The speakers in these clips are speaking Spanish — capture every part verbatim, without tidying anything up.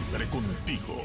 Siempre contigo.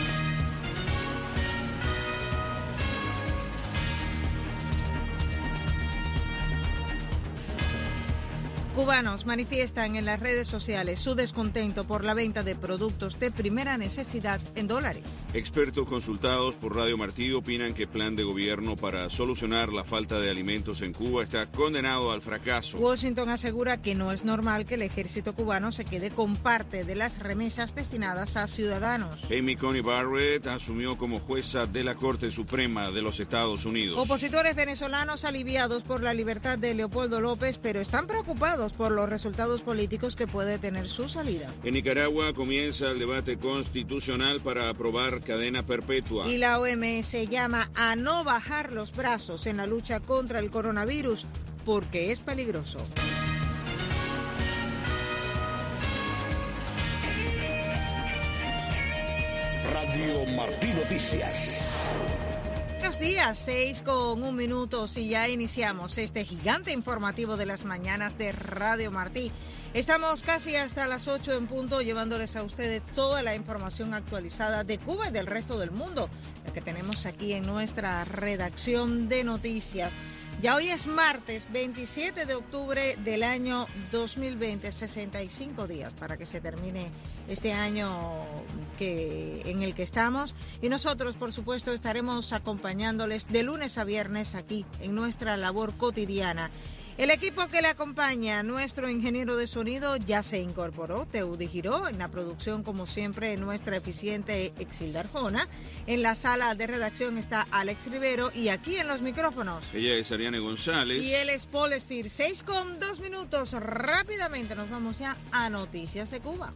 Cubanos manifiestan en las redes sociales su descontento por la venta de productos de primera necesidad en dólares. Expertos consultados por Radio Martí opinan que el plan de gobierno para solucionar la falta de alimentos en Cuba está condenado al fracaso. Washington asegura que no es normal que el ejército cubano se quede con parte de las remesas destinadas a ciudadanos. Amy Coney Barrett asumió como jueza de la Corte Suprema de los Estados Unidos. Opositores venezolanos aliviados por la libertad de Leopoldo López, pero están preocupados por los resultados políticos que puede tener su salida. En Nicaragua comienza el debate constitucional para aprobar cadena perpetua. Y la O M S llama a no bajar los brazos en la lucha contra el coronavirus porque es peligroso. Radio Martí Noticias. Buenos días, seis con un minuto y ya iniciamos este gigante informativo de las mañanas de Radio Martí. Estamos casi hasta las ocho en punto llevándoles a ustedes toda la información actualizada de Cuba y del resto del mundo, la que tenemos aquí en nuestra redacción de noticias. Ya hoy es martes veintisiete de octubre del año dos mil veinte, sesenta y cinco días para que se termine este año que, en el que estamos. Y nosotros, por supuesto, estaremos acompañándoles de lunes a viernes aquí en nuestra labor cotidiana. El equipo que le acompaña, nuestro ingeniero de sonido, ya se incorporó, Teudi Giró, en la producción, como siempre, nuestra eficiente Exilda Arjona. En la sala de redacción está Alex Rivero y aquí en los micrófonos. Ella es Ariane González. Y él es Paul Spear. Seis con dos minutos. Rápidamente nos vamos ya a Noticias de Cuba.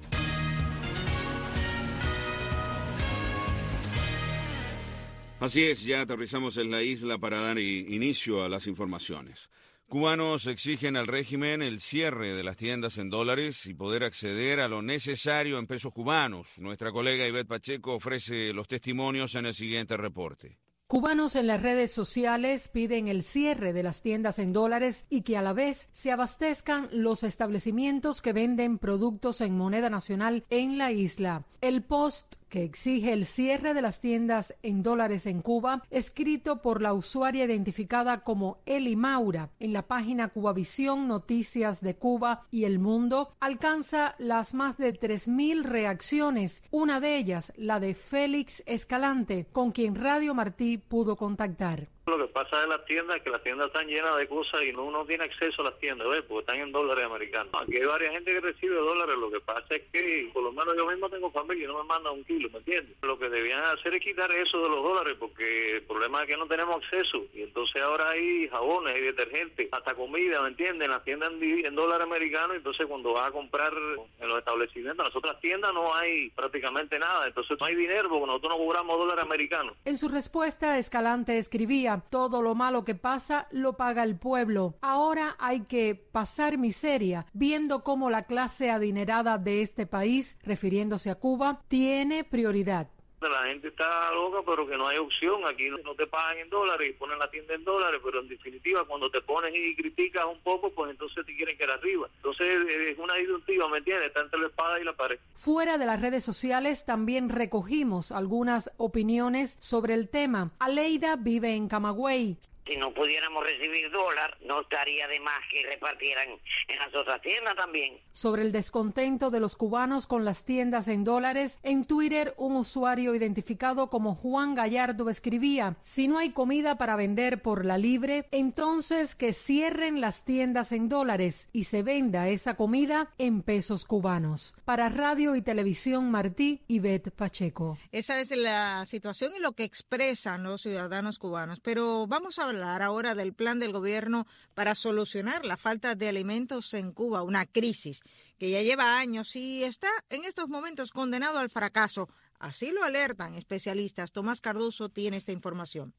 Así es, ya aterrizamos en la isla para dar inicio a las informaciones. Cubanos exigen al régimen el cierre de las tiendas en dólares y poder acceder a lo necesario en pesos cubanos. Nuestra colega Ivette Pacheco ofrece los testimonios en el siguiente reporte. Cubanos en las redes sociales piden el cierre de las tiendas en dólares y que a la vez se abastezcan los establecimientos que venden productos en moneda nacional en la isla. El post que exige el cierre de las tiendas en dólares en Cuba, escrito por la usuaria identificada como Eli Maura en la página Cubavisión Noticias de Cuba y El Mundo, alcanza las más de tres mil reacciones, una de ellas la de Félix Escalante, con quien Radio Martí pudo contactar. Lo que pasa en las tiendas es que las tiendas están llenas de cosas y no uno tiene acceso a las tiendas, ¿ves? Porque están en dólares americanos. Aquí hay varias gente que recibe dólares, lo que pasa es que por lo menos yo mismo tengo familia y no me mandan un kilo, ¿me entiendes? Lo que debían hacer es quitar eso de los dólares porque el problema es que no tenemos acceso y entonces ahora hay jabones, hay detergentes, hasta comida, ¿me entiendes? En las tiendas en, en dólares americanos, entonces cuando vas a comprar en los establecimientos, en las otras tiendas no hay prácticamente nada, entonces no hay dinero porque nosotros no cobramos dólares americanos. En su respuesta, Escalante escribía: todo lo malo que pasa lo paga el pueblo. Ahora hay que pasar miseria, viendo cómo la clase adinerada de este país, refiriéndose a Cuba, tiene prioridad. La gente está loca, pero que no hay opción. Aquí no te pagan en dólares y ponen la tienda en dólares, pero en definitiva, cuando te pones y criticas un poco, pues entonces te quieren que era arriba. Entonces es una disyuntiva, ¿me entiendes? Está entre la espada y la pared. Fuera de las redes sociales también recogimos algunas opiniones sobre el tema. Aleida vive en Camagüey. Si no pudiéramos recibir dólar, no estaría de más que repartieran en las otras tiendas también. Sobre el descontento de los cubanos con las tiendas en dólares, en Twitter un usuario identificado como Juan Gallardo escribía: si no hay comida para vender por la libre, entonces que cierren las tiendas en dólares y se venda esa comida en pesos cubanos. Para Radio y Televisión Martí, Ivette Pacheco. Esa es la situación y lo que expresan los ciudadanos cubanos, pero vamos a hablar ahora del plan del gobierno para solucionar la falta de alimentos en Cuba, una crisis que ya lleva años y está en estos momentos condenado al fracaso. Así lo alertan especialistas. Tomás Cardoso tiene esta información.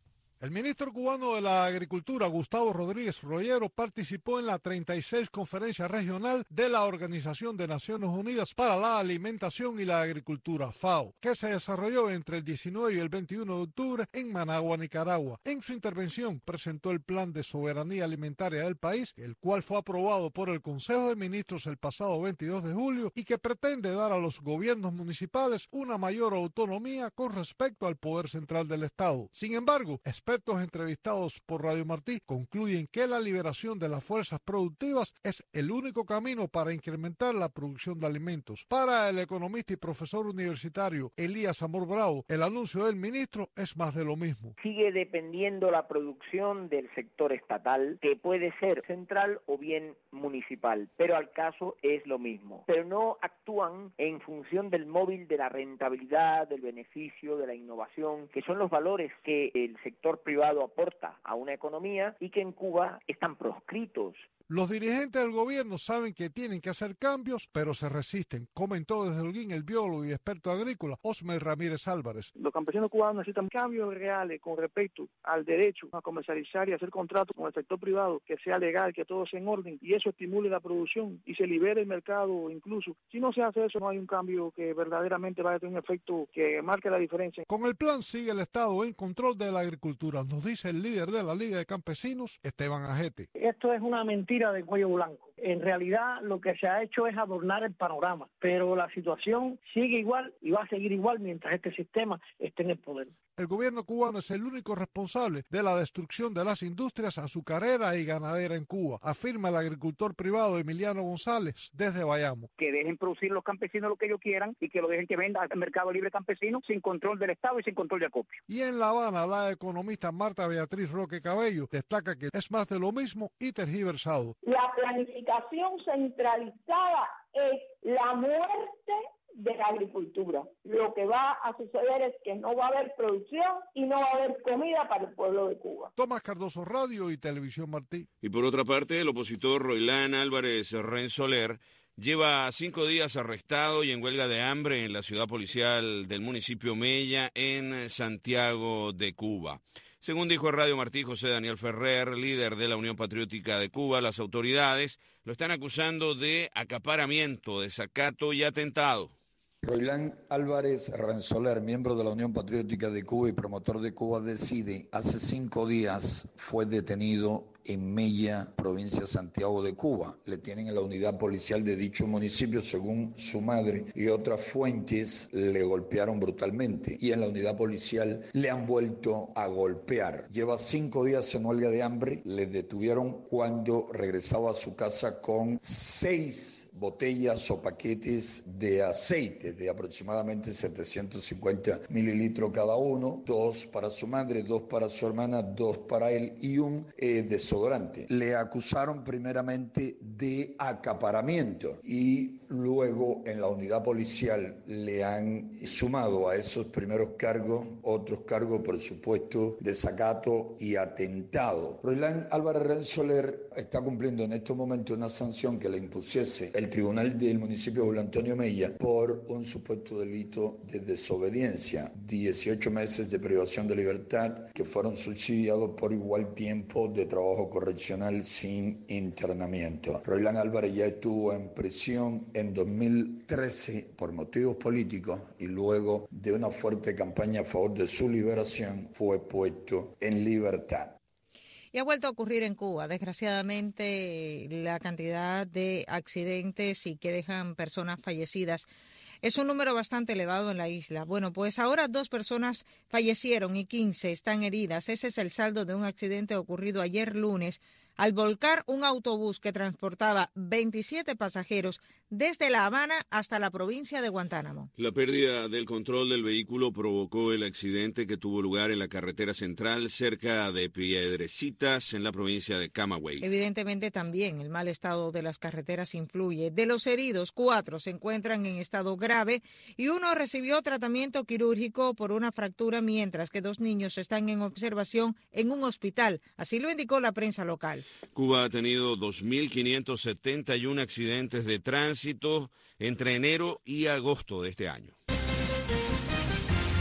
El ministro cubano de la Agricultura, Gustavo Rodríguez Rollero, participó en la treinta y seis Conferencia Regional de la Organización de Naciones Unidas para la Alimentación y la Agricultura, FAO, que se desarrolló entre el diecinueve y el veintiuno de octubre en Managua, Nicaragua. En su intervención presentó el Plan de Soberanía Alimentaria del país, el cual fue aprobado por el Consejo de Ministros el pasado veintidós de julio y que pretende dar a los gobiernos municipales una mayor autonomía con respecto al poder central del Estado. Sin embargo, expertos entrevistados por Radio Martí concluyen que la liberación de las fuerzas productivas es el único camino para incrementar la producción de alimentos. Para el economista y profesor universitario Elías Amor Bravo, el anuncio del ministro es más de lo mismo. Sigue dependiendo la producción del sector estatal, que puede ser central o bien municipal, pero al caso es lo mismo. Pero no actúan en función del móvil de la rentabilidad, del beneficio, de la innovación, que son los valores que el sector privado aporta a una economía y que en Cuba están proscritos. Los dirigentes del gobierno saben que tienen que hacer cambios, pero se resisten, comentó desde Holguín el biólogo y experto agrícola Osmer Ramírez Álvarez. Los campesinos cubanos necesitan cambios reales con respecto al derecho a comercializar y hacer contratos con el sector privado, que sea legal, que todo sea en orden, y eso estimule la producción y se libere el mercado incluso. Si no se hace eso, no hay un cambio que verdaderamente vaya a tener un efecto que marque la diferencia. Con el plan sigue el Estado en control de la agricultura, nos dice el líder de la Liga de Campesinos, Esteban Ajete. Esto es una mentira de cuello blanco. En realidad lo que se ha hecho es adornar el panorama, pero la situación sigue igual y va a seguir igual mientras este sistema esté en el poder. El gobierno cubano es el único responsable de la destrucción de las industrias azucarera y ganadera en Cuba, afirma el agricultor privado Emiliano González desde Bayamo. Que dejen producir los campesinos lo que ellos quieran y que lo dejen que venda al mercado libre campesino sin control del Estado y sin control de acopio. Y en La Habana, la economista Marta Beatriz Roque Cabello destaca que es más de lo mismo y tergiversado. La planificación centralizada es la muerte de la agricultura. Lo que va a suceder es que no va a haber producción y no va a haber comida para el pueblo de Cuba. Tomás Cardoso, Radio y Televisión Martí. Y por otra parte, el opositor Roilán Álvarez Rensoler lleva cinco días arrestado y en huelga de hambre en la ciudad policial del municipio Mella, en Santiago de Cuba. Según dijo en Radio Martí José Daniel Ferrer, líder de la Unión Patriótica de Cuba, las autoridades lo están acusando de acaparamiento, desacato y atentado. Roilán Álvarez Rensoler, miembro de la Unión Patriótica de Cuba y promotor de Cuba Decide, hace cinco días fue detenido en Mella, provincia de Santiago de Cuba. Le tienen en la unidad policial de dicho municipio, según su madre y otras fuentes, le golpearon brutalmente y en la unidad policial le han vuelto a golpear. Lleva cinco días en huelga de hambre, le detuvieron cuando regresaba a su casa con seis botellas o paquetes de aceite de aproximadamente setecientos cincuenta mililitros cada uno, dos para su madre, dos para su hermana, dos para él y un eh, desodorante. Le acusaron primeramente de acaparamiento y luego en la unidad policial le han sumado a esos primeros cargos otros cargos, por supuesto, desacato y atentado. Roilán Álvarez Rensoler está cumpliendo en estos momentos una sanción que le impusiese el Tribunal del municipio de Julio Antonio Mella por un supuesto delito de desobediencia, dieciocho meses de privación de libertad que fueron subsidiados por igual tiempo de trabajo correccional sin internamiento. Roilán Álvarez ya estuvo en prisión en dos mil trece por motivos políticos y luego de una fuerte campaña a favor de su liberación fue puesto en libertad. Y ha vuelto a ocurrir en Cuba, desgraciadamente, la cantidad de accidentes y que dejan personas fallecidas es un número bastante elevado en la isla. Bueno, pues ahora dos personas fallecieron y quince están heridas. Ese es el saldo de un accidente ocurrido ayer lunes al volcar un autobús que transportaba veintisiete pasajeros desde La Habana hasta la provincia de Guantánamo. La pérdida del control del vehículo provocó el accidente que tuvo lugar en la carretera central cerca de Piedrecitas, en la provincia de Camagüey. Evidentemente también el mal estado de las carreteras influye. De los heridos, cuatro se encuentran en estado grave y uno recibió tratamiento quirúrgico por una fractura, mientras que dos niños están en observación en un hospital. Así lo indicó la prensa local. Cuba ha tenido dos mil quinientos setenta y uno accidentes de tránsito entre enero y agosto de este año.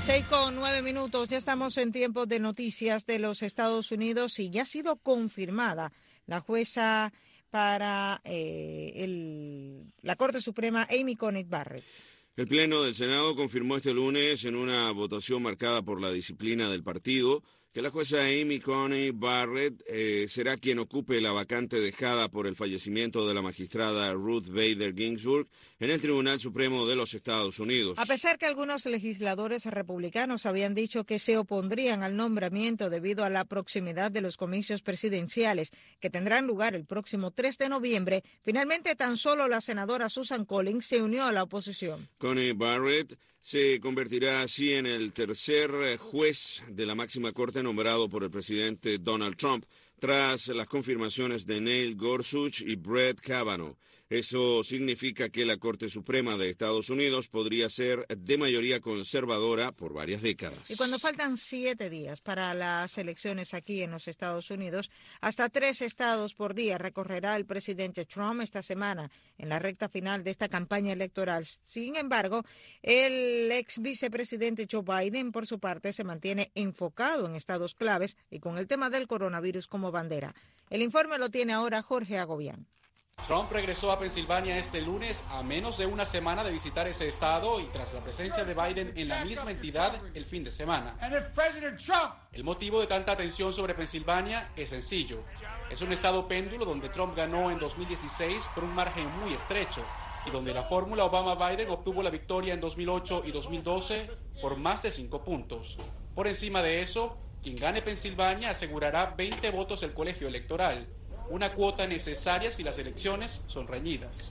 Seis con nueve minutos, ya estamos en tiempos de noticias de los Estados Unidos y ya ha sido confirmada la jueza para eh, el, la Corte Suprema, Amy Coney Barrett. El Pleno del Senado confirmó este lunes en una votación marcada por la disciplina del partido que la jueza Amy Coney Barrett eh, será quien ocupe la vacante dejada por el fallecimiento de la magistrada Ruth Bader Ginsburg en el Tribunal Supremo de los Estados Unidos. A pesar que algunos legisladores republicanos habían dicho que se opondrían al nombramiento debido a la proximidad de los comicios presidenciales que tendrán lugar el próximo tres de noviembre, finalmente tan solo la senadora Susan Collins se unió a la oposición. Coney Barrett se convertirá así en el tercer juez de la máxima corte nombrado por el presidente Donald Trump, tras las confirmaciones de Neil Gorsuch y Brett Kavanaugh. Eso significa que la Corte Suprema de Estados Unidos podría ser de mayoría conservadora por varias décadas. Y cuando faltan siete días para las elecciones aquí en los Estados Unidos, hasta tres estados por día recorrerá el presidente Trump esta semana en la recta final de esta campaña electoral. Sin embargo, el ex vicepresidente Joe Biden, por su parte, se mantiene enfocado en estados claves y con el tema del coronavirus como bandera. El informe lo tiene ahora Jorge Agobián. Trump regresó a Pensilvania este lunes a menos de una semana de visitar ese estado y tras la presencia de Biden en la misma entidad el fin de semana. El motivo de tanta atención sobre Pensilvania es sencillo. Es un estado péndulo donde Trump ganó en dos mil dieciséis por un margen muy estrecho y donde la fórmula Obama-Biden obtuvo la victoria en dos mil ocho y dos mil doce por más de cinco puntos. Por encima de eso, quien gane Pensilvania asegurará veinte votos del colegio electoral, una cuota necesaria si las elecciones son reñidas.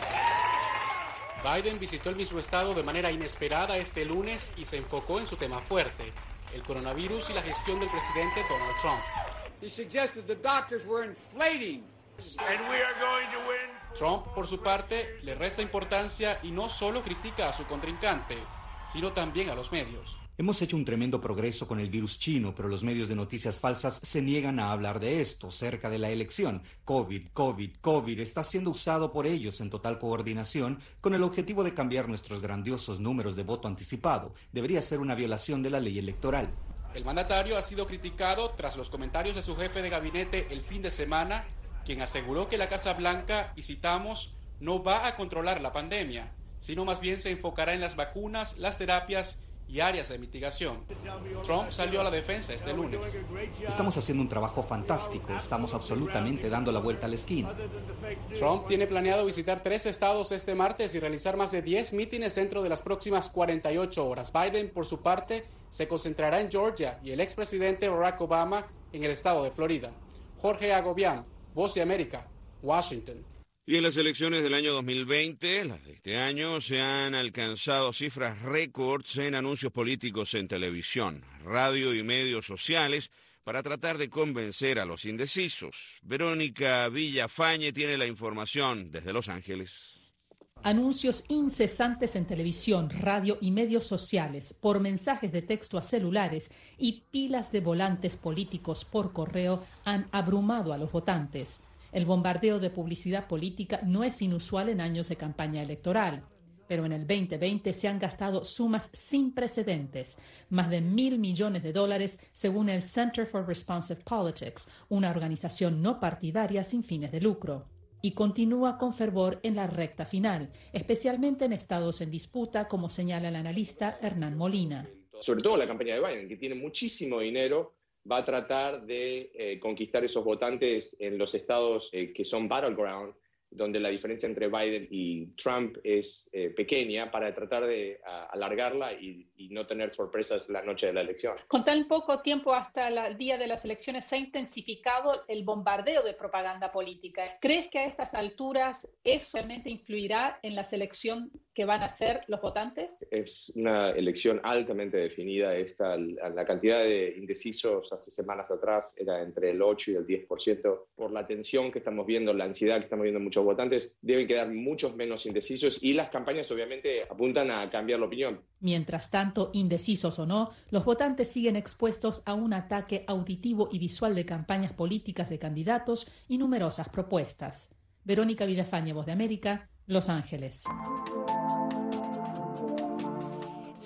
Biden visitó el mismo estado de manera inesperada este lunes y se enfocó en su tema fuerte, el coronavirus y la gestión del presidente Donald Trump. He suggested the doctors were inflating. And we are going to win. Trump, por su parte, le resta importancia y no solo critica a su contrincante, sino también a los medios. Hemos hecho un tremendo progreso con el virus chino, pero los medios de noticias falsas se niegan a hablar de esto cerca de la elección. COVID, COVID, COVID está siendo usado por ellos en total coordinación con el objetivo de cambiar nuestros grandiosos números de voto anticipado. Debería ser una violación de la ley electoral. El mandatario ha sido criticado tras los comentarios de su jefe de gabinete el fin de semana, quien aseguró que la Casa Blanca, y citamos, no va a controlar la pandemia, sino más bien se enfocará en las vacunas, las terapias y áreas de mitigación. Trump salió a la defensa este lunes. Estamos haciendo un trabajo fantástico, estamos absolutamente dando la vuelta a la esquina. Trump tiene planeado visitar tres estados este martes y realizar más de diez mítines dentro de las próximas cuarenta y ocho horas. Biden, por su parte, se concentrará en Georgia y el expresidente Barack Obama en el estado de Florida. Jorge Agobián, Voz de América, Washington. Y en las elecciones del año dos mil veinte, las de este año, se han alcanzado cifras récords en anuncios políticos en televisión, radio y medios sociales para tratar de convencer a los indecisos. Verónica Villafañe tiene la información desde Los Ángeles. Anuncios incesantes en televisión, radio y medios sociales, por mensajes de texto a celulares y pilas de volantes políticos por correo han abrumado a los votantes. El bombardeo de publicidad política no es inusual en años de campaña electoral, pero en el veinte veinte se han gastado sumas sin precedentes, más de mil millones de dólares según el Center for Responsive Politics, una organización no partidaria sin fines de lucro. Y continúa con fervor en la recta final, especialmente en estados en disputa, como señala el analista Hernán Molina. Sobre todo la campaña de Biden, que tiene muchísimo dinero, va a tratar de eh, conquistar esos votantes en los estados eh, que son battleground, donde la diferencia entre Biden y Trump es eh, pequeña, para tratar de uh, alargarla y, y no tener sorpresas la noche de la elección. Con tan poco tiempo hasta el día de las elecciones se ha intensificado el bombardeo de propaganda política. ¿Crees que a estas alturas eso realmente influirá en la selección que van a hacer los votantes? Es una elección altamente definida. Esta, la cantidad de indecisos hace semanas atrás era entre el ocho y el diez por ciento. Por la tensión que estamos viendo, la ansiedad que estamos viendo en muchos votantes, deben quedar muchos menos indecisos y las campañas obviamente apuntan a cambiar la opinión. Mientras tanto, indecisos o no, los votantes siguen expuestos a un ataque auditivo y visual de campañas políticas de candidatos y numerosas propuestas. Verónica Villafañe, Voz de América, Los Ángeles.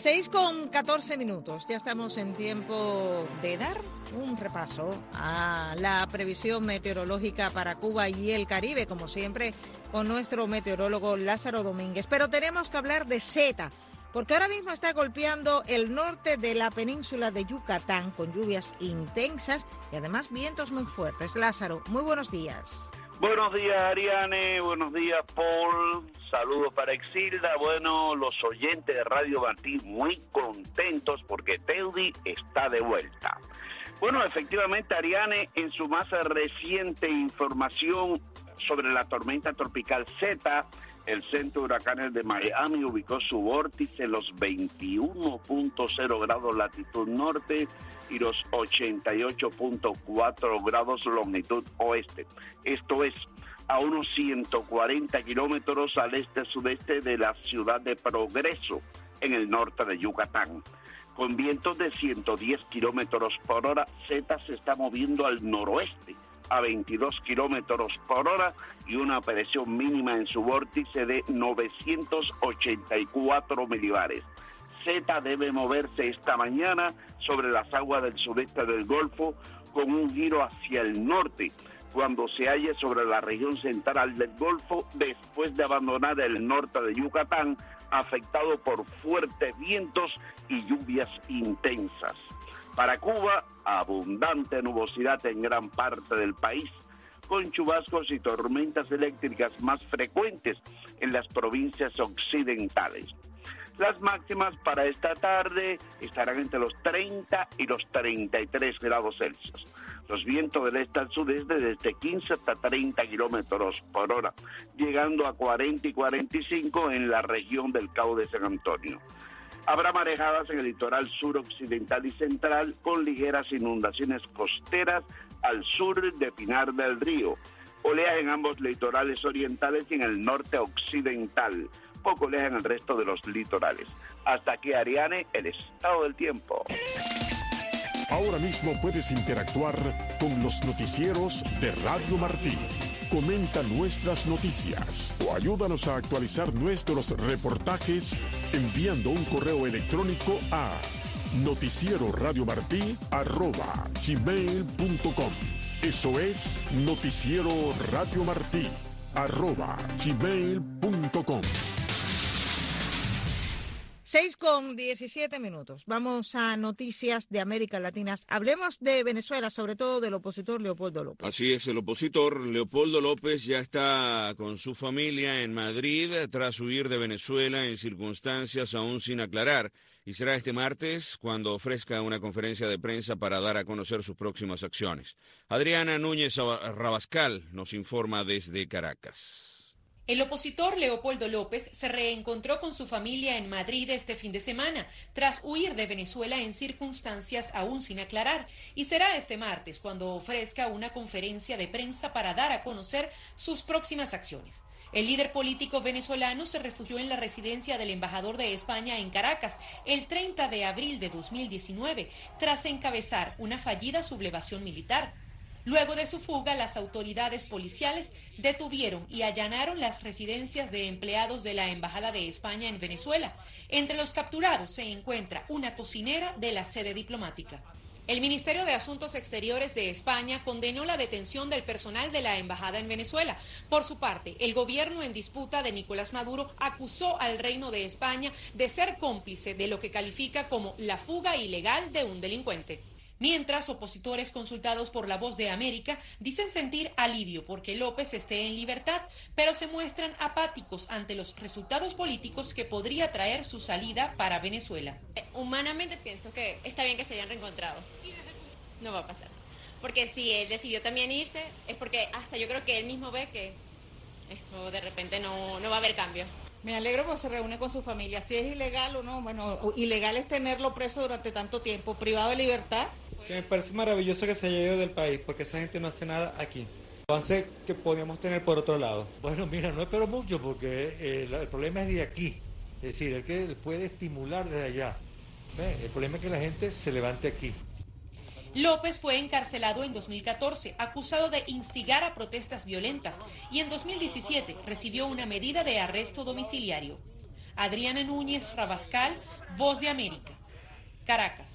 seis con catorce minutos. Ya estamos en tiempo de dar un repaso a la previsión meteorológica para Cuba y el Caribe, como siempre, con nuestro meteorólogo Lázaro Domínguez. Pero tenemos que hablar de Zeta, porque ahora mismo está golpeando el norte de la península de Yucatán con lluvias intensas y además vientos muy fuertes. Lázaro, muy buenos días. Buenos días, Ariane. Buenos días, Paul. Saludos para Exilda. Bueno, los oyentes de Radio Martí muy contentos porque Teudi está de vuelta. Bueno, efectivamente, Ariane, en su más reciente información sobre la tormenta tropical Zeta, el Centro de Huracanes de Miami ubicó su vórtice en los veintiuno punto cero grados latitud norte y los ochenta y ocho punto cuatro grados longitud oeste. Esto es a unos ciento cuarenta kilómetros al este-sudeste de la ciudad de Progreso, en el norte de Yucatán. Con vientos de ciento diez kilómetros por hora, Zeta se está moviendo al noroeste a veintidós kilómetros por hora y una presión mínima en su vórtice de novecientos ochenta y cuatro milibares. Zeta debe moverse esta mañana sobre las aguas del sudeste del Golfo con un giro hacia el norte, cuando se halle sobre la región central del Golfo, después de abandonar el norte de Yucatán, afectado por fuertes vientos y lluvias intensas. Para Cuba, abundante nubosidad en gran parte del país, con chubascos y tormentas eléctricas más frecuentes en las provincias occidentales. Las máximas para esta tarde estarán entre los treinta y los treinta y tres grados Celsius. Los vientos del este al sudeste desde quince hasta treinta kilómetros por hora, llegando a cuarenta y cuarenta y cinco en la región del Cabo de San Antonio. Habrá marejadas en el litoral suroccidental y central, con ligeras inundaciones costeras al sur de Pinar del Río. Oleaje en ambos litorales orientales y en el norte occidental. Poco oleaje en el resto de los litorales. Hasta aquí, Ariane, el estado del tiempo. Ahora mismo puedes interactuar con los noticieros de Radio Martí. Comenta nuestras noticias o ayúdanos a actualizar nuestros reportajes enviando un correo electrónico a noticieroradiomartí arroba gmail punto com. Eso es noticieroradiomartí arroba gmail punto com. seis con diecisiete minutos. Vamos a noticias de América Latina. Hablemos de Venezuela, sobre todo del opositor Leopoldo López. Así es, el opositor Leopoldo López ya está con su familia en Madrid tras huir de Venezuela en circunstancias aún sin aclarar. Y será este martes cuando ofrezca una conferencia de prensa para dar a conocer sus próximas acciones. Adriana Núñez Rabascal nos informa desde Caracas. El opositor Leopoldo López se reencontró con su familia en Madrid este fin de semana, tras huir de Venezuela en circunstancias aún sin aclarar, y será este martes cuando ofrezca una conferencia de prensa para dar a conocer sus próximas acciones. El líder político venezolano se refugió en la residencia del embajador de España en Caracas el treinta de abril de dos mil diecinueve, tras encabezar una fallida sublevación militar. Luego de su fuga, las autoridades policiales detuvieron y allanaron las residencias de empleados de la Embajada de España en Venezuela. Entre los capturados se encuentra una cocinera de la sede diplomática. El Ministerio de Asuntos Exteriores de España condenó la detención del personal de la embajada en Venezuela. Por su parte, el gobierno en disputa de Nicolás Maduro acusó al Reino de España de ser cómplice de lo que califica como la fuga ilegal de un delincuente. Mientras, opositores consultados por La Voz de América dicen sentir alivio porque López esté en libertad, pero se muestran apáticos ante los resultados políticos que podría traer su salida para Venezuela. Eh, humanamente pienso que está bien que se hayan reencontrado. No va a pasar. Porque si él decidió también irse, es porque hasta yo creo que él mismo ve que esto de repente no, no va a haber cambio. Me alegro porque se reúne con su familia. Si es ilegal o no, bueno, ilegal es tenerlo preso durante tanto tiempo, privado de libertad. Que me parece maravilloso que se haya ido del país, porque esa gente no hace nada aquí. Entonces, ¿qué podríamos tener por otro lado? Bueno, mira, no espero mucho porque eh, el problema es de aquí. Es decir, el que puede estimular desde allá. ¿Ve? El problema es que la gente se levante aquí. López fue encarcelado en dos mil catorce, acusado de instigar a protestas violentas, y en dos mil diecisiete recibió una medida de arresto domiciliario. Adriana Núñez Rabascal, Voz de América, Caracas.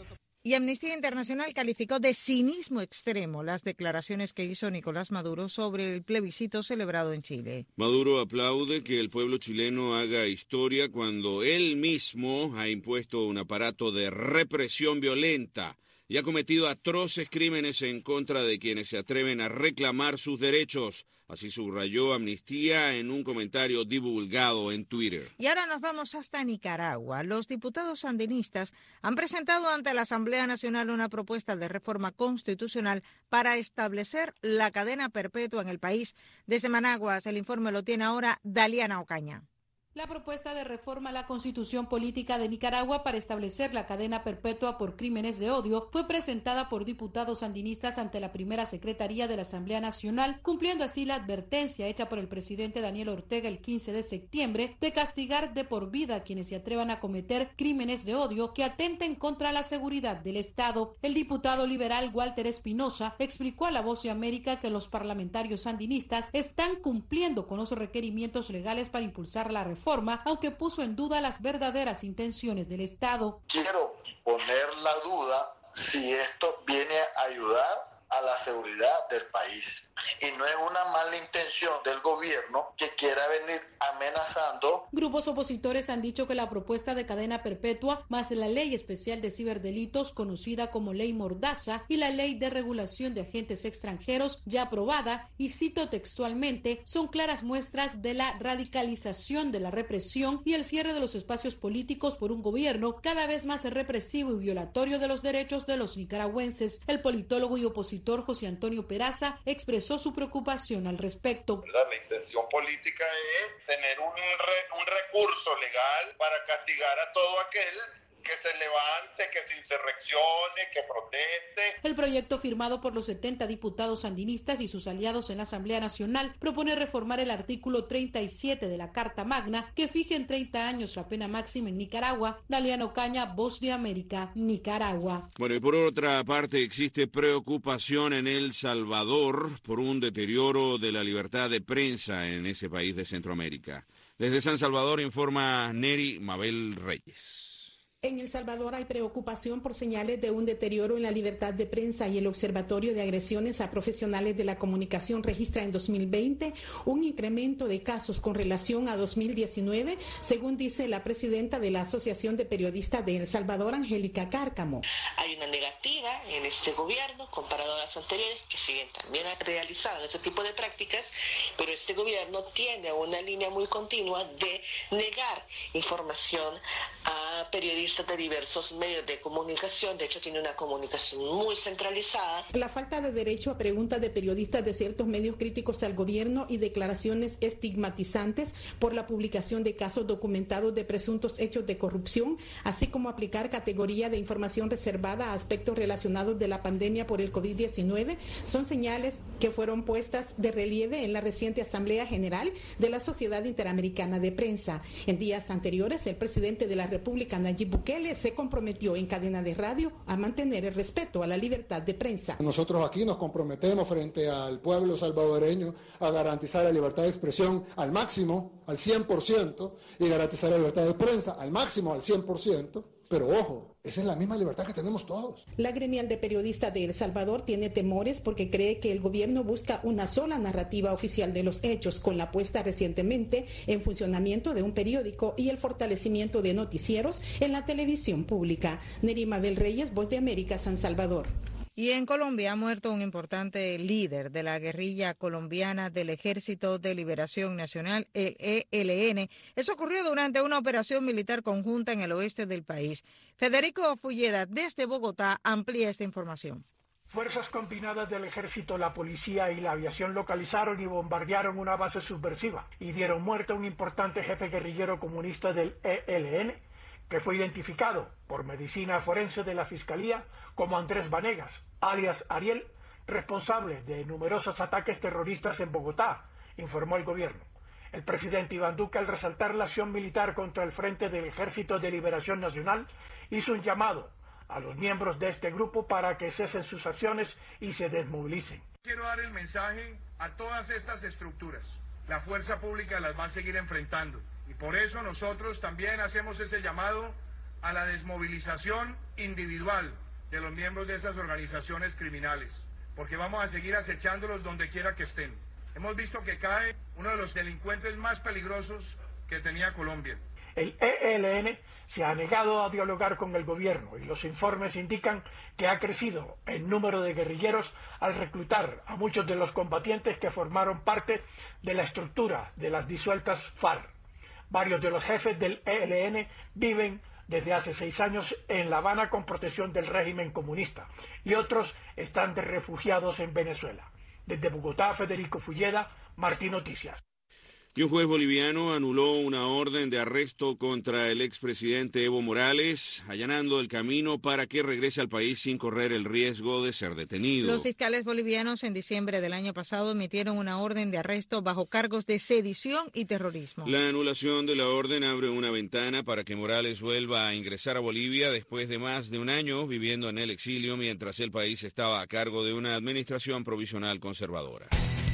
Y Amnistía Internacional calificó de cinismo extremo las declaraciones que hizo Nicolás Maduro sobre el plebiscito celebrado en Chile. Maduro aplaude que el pueblo chileno haga historia cuando él mismo ha impuesto un aparato de represión violenta y ha cometido atroces crímenes en contra de quienes se atreven a reclamar sus derechos. Así subrayó Amnistía en un comentario divulgado en Twitter. Y ahora nos vamos hasta Nicaragua. Los diputados sandinistas han presentado ante la Asamblea Nacional una propuesta de reforma constitucional para establecer la cadena perpetua en el país. Desde Managuas, el informe lo tiene ahora Daliana Ocaña. La propuesta de reforma a la Constitución Política de Nicaragua para establecer la cadena perpetua por crímenes de odio fue presentada por diputados sandinistas ante la primera Secretaría de la Asamblea Nacional, cumpliendo así la advertencia hecha por el presidente Daniel Ortega el quince de septiembre de castigar de por vida a quienes se atrevan a cometer crímenes de odio que atenten contra la seguridad del Estado. El diputado liberal Walter Espinosa explicó a La Voz de América que los parlamentarios sandinistas están cumpliendo con los requerimientos legales para impulsar la reforma, Forma, aunque puso en duda las verdaderas intenciones del Estado. Quiero poner la duda si esto viene a ayudar a la seguridad del país. Y no es una mala intención del gobierno que quiera venir amenazando. Grupos opositores han dicho que la propuesta de cadena perpetua, más la ley especial de ciberdelitos, conocida como Ley Mordaza, y la ley de regulación de agentes extranjeros, ya aprobada, y cito textualmente, son claras muestras de la radicalización de la represión y el cierre de los espacios políticos por un gobierno cada vez más represivo y violatorio de los derechos de los nicaragüenses. El politólogo y opositor José Antonio Peraza expresó su preocupación al respecto. ¿Verdad? La intención política es tener un, re, un recurso legal para castigar a todo aquel que se levante, que se insurreccione, que proteste. El proyecto firmado por los setenta diputados sandinistas y sus aliados en la Asamblea Nacional propone reformar el artículo treinta y siete de la Carta Magna que fija en treinta años la pena máxima en Nicaragua. Daliana Ocaña, Voz de América, Nicaragua. Bueno, y por otra parte existe preocupación en El Salvador por un deterioro de la libertad de prensa en ese país de Centroamérica. Desde San Salvador informa Neri Mabel Reyes. En El Salvador hay preocupación por señales de un deterioro en la libertad de prensa y el Observatorio de Agresiones a Profesionales de la Comunicación registra en dos mil veinte un incremento de casos con relación a dos mil diecinueve, según dice la presidenta de la Asociación de Periodistas de El Salvador, Angélica Cárcamo. Hay una negativa en este gobierno comparado a las anteriores, que siguen también realizando ese tipo de prácticas, pero este gobierno tiene una línea muy continua de negar información a periodistas de diversos medios de comunicación. De hecho, tiene una comunicación muy centralizada. La falta de derecho a preguntas de periodistas de ciertos medios críticos al gobierno y declaraciones estigmatizantes por la publicación de casos documentados de presuntos hechos de corrupción, así como aplicar categoría de información reservada a aspectos relacionados de la pandemia por el COVID diecinueve, son señales que fueron puestas de relieve en la reciente Asamblea General de la Sociedad Interamericana de Prensa. En días anteriores, el presidente de la República, Nayib Bukele, se comprometió en cadena de radio a mantener el respeto a la libertad de prensa. Nosotros aquí nos comprometemos frente al pueblo salvadoreño a garantizar la libertad de expresión al máximo, al cien por ciento, y garantizar la libertad de prensa al máximo, al cien por ciento. Pero ojo, esa es la misma libertad que tenemos todos. La gremial de periodistas de El Salvador tiene temores porque cree que el gobierno busca una sola narrativa oficial de los hechos, con la puesta recientemente en funcionamiento de un periódico y el fortalecimiento de noticieros en la televisión pública. Neri Mabel Reyes, Voz de América, San Salvador. Y en Colombia ha muerto un importante líder de la guerrilla colombiana del Ejército de Liberación Nacional, el E L N. Eso ocurrió durante una operación militar conjunta en el oeste del país. Federico Fulleda, desde Bogotá, amplía esta información. Fuerzas combinadas del ejército, la policía y la aviación localizaron y bombardearon una base subversiva y dieron muerte a un importante jefe guerrillero comunista del E L N, que fue identificado por medicina forense de la Fiscalía como Andrés Vanegas, alias Ariel, responsable de numerosos ataques terroristas en Bogotá, informó el gobierno. El presidente Iván Duque, al resaltar la acción militar contra el Frente del Ejército de Liberación Nacional, hizo un llamado a los miembros de este grupo para que cesen sus acciones y se desmovilicen. Quiero dar el mensaje a todas estas estructuras. La fuerza pública las va a seguir enfrentando Y por eso nosotros también hacemos ese llamado a la desmovilización individual de los miembros de esas organizaciones criminales, porque vamos a seguir acechándolos donde quiera que estén. Hemos visto que cae uno de los delincuentes más peligrosos que tenía Colombia. El E L N se ha negado a dialogar con el gobierno y los informes indican que ha crecido el número de guerrilleros al reclutar a muchos de los combatientes que formaron parte de la estructura de las disueltas FARC. Varios de los jefes del E L N viven desde hace seis años en La Habana con protección del régimen comunista y otros están de refugiados en Venezuela. Desde Bogotá, Federico Fulleda, Martí Noticias. Y un juez boliviano anuló una orden de arresto contra el expresidente Evo Morales, allanando el camino para que regrese al país sin correr el riesgo de ser detenido. Los fiscales bolivianos en diciembre del año pasado emitieron una orden de arresto bajo cargos de sedición y terrorismo. La anulación de la orden abre una ventana para que Morales vuelva a ingresar a Bolivia después de más de un año viviendo en el exilio mientras el país estaba a cargo de una administración provisional conservadora.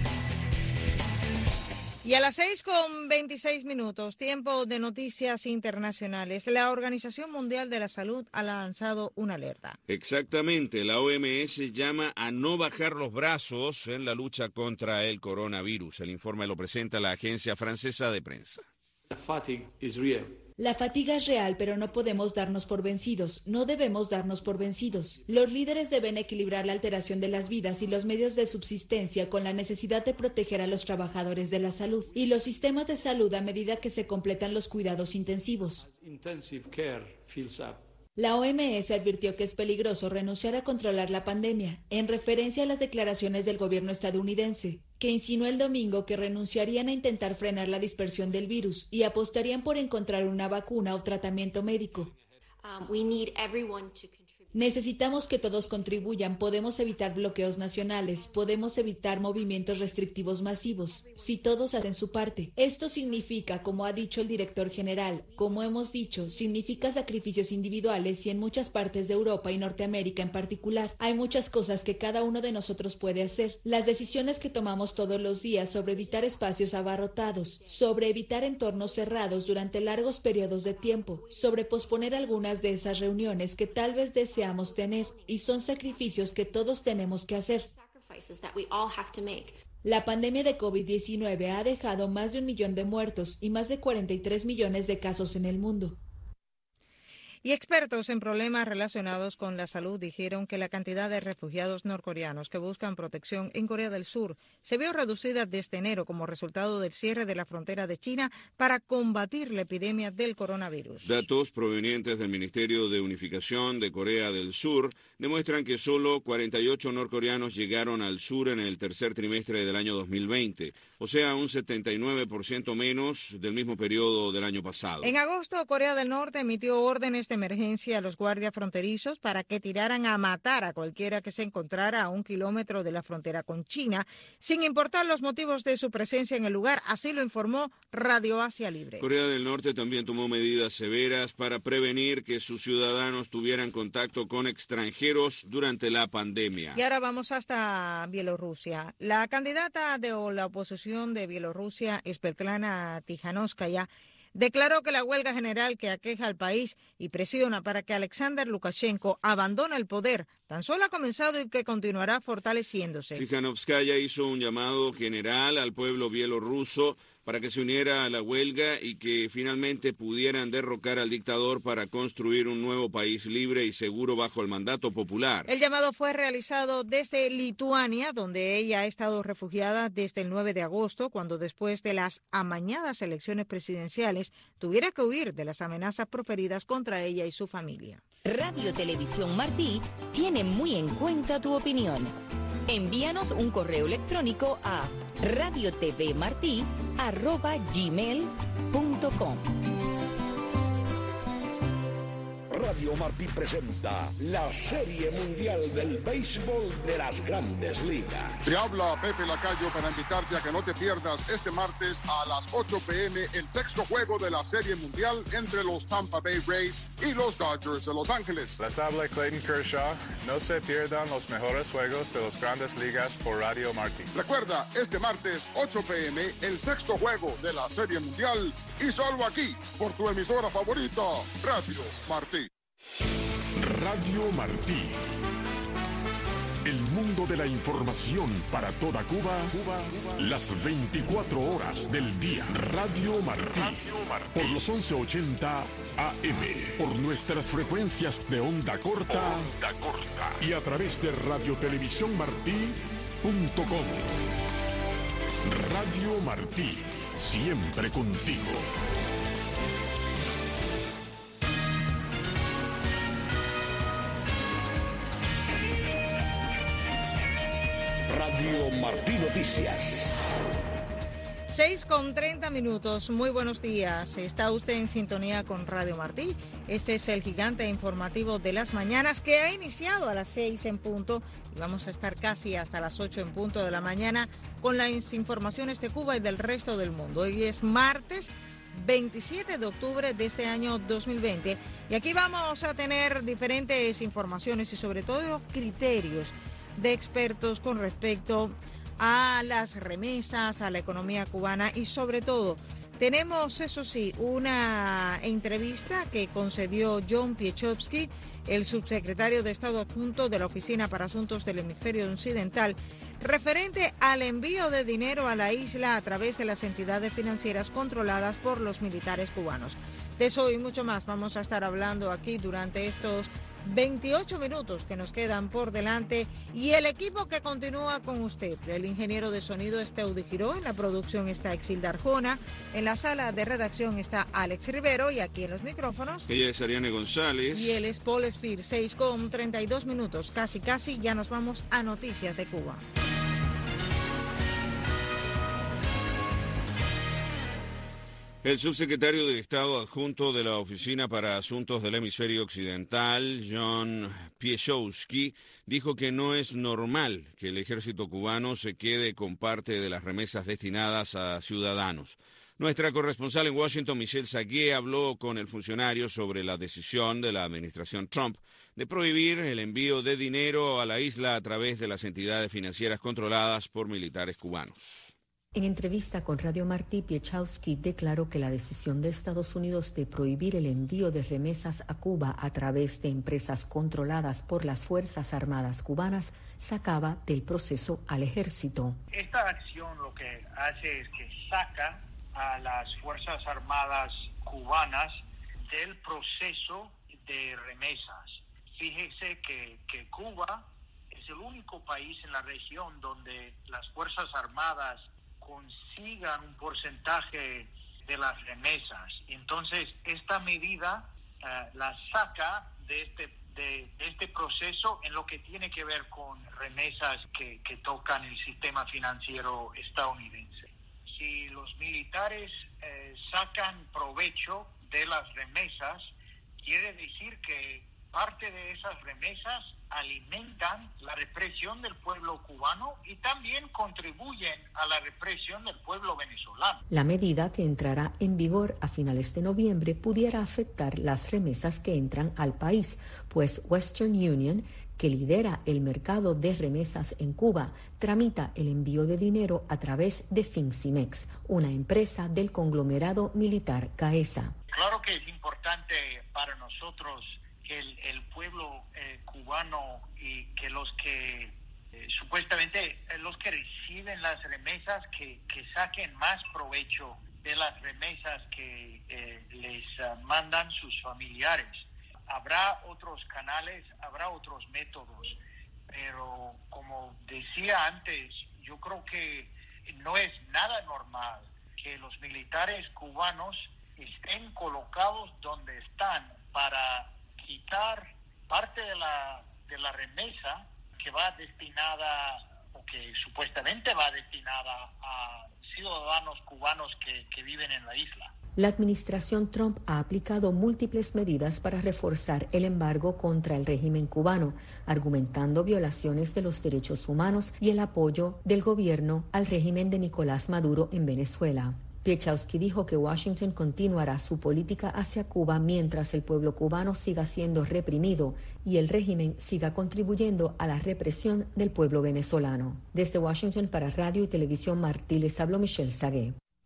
Y a las seis con veintiséis minutos, tiempo de noticias internacionales. La Organización Mundial de la Salud ha lanzado una alerta. Exactamente, la O M S llama a no bajar los brazos en la lucha contra el coronavirus. El informe lo presenta la agencia francesa de prensa. La fatiga es real, pero no podemos darnos por vencidos. No debemos darnos por vencidos. Los líderes deben equilibrar la alteración de las vidas y los medios de subsistencia con la necesidad de proteger a los trabajadores de la salud y los sistemas de salud a medida que se completan los cuidados intensivos. La O M S advirtió que es peligroso renunciar a controlar la pandemia, en referencia a las declaraciones del gobierno estadounidense, que insinuó el domingo que renunciarían a intentar frenar la dispersión del virus y apostarían por encontrar una vacuna o tratamiento médico. Um, we need everyone to... Necesitamos que todos contribuyan. Podemos evitar bloqueos nacionales, podemos evitar movimientos restrictivos masivos, si todos hacen su parte. Esto significa, como ha dicho el director general, como hemos dicho, significa sacrificios individuales y en muchas partes de Europa y Norteamérica en particular. Hay muchas cosas que cada uno de nosotros puede hacer. Las decisiones que tomamos todos los días sobre evitar espacios abarrotados, sobre evitar entornos cerrados durante largos periodos de tiempo, sobre posponer algunas de esas reuniones que tal vez deseamos tener, y son sacrificios que todos tenemos que hacer. La pandemia de COVID diecinueve ha dejado más de un millón de muertos y más de cuarenta y tres millones de casos en el mundo. Y expertos en problemas relacionados con la salud dijeron que la cantidad de refugiados norcoreanos que buscan protección en Corea del Sur se vio reducida desde enero como resultado del cierre de la frontera de China para combatir la epidemia del coronavirus. Datos provenientes del Ministerio de Unificación de Corea del Sur demuestran que solo cuarenta y ocho norcoreanos llegaron al sur en el tercer trimestre del año dos mil veinte, o sea, un setenta y nueve por ciento menos del mismo periodo del año pasado. En agosto, Corea del Norte emitió órdenes de emergencia a los guardias fronterizos para que tiraran a matar a cualquiera que se encontrara a un kilómetro de la frontera con China, sin importar los motivos de su presencia en el lugar, así lo informó Radio Asia Libre. Corea del Norte también tomó medidas severas para prevenir que sus ciudadanos tuvieran contacto con extranjeros durante la pandemia. Y ahora vamos hasta Bielorrusia. La candidata de la oposición de Bielorrusia, Svetlana Tikhanovskaya, declaró que la huelga general que aqueja al país y presiona para que Alexander Lukashenko abandone el poder tan solo ha comenzado y que continuará fortaleciéndose. Tikhanovskaya hizo un llamado general al pueblo bielorruso para que se uniera a la huelga y que finalmente pudieran derrocar al dictador para construir un nuevo país libre y seguro bajo el mandato popular. El llamado fue realizado desde Lituania, donde ella ha estado refugiada desde el nueve de agosto, cuando después de las amañadas elecciones presidenciales tuviera que huir de las amenazas proferidas contra ella y su familia. Radio Televisión Martí tiene muy en cuenta tu opinión. Envíanos un correo electrónico a radiotvmartí arroba gmail punto com. Radio Martí presenta la Serie Mundial del Béisbol de las Grandes Ligas. Te habla Pepe Lacayo para invitarte a que no te pierdas este martes a las ocho p m el sexto juego de la Serie Mundial entre los Tampa Bay Rays y los Dodgers de Los Ángeles. Les habla Clayton Kershaw. No se pierdan los mejores juegos de las Grandes Ligas por Radio Martí. Recuerda, este martes ocho p m el sexto juego de la Serie Mundial Y solo aquí, por tu emisora favorita, Radio Martí. Radio Martí. El mundo de la información para toda Cuba, Cuba, Cuba, las veinticuatro horas del día. Radio Martí. Radio Martí. Por los once ochenta A M. Por nuestras frecuencias de onda corta. Onda corta. Y a través de radio televisión martí punto com. Radio Martí. Siempre contigo. Radio Martí Noticias. seis con treinta minutos. Muy buenos días. Está usted en sintonía con Radio Martí. Este es el gigante informativo de las mañanas que ha iniciado a las seis en punto y vamos a estar casi hasta las ocho en punto de la mañana con las informaciones de Cuba y del resto del mundo. Hoy es martes veintisiete de octubre de este año dos mil veinte y aquí vamos a tener diferentes informaciones y sobre todo criterios de expertos con respecto a las remesas, a la economía cubana y sobre todo tenemos, eso sí, una entrevista que concedió John Piechowski, el subsecretario de Estado adjunto de la Oficina para Asuntos del Hemisferio Occidental, referente al envío de dinero a la isla a través de las entidades financieras controladas por los militares cubanos. De eso y mucho más vamos a estar hablando aquí durante estos veintiocho minutos que nos quedan por delante y el equipo que continúa con usted. El ingeniero de sonido está Eudy Giró, en la producción está Exilda Arjona, en la sala de redacción está Alex Rivero y aquí en los micrófonos ella es Ariane González y él es Paul Esfir. Seis con treinta y dos minutos, casi casi ya nos vamos a Noticias de Cuba. El subsecretario de Estado adjunto de la Oficina para Asuntos del Hemisferio Occidental, John Piechowski, dijo que no es normal que el ejército cubano se quede con parte de las remesas destinadas a ciudadanos. Nuestra corresponsal en Washington, Michelle Sagué, habló con el funcionario sobre la decisión de la administración Trump de prohibir el envío de dinero a la isla a través de las entidades financieras controladas por militares cubanos. En entrevista con Radio Martí, Piechowski declaró que la decisión de Estados Unidos de prohibir el envío de remesas a Cuba a través de empresas controladas por las Fuerzas Armadas cubanas sacaba del proceso al ejército. Esta acción lo que hace es que saca a las Fuerzas Armadas cubanas del proceso de remesas. Fíjese que, que Cuba es el único país en la región donde las Fuerzas Armadas consigan un porcentaje de las remesas. Entonces, esta medida uh, la saca de este, de, de este proceso en lo que tiene que ver con remesas que, que tocan el sistema financiero estadounidense. Si los militares eh, sacan provecho de las remesas, quiere decir que parte de esas remesas alimentan la represión del pueblo cubano y también contribuyen a la represión del pueblo venezolano. La medida, que entrará en vigor a finales de noviembre, pudiera afectar las remesas que entran al país, pues Western Union, que lidera el mercado de remesas en Cuba, tramita el envío de dinero a través de Fincimex, una empresa del conglomerado militar CAESA. Claro que es importante para nosotros que el, el pueblo eh, cubano y que los que eh, supuestamente eh, los que reciben las remesas que, que saquen más provecho de las remesas que eh, les uh, mandan sus familiares. Habrá otros canales, habrá otros métodos, pero como decía antes, yo creo que no es nada normal que los militares cubanos estén colocados donde están para quitar parte de la de la remesa que va destinada o que supuestamente va destinada a ciudadanos cubanos que, que viven en la isla. La administración Trump ha aplicado múltiples medidas para reforzar el embargo contra el régimen cubano, argumentando violaciones de los derechos humanos y el apoyo del gobierno al régimen de Nicolás Maduro en Venezuela. Piechowski dijo que Washington continuará su política hacia Cuba mientras el pueblo cubano siga siendo reprimido y el régimen siga contribuyendo a la represión del pueblo venezolano. Desde Washington para Radio y Televisión Martí les habló Michelle Sagué.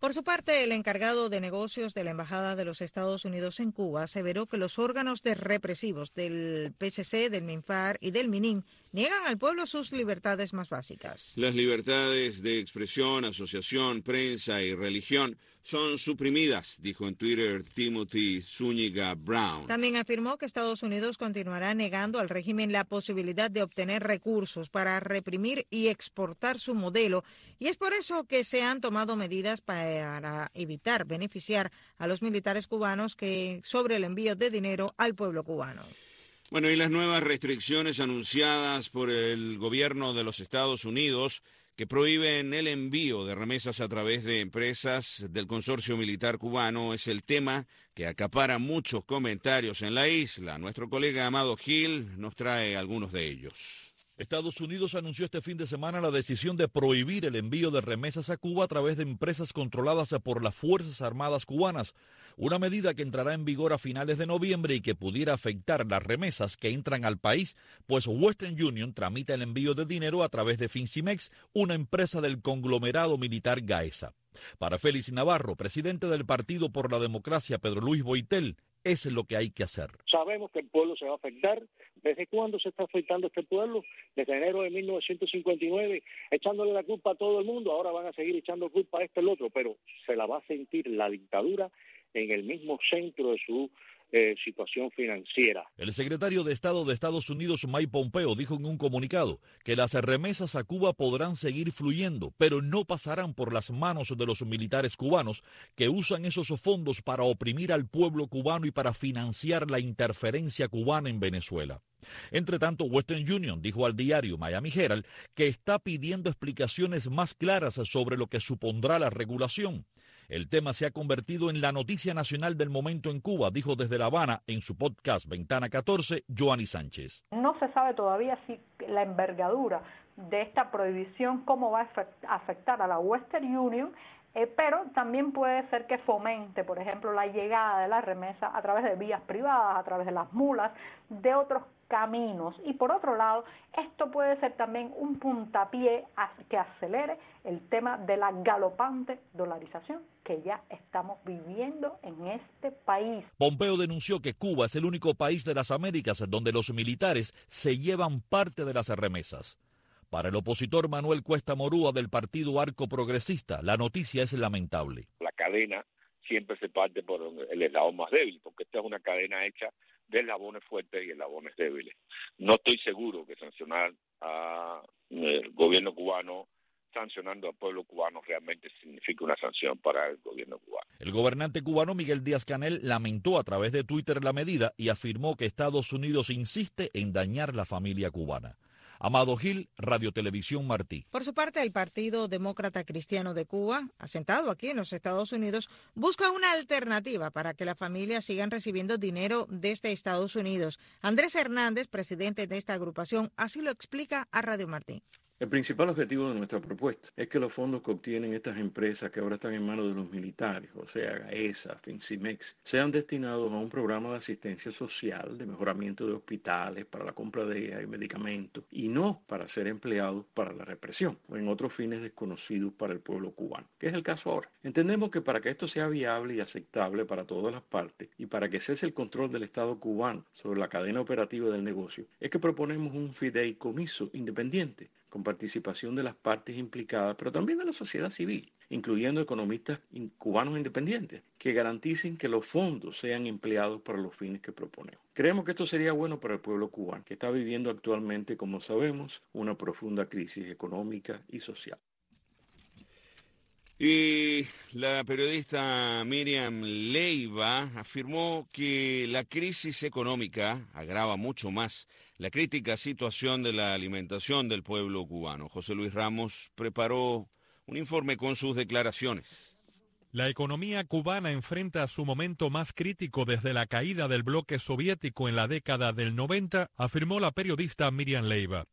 Por su parte, el encargado de negocios de la Embajada de los Estados Unidos en Cuba aseveró que los órganos de represivos del P C C, del MINFAR y del MINIM niegan al pueblo sus libertades más básicas. Las libertades de expresión, asociación, prensa y religión son suprimidas, dijo en Twitter Timothy Zúñiga Brown. También afirmó que Estados Unidos continuará negando al régimen la posibilidad de obtener recursos para reprimir y exportar su modelo, y es por eso que se han tomado medidas para evitar beneficiar a los militares cubanos que sobre el envío de dinero al pueblo cubano. Bueno, y las nuevas restricciones anunciadas por el gobierno de los Estados Unidos que prohíben el envío de remesas a través de empresas del consorcio militar cubano es el tema que acapara muchos comentarios en la isla. Nuestro colega Amado Gil nos trae algunos de ellos. Estados Unidos anunció este fin de semana la decisión de prohibir el envío de remesas a Cuba a través de empresas controladas por las Fuerzas Armadas cubanas, una medida que entrará en vigor a finales de noviembre y que pudiera afectar las remesas que entran al país, pues Western Union tramita el envío de dinero a través de Fincimex, una empresa del conglomerado militar Gaesa. Para Félix Navarro, presidente del Partido por la Democracia, Pedro Luis Boitel, es lo que hay que hacer. Sabemos que el pueblo se va a afectar. ¿Desde cuándo se está afectando este pueblo? Desde enero de mil novecientos cincuenta y nueve, echándole la culpa a todo el mundo. Ahora van a seguir echando culpa a este y el otro, pero se la va a sentir la dictadura en el mismo centro de su eh, situación financiera. El secretario de Estado de Estados Unidos, Mike Pompeo, dijo en un comunicado que las remesas a Cuba podrán seguir fluyendo, pero no pasarán por las manos de los militares cubanos que usan esos fondos para oprimir al pueblo cubano y para financiar la interferencia cubana en Venezuela. Entre tanto, Western Union dijo al diario Miami Herald que está pidiendo explicaciones más claras sobre lo que supondrá la regulación. El tema se ha convertido en la noticia nacional del momento en Cuba, dijo desde La Habana en su podcast Ventana catorce, Joanny Sánchez. No se sabe todavía si la envergadura de esta prohibición, cómo va a afectar a la Western Union, eh, pero también puede ser que fomente, por ejemplo, la llegada de la remesa a través de vías privadas, a través de las mulas, de otros caminos. Y por otro lado, esto puede ser también un puntapié que acelere el tema de la galopante dolarización que ya estamos viviendo en este país. Pompeo denunció que Cuba es el único país de las Américas donde los militares se llevan parte de las remesas. Para el opositor Manuel Cuesta Morúa del Partido Arco Progresista, la noticia es lamentable. La cadena siempre se parte por el eslabón más débil, porque esta es una cadena hecha de eslabones fuertes y eslabones débiles. No estoy seguro que sancionar al gobierno cubano, sancionando al pueblo cubano, realmente significa una sanción para el gobierno cubano. El gobernante cubano Miguel Díaz-Canel lamentó a través de Twitter la medida y afirmó que Estados Unidos insiste en dañar la familia cubana. Amado Gil, Radio Televisión Martí. Por su parte, el Partido Demócrata Cristiano de Cuba, asentado aquí en los Estados Unidos, busca una alternativa para que las familias sigan recibiendo dinero desde Estados Unidos. Andrés Hernández, presidente de esta agrupación, así lo explica a Radio Martí. El principal objetivo de nuestra propuesta es que los fondos que obtienen estas empresas que ahora están en manos de los militares, o sea, Gaesa, Fincimex, sean destinados a un programa de asistencia social, de mejoramiento de hospitales, para la compra de medicamentos, y no para ser empleados para la represión o en otros fines desconocidos para el pueblo cubano, que es el caso ahora. Entendemos que para que esto sea viable y aceptable para todas las partes y para que cese el control del Estado cubano sobre la cadena operativa del negocio, es que proponemos un fideicomiso independiente con participación de las partes implicadas, pero también de la sociedad civil, incluyendo economistas cubanos independientes, que garanticen que los fondos sean empleados para los fines que proponemos. Creemos que esto sería bueno para el pueblo cubano, que está viviendo actualmente, como sabemos, una profunda crisis económica y social. Y la periodista Miriam Leiva afirmó que la crisis económica agrava mucho más la crítica situación de la alimentación del pueblo cubano. José Luis Ramos preparó un informe con sus declaraciones. La economía cubana enfrenta su momento más crítico desde la caída del bloque soviético en la década del noventa, afirmó la periodista Miriam Leiva.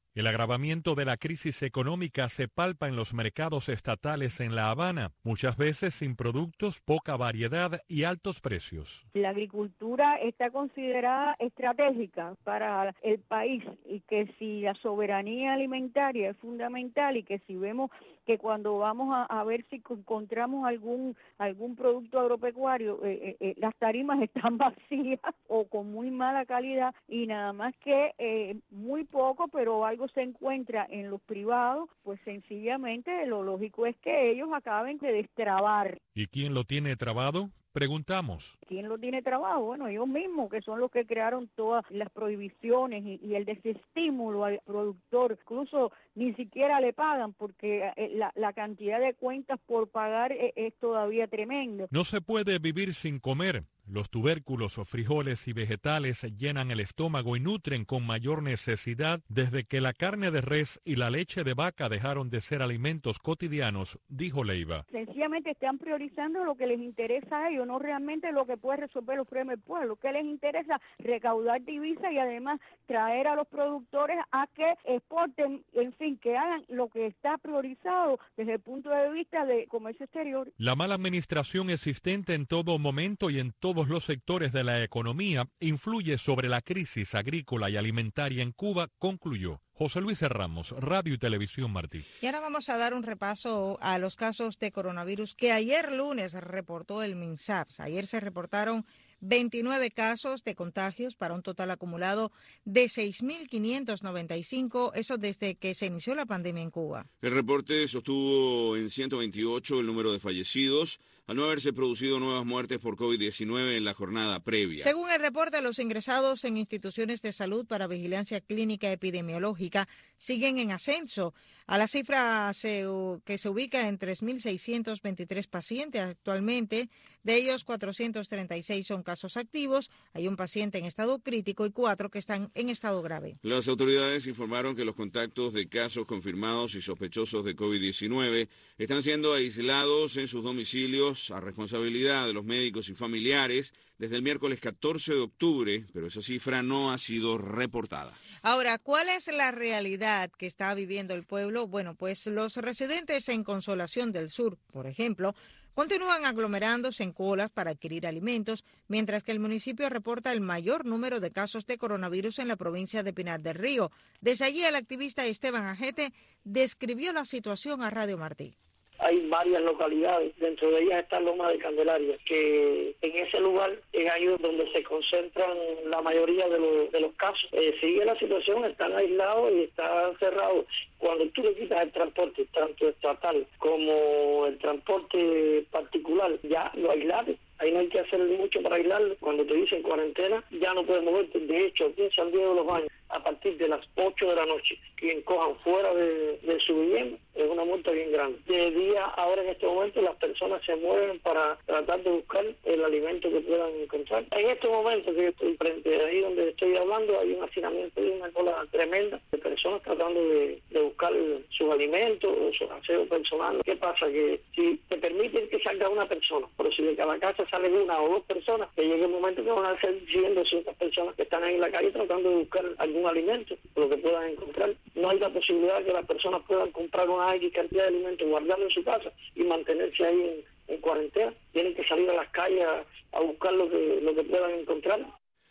El agravamiento de la crisis económica se palpa en los mercados estatales en La Habana, muchas veces sin productos, poca variedad y altos precios. La agricultura está considerada estratégica para el país y que si la soberanía alimentaria es fundamental y que si vemos que cuando vamos a, a ver si encontramos algún algún producto agropecuario, eh, eh, las tarimas están vacías o con muy mala calidad y nada más que eh, muy poco, pero algo se encuentra en los privados, pues sencillamente lo lógico es que ellos acaben de destrabar. ¿Y quién lo tiene trabado? Preguntamos. ¿Quién lo tiene trabado? Bueno, ellos mismos, que son los que crearon todas las prohibiciones y, y el desestímulo al productor. Incluso ni siquiera le pagan porque la, la cantidad de cuentas por pagar es, es todavía tremenda. No se puede vivir sin comer. Los tubérculos, frijoles y vegetales llenan el estómago y nutren con mayor necesidad desde que la carne de res y la leche de vaca dejaron de ser alimentos cotidianos, dijo Leiva. Sencillamente están priorizando lo que les interesa a ellos, no realmente lo que puede resolver los problemas del pueblo. ¿Qué les interesa? Recaudar divisas y además traer a los productores a que exporten, en fin, que hagan lo que está priorizado desde el punto de vista de comercio exterior. La mala administración existente en todo momento y en todo los sectores de la economía influye sobre la crisis agrícola y alimentaria en Cuba, concluyó. José Luis Ramos, Radio y Televisión Martí. Y ahora vamos a dar un repaso a los casos de coronavirus que ayer lunes reportó el MINSAPS. Ayer se reportaron veintinueve casos de contagios para un total acumulado de seis mil quinientos noventa y cinco, eso desde que se inició la pandemia en Cuba. El reporte sostuvo en ciento veintiocho el número de fallecidos, al no haberse producido nuevas muertes por COVID diecinueve en la jornada previa. Según el reporte, los ingresados en instituciones de salud para vigilancia clínica epidemiológica siguen en ascenso. A la cifra se, que se ubica en tres mil seiscientos veintitrés pacientes actualmente, de ellos cuatrocientos treinta y seis son casos activos, hay un paciente en estado crítico y cuatro que están en estado grave. Las autoridades informaron que los contactos de casos confirmados y sospechosos de COVID diecinueve están siendo aislados en sus domicilios a responsabilidad de los médicos y familiares desde el miércoles catorce de octubre, pero esa cifra no ha sido reportada. Ahora, ¿cuál es la realidad que está viviendo el pueblo? Bueno, pues los residentes en Consolación del Sur, por ejemplo, continúan aglomerándose en colas para adquirir alimentos, mientras que el municipio reporta el mayor número de casos de coronavirus en la provincia de Pinar del Río. Desde allí, el activista Esteban Ajete describió la situación a Radio Martí. Hay varias localidades, dentro de ellas está Loma de Candelaria, que en ese lugar es ahí donde se concentran la mayoría de los, de los casos. Eh, sigue la situación, están aislados y están cerrados. Cuando tú le quitas el transporte, tanto estatal como el transporte particular, ya lo aislaste. Ahí no hay que hacer mucho para aislarlo. Cuando te dicen cuarentena, ya no puedes moverte. De hecho, aquí en San Diego de los Baños, a partir de las ocho de la noche, quien cojan fuera de, de su vivienda es una multa bien grande. De día, ahora en este momento, las personas se mueven para tratar de buscar el alimento que puedan encontrar. En este momento que yo estoy frente de ahí donde estoy hablando, hay un hacinamiento y una cola tremenda de personas tratando de, de buscar sus alimentos o su aseo personal. ¿Qué pasa? Que si te permiten que salga una persona, pero si de cada casa salen una o dos personas, que llegue un momento que van a ser cientos cientos personas que están ahí en la calle tratando de buscar algún alimento, lo que puedan encontrar. No hay la posibilidad de que las personas puedan comprar una X cantidad de alimentos, guardarlo en su casa y mantenerse ahí en, en cuarentena. Tienen que salir a las calles a, a buscar lo que, lo que puedan encontrar.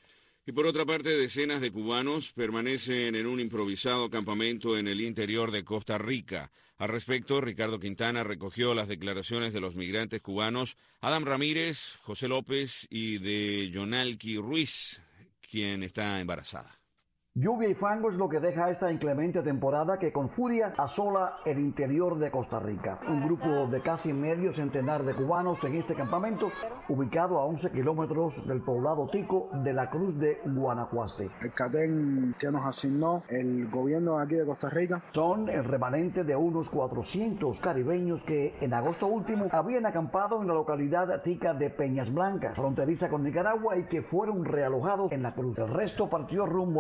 Y por otra parte, decenas de cubanos permanecen en un improvisado campamento en el interior de Costa Rica. Al respecto, Ricardo Quintana recogió las declaraciones de los migrantes cubanos Adam Ramírez, José López y de Yonalki Ruiz, quien está embarazada. Lluvia y fango es lo que deja esta inclemente temporada que con furia asola el interior de Costa Rica. Un grupo de casi medio centenar de cubanos en este campamento, ubicado a once kilómetros del poblado tico de la Cruz de Guanajuaste. El catén que nos asignó el gobierno aquí de Costa Rica. Son el remanente de unos cuatrocientos caribeños que en agosto último habían acampado en la localidad tica de Peñas Blancas, fronteriza con Nicaragua, y que fueron realojados en la Cruz. El resto partió rumbo norte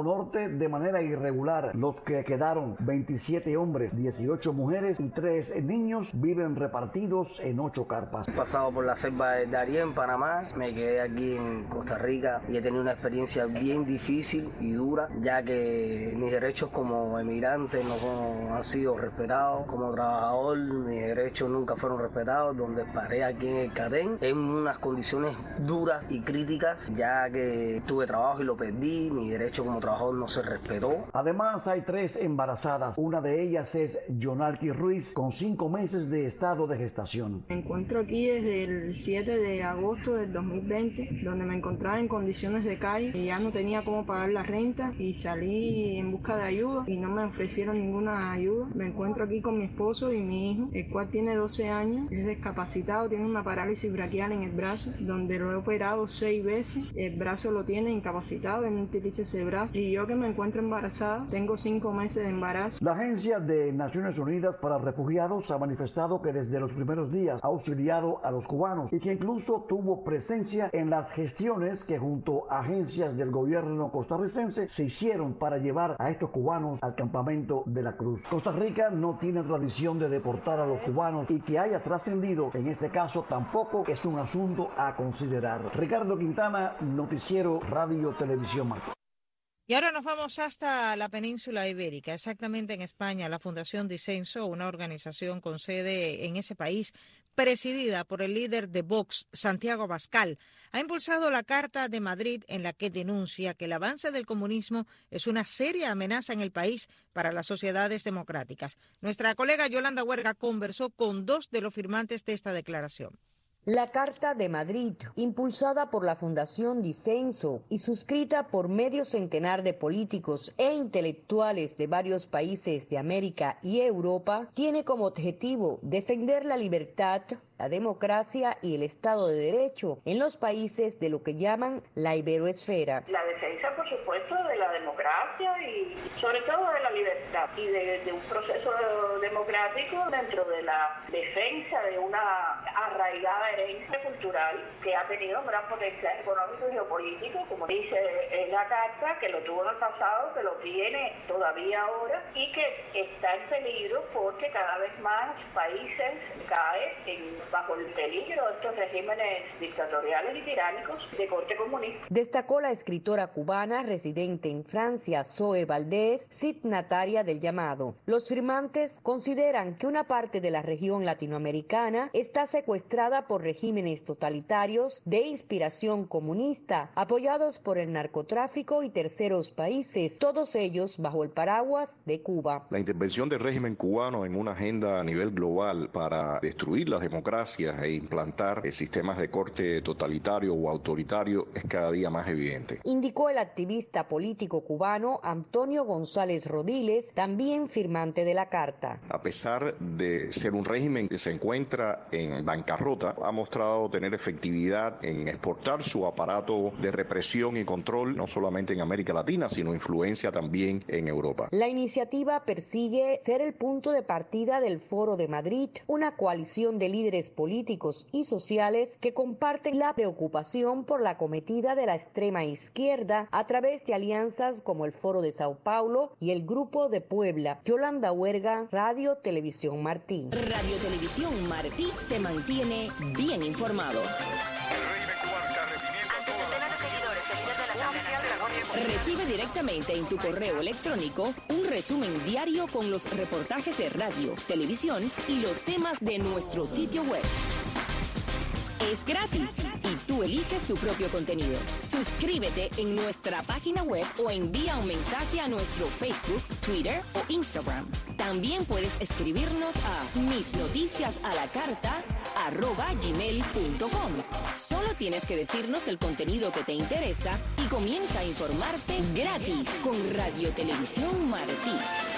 fue de manera irregular. Los que quedaron, veintisiete hombres, dieciocho mujeres y tres niños, viven repartidos en ocho carpas. He pasado por la selva de Darién, en Panamá, me quedé aquí en Costa Rica y he tenido una experiencia bien difícil y dura, ya que mis derechos como emigrante no han sido respetados, como trabajador mis derechos nunca fueron respetados, donde paré aquí en el Catén en unas condiciones duras y críticas, ya que tuve trabajo y lo perdí, mi derecho como trabajador no se respetó. Además hay tres embarazadas, una de ellas es Yonarki Ruiz, con cinco meses de estado de gestación. Me encuentro aquí desde el siete de agosto del dos mil veinte, donde me encontraba en condiciones de calle y ya no tenía cómo pagar la renta y salí en busca de ayuda y no me ofrecieron ninguna ayuda. Me encuentro aquí con mi esposo y mi hijo, el cual tiene doce años, es discapacitado, tiene una parálisis braquial en el brazo, donde lo he operado seis veces, el brazo lo tiene incapacitado, él no utiliza ese brazo, y yo que me encuentro embarazada, tengo cinco meses de embarazo. La Agencia de Naciones Unidas para Refugiados ha manifestado que desde los primeros días ha auxiliado a los cubanos y que incluso tuvo presencia en las gestiones que junto a agencias del gobierno costarricense se hicieron para llevar a estos cubanos al campamento de la Cruz. Costa Rica no tiene tradición de deportar a los cubanos y que haya trascendido en este caso tampoco es un asunto a considerar. Ricardo Quintana, Noticiero Radio Televisión Martí. Y ahora nos vamos hasta la península ibérica, exactamente en España. La Fundación Disenso, una organización con sede en ese país, presidida por el líder de Vox, Santiago Abascal, ha impulsado la Carta de Madrid en la que denuncia que el avance del comunismo es una seria amenaza en el país para las sociedades democráticas. Nuestra colega Yolanda Huerga conversó con dos de los firmantes de esta declaración. La Carta de Madrid, impulsada por la Fundación Disenso y suscrita por medio centenar de políticos e intelectuales de varios países de América y Europa, tiene como objetivo defender la libertad, la democracia y el Estado de Derecho en los países de lo que llaman la Iberoesfera. La defensa, por supuesto, de la democracia y sobre todo de la libertad y de, de un proceso democrático dentro de la defensa de una arraigada herencia cultural que ha tenido un gran potencial económico y geopolítico, como dice en la Carta, que lo tuvo en el pasado, que lo tiene todavía ahora y que está en peligro porque cada vez más países caen en bajo el peligro de estos regímenes dictatoriales y tiránicos de corte comunista. Destacó la escritora cubana residente en Francia, Zoe Valdés, signataria del llamado. Los firmantes consideran que una parte de la región latinoamericana está secuestrada por regímenes totalitarios de inspiración comunista, apoyados por el narcotráfico y terceros países, todos ellos bajo el paraguas de Cuba. La intervención del régimen cubano en una agenda a nivel global para destruir la democracia e implantar sistemas de corte totalitario o autoritario es cada día más evidente. Indicó el activista político cubano Antonio González Rodiles, también firmante de la Carta. A pesar de ser un régimen que se encuentra en bancarrota, ha mostrado tener efectividad en exportar su aparato de represión y control, no solamente en América Latina, sino influencia también en Europa. La iniciativa persigue ser el punto de partida del Foro de Madrid, una coalición de líderes políticos y sociales que comparten la preocupación por la acometida de la extrema izquierda a través de alianzas como el Foro de Sao Paulo y el Grupo de Puebla. Yolanda Huerga, Radio Televisión Martí. Radio Televisión Martí te mantiene bien informado. Recibe directamente en tu correo electrónico un resumen diario con los reportajes de radio, televisión y los temas de nuestro sitio web. Es gratis y tú eliges tu propio contenido. Suscríbete en nuestra página web o envía un mensaje a nuestro Facebook, Twitter o Instagram. También puedes escribirnos a misnoticiasalacarta arroba gmail punto com. Solo tienes que decirnos el contenido que te interesa y comienza a informarte gratis con Radio Televisión Martí.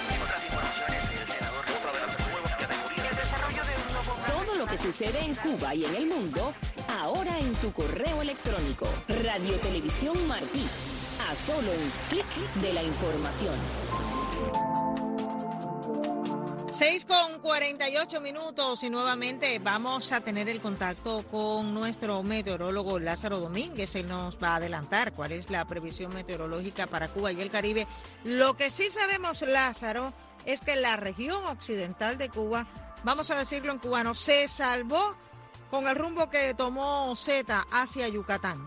Todo lo que sucede en Cuba y en el mundo, ahora en tu correo electrónico. Radio Televisión Martí. A solo un clic de la información. seis con cuarenta y ocho minutos y nuevamente vamos a tener el contacto con nuestro meteorólogo Lázaro Domínguez. Él nos va a adelantar cuál es la previsión meteorológica para Cuba y el Caribe. Lo que sí sabemos, Lázaro, es que la región occidental de Cuba, vamos a decirlo en cubano, se salvó con el rumbo que tomó Zeta hacia Yucatán.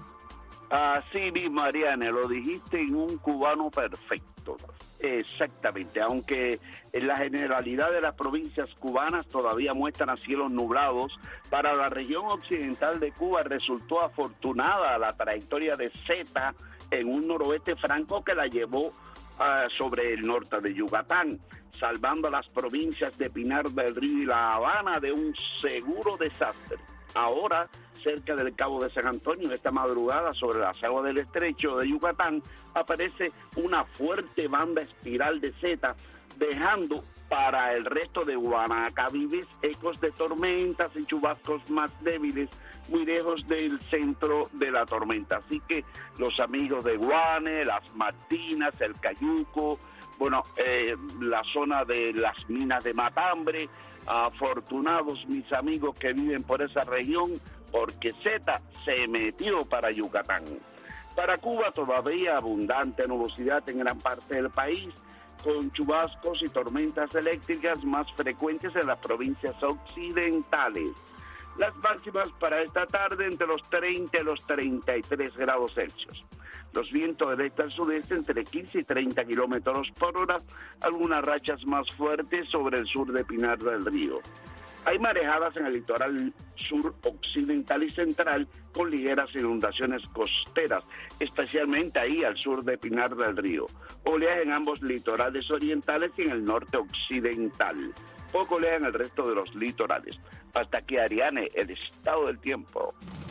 Así mismo, Ariane, lo dijiste en un cubano perfecto. Exactamente, aunque en la generalidad de las provincias cubanas todavía muestran a cielos nublados, para la región occidental de Cuba resultó afortunada la trayectoria de Zeta en un noroeste franco que la llevó uh, sobre el norte de Yucatán, salvando a las provincias de Pinar del Río y La Habana de un seguro desastre. Ahora, cerca del Cabo de San Antonio, esta madrugada, sobre las aguas del estrecho de Yucatán, aparece una fuerte banda espiral de Zeta, dejando para el resto de Guanacabibes ecos de tormentas y chubascos más débiles, muy lejos del centro de la tormenta. Así que los amigos de Guane, Las Martinas, el Cayuco, bueno, eh, la zona de las minas de Matambre, afortunados mis amigos que viven por esa región, porque Zeta se metió para Yucatán. Para Cuba todavía abundante nubosidad en gran parte del país, con chubascos y tormentas eléctricas más frecuentes en las provincias occidentales. Las máximas para esta tarde entre los treinta y los treinta y tres grados Celsius. Los vientos del este al sudeste entre quince y treinta kilómetros por hora, algunas rachas más fuertes sobre el sur de Pinar del Río. Hay marejadas en el litoral sur occidental y central con ligeras inundaciones costeras, especialmente ahí al sur de Pinar del Río. Oleaje en ambos litorales orientales y en el norte occidental. Poco oleaje en el resto de los litorales. Hasta aquí, Ariane, el estado del tiempo.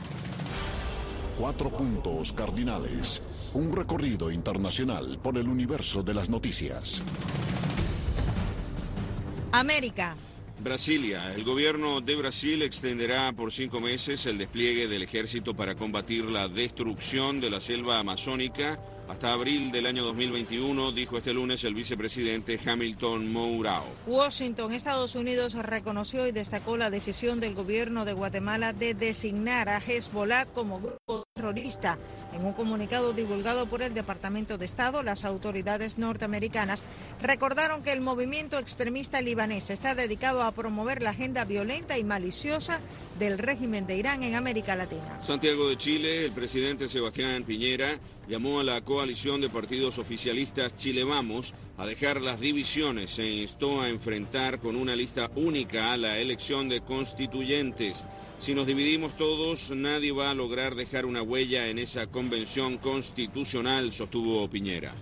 Cuatro puntos cardinales. Un recorrido internacional por el universo de las noticias. América. Brasilia. El gobierno de Brasil extenderá por cinco meses el despliegue del ejército para combatir la destrucción de la selva amazónica hasta abril del año dos mil veintiuno, dijo este lunes el vicepresidente Hamilton Mourão. Washington, Estados Unidos, reconoció y destacó la decisión del gobierno de Guatemala de designar a Hezbollah como grupo terrorista. En un comunicado divulgado por el Departamento de Estado, las autoridades norteamericanas recordaron que el movimiento extremista libanés está dedicado a promover la agenda violenta y maliciosa del régimen de Irán en América Latina. Santiago de Chile, el presidente Sebastián Piñera llamó a la coalición de partidos oficialistas Chile Vamos a dejar las divisiones. Se instó a enfrentar con una lista única a la elección de constituyentes. Si nos dividimos todos, nadie va a lograr dejar una huella en esa convención constitucional, sostuvo Piñera.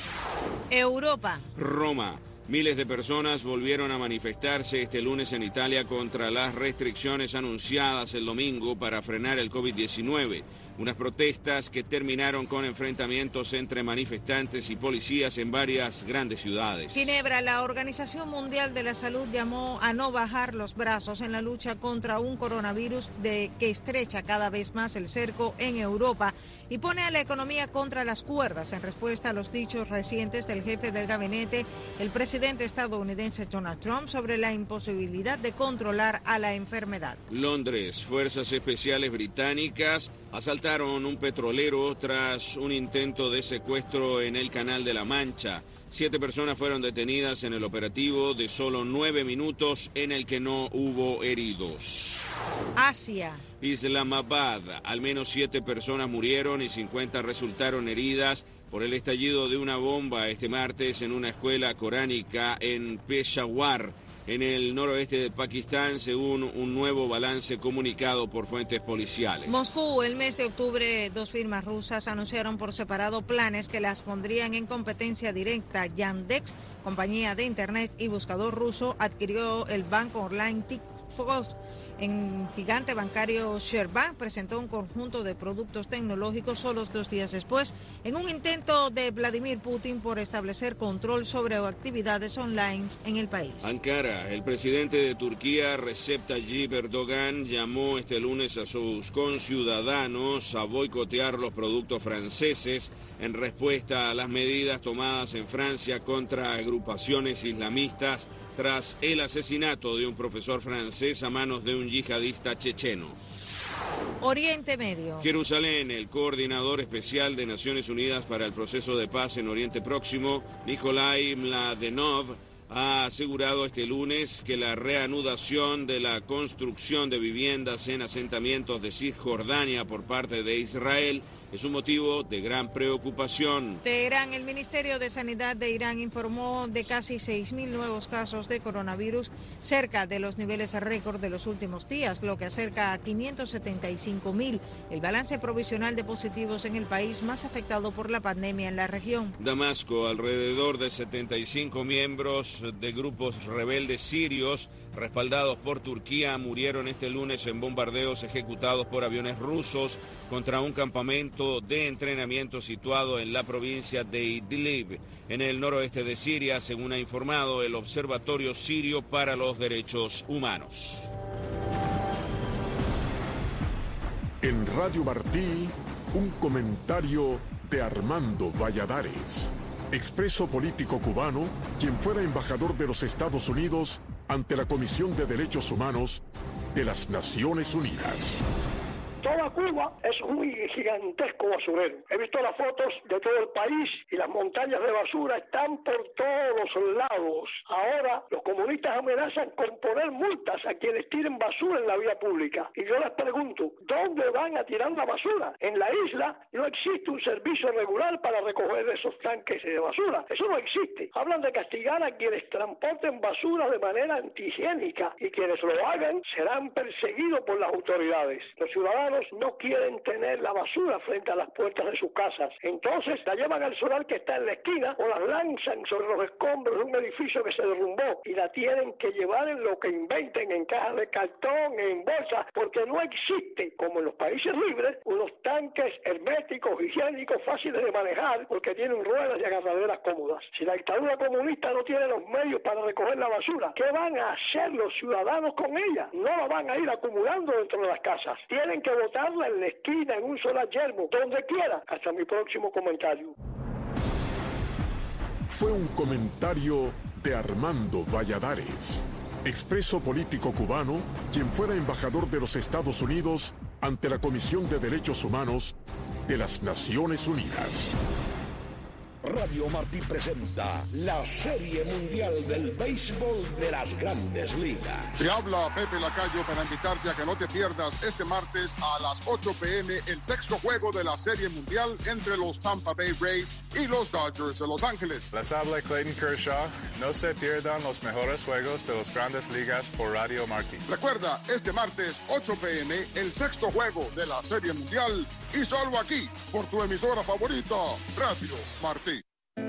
Europa. Roma. Miles de personas volvieron a manifestarse este lunes en Italia contra las restricciones anunciadas el domingo para frenar el COVID diecinueve. Unas protestas que terminaron con enfrentamientos entre manifestantes y policías en varias grandes ciudades. Ginebra, la Organización Mundial de la Salud llamó a no bajar los brazos en la lucha contra un coronavirus de que estrecha cada vez más el cerco en Europa y pone a la economía contra las cuerdas en respuesta a los dichos recientes del jefe del gabinete, el presidente estadounidense Donald Trump, sobre la imposibilidad de controlar a la enfermedad. Londres, fuerzas especiales británicas asaltaron un petrolero tras un intento de secuestro en el Canal de la Mancha. Siete personas fueron detenidas en el operativo de solo nueve minutos en el que no hubo heridos. Asia. Islamabad. Al menos siete personas murieron y cincuenta resultaron heridas por el estallido de una bomba este martes en una escuela coránica en Peshawar, en el noroeste de Pakistán, según un nuevo balance comunicado por fuentes policiales. Moscú, el mes de octubre, dos firmas rusas anunciaron por separado planes que las pondrían en competencia directa. Yandex, compañía de internet y buscador ruso, adquirió el banco online TikTok En gigante bancario Sberbank presentó un conjunto de productos tecnológicos solo dos días después en un intento de Vladimir Putin por establecer control sobre actividades online en el país. Ankara, el presidente de Turquía, Recep Tayyip Erdogan, llamó este lunes a sus conciudadanos a boicotear los productos franceses en respuesta a las medidas tomadas en Francia contra agrupaciones islamistas tras el asesinato de un profesor francés a manos de un yihadista checheno. Oriente Medio. Jerusalén, el coordinador especial de Naciones Unidas para el proceso de paz en Oriente Próximo, Nikolai Mladenov, ha asegurado este lunes que la reanudación de la construcción de viviendas en asentamientos de Cisjordania por parte de Israel es un motivo de gran preocupación. Teherán, el Ministerio de Sanidad de Irán informó de casi seis mil nuevos casos de coronavirus, cerca de los niveles récord de los últimos días, lo que acerca a quinientos setenta y cinco mil, el balance provisional de positivos en el país más afectado por la pandemia en la región. Damasco, alrededor de setenta y cinco miembros de grupos rebeldes sirios respaldados por Turquía murieron este lunes en bombardeos ejecutados por aviones rusos contra un campamento de entrenamiento situado en la provincia de Idlib, en el noroeste de Siria, según ha informado el Observatorio Sirio para los Derechos Humanos. En Radio Martí, un comentario de Armando Valladares, expreso político cubano, quien fuera embajador de los Estados Unidos ante la Comisión de Derechos Humanos de las Naciones Unidas. Toda Cuba es un gigantesco basurero. He visto las fotos de todo el país y las montañas de basura están por todos los lados. Ahora los comunistas amenazan con poner multas a quienes tiren basura en la vía pública. Y yo les pregunto, ¿dónde van a tirar la basura? En la isla no existe un servicio regular para recoger esos tanques de basura. Eso no existe. Hablan de castigar a quienes transporten basura de manera antihigiénica y quienes lo hagan serán perseguidos por las autoridades. Los ciudadanos no quieren tener la basura frente a las puertas de sus casas. Entonces la llevan al solar que está en la esquina o la lanzan sobre los escombros de un edificio que se derrumbó y la tienen que llevar en lo que inventen, en cajas de cartón, en bolsas, porque no existe, como en los países libres, unos tanques herméticos, higiénicos, fáciles de manejar, porque tienen ruedas y agarraderas cómodas. Si la dictadura comunista no tiene los medios para recoger la basura, ¿qué van a hacer los ciudadanos con ella? No la van a ir acumulando dentro de las casas. Tienen que botarla en la esquina, en un solar yermo, donde quiera. Hasta mi próximo comentario. Fue un comentario de Armando Valladares, expreso político cubano, quien fuera embajador de los Estados Unidos ante la Comisión de Derechos Humanos de las Naciones Unidas. Radio Martí presenta la Serie Mundial del Béisbol de las Grandes Ligas. Te habla Pepe Lacayo para invitarte a que no te pierdas este martes a las ocho p m el sexto juego de la Serie Mundial entre los Tampa Bay Rays y los Dodgers de Los Ángeles. Les habla Clayton Kershaw. No se pierdan los mejores juegos de las Grandes Ligas por Radio Martí. Recuerda, este martes ocho p m el sexto juego de la Serie Mundial y solo aquí por tu emisora favorita, Radio Martí.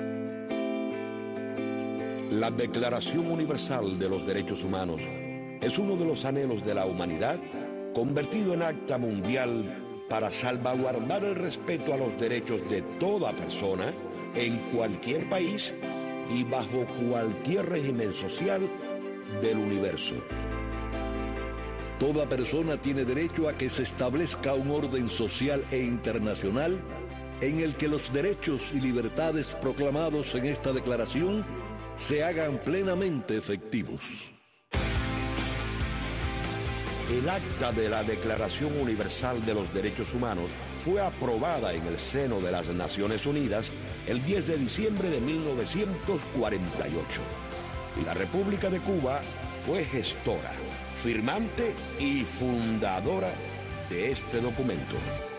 La Declaración Universal de los Derechos Humanos es uno de los anhelos de la humanidad convertido en acta mundial para salvaguardar el respeto a los derechos de toda persona en cualquier país y bajo cualquier régimen social del universo. Toda persona tiene derecho a que se establezca un orden social e internacional en el que los derechos y libertades proclamados en esta declaración se hagan plenamente efectivos. El acta de la Declaración Universal de los Derechos Humanos fue aprobada en el seno de las Naciones Unidas el diez de diciembre de mil novecientos cuarenta y ocho. Y la República de Cuba fue gestora, firmante y fundadora de este documento.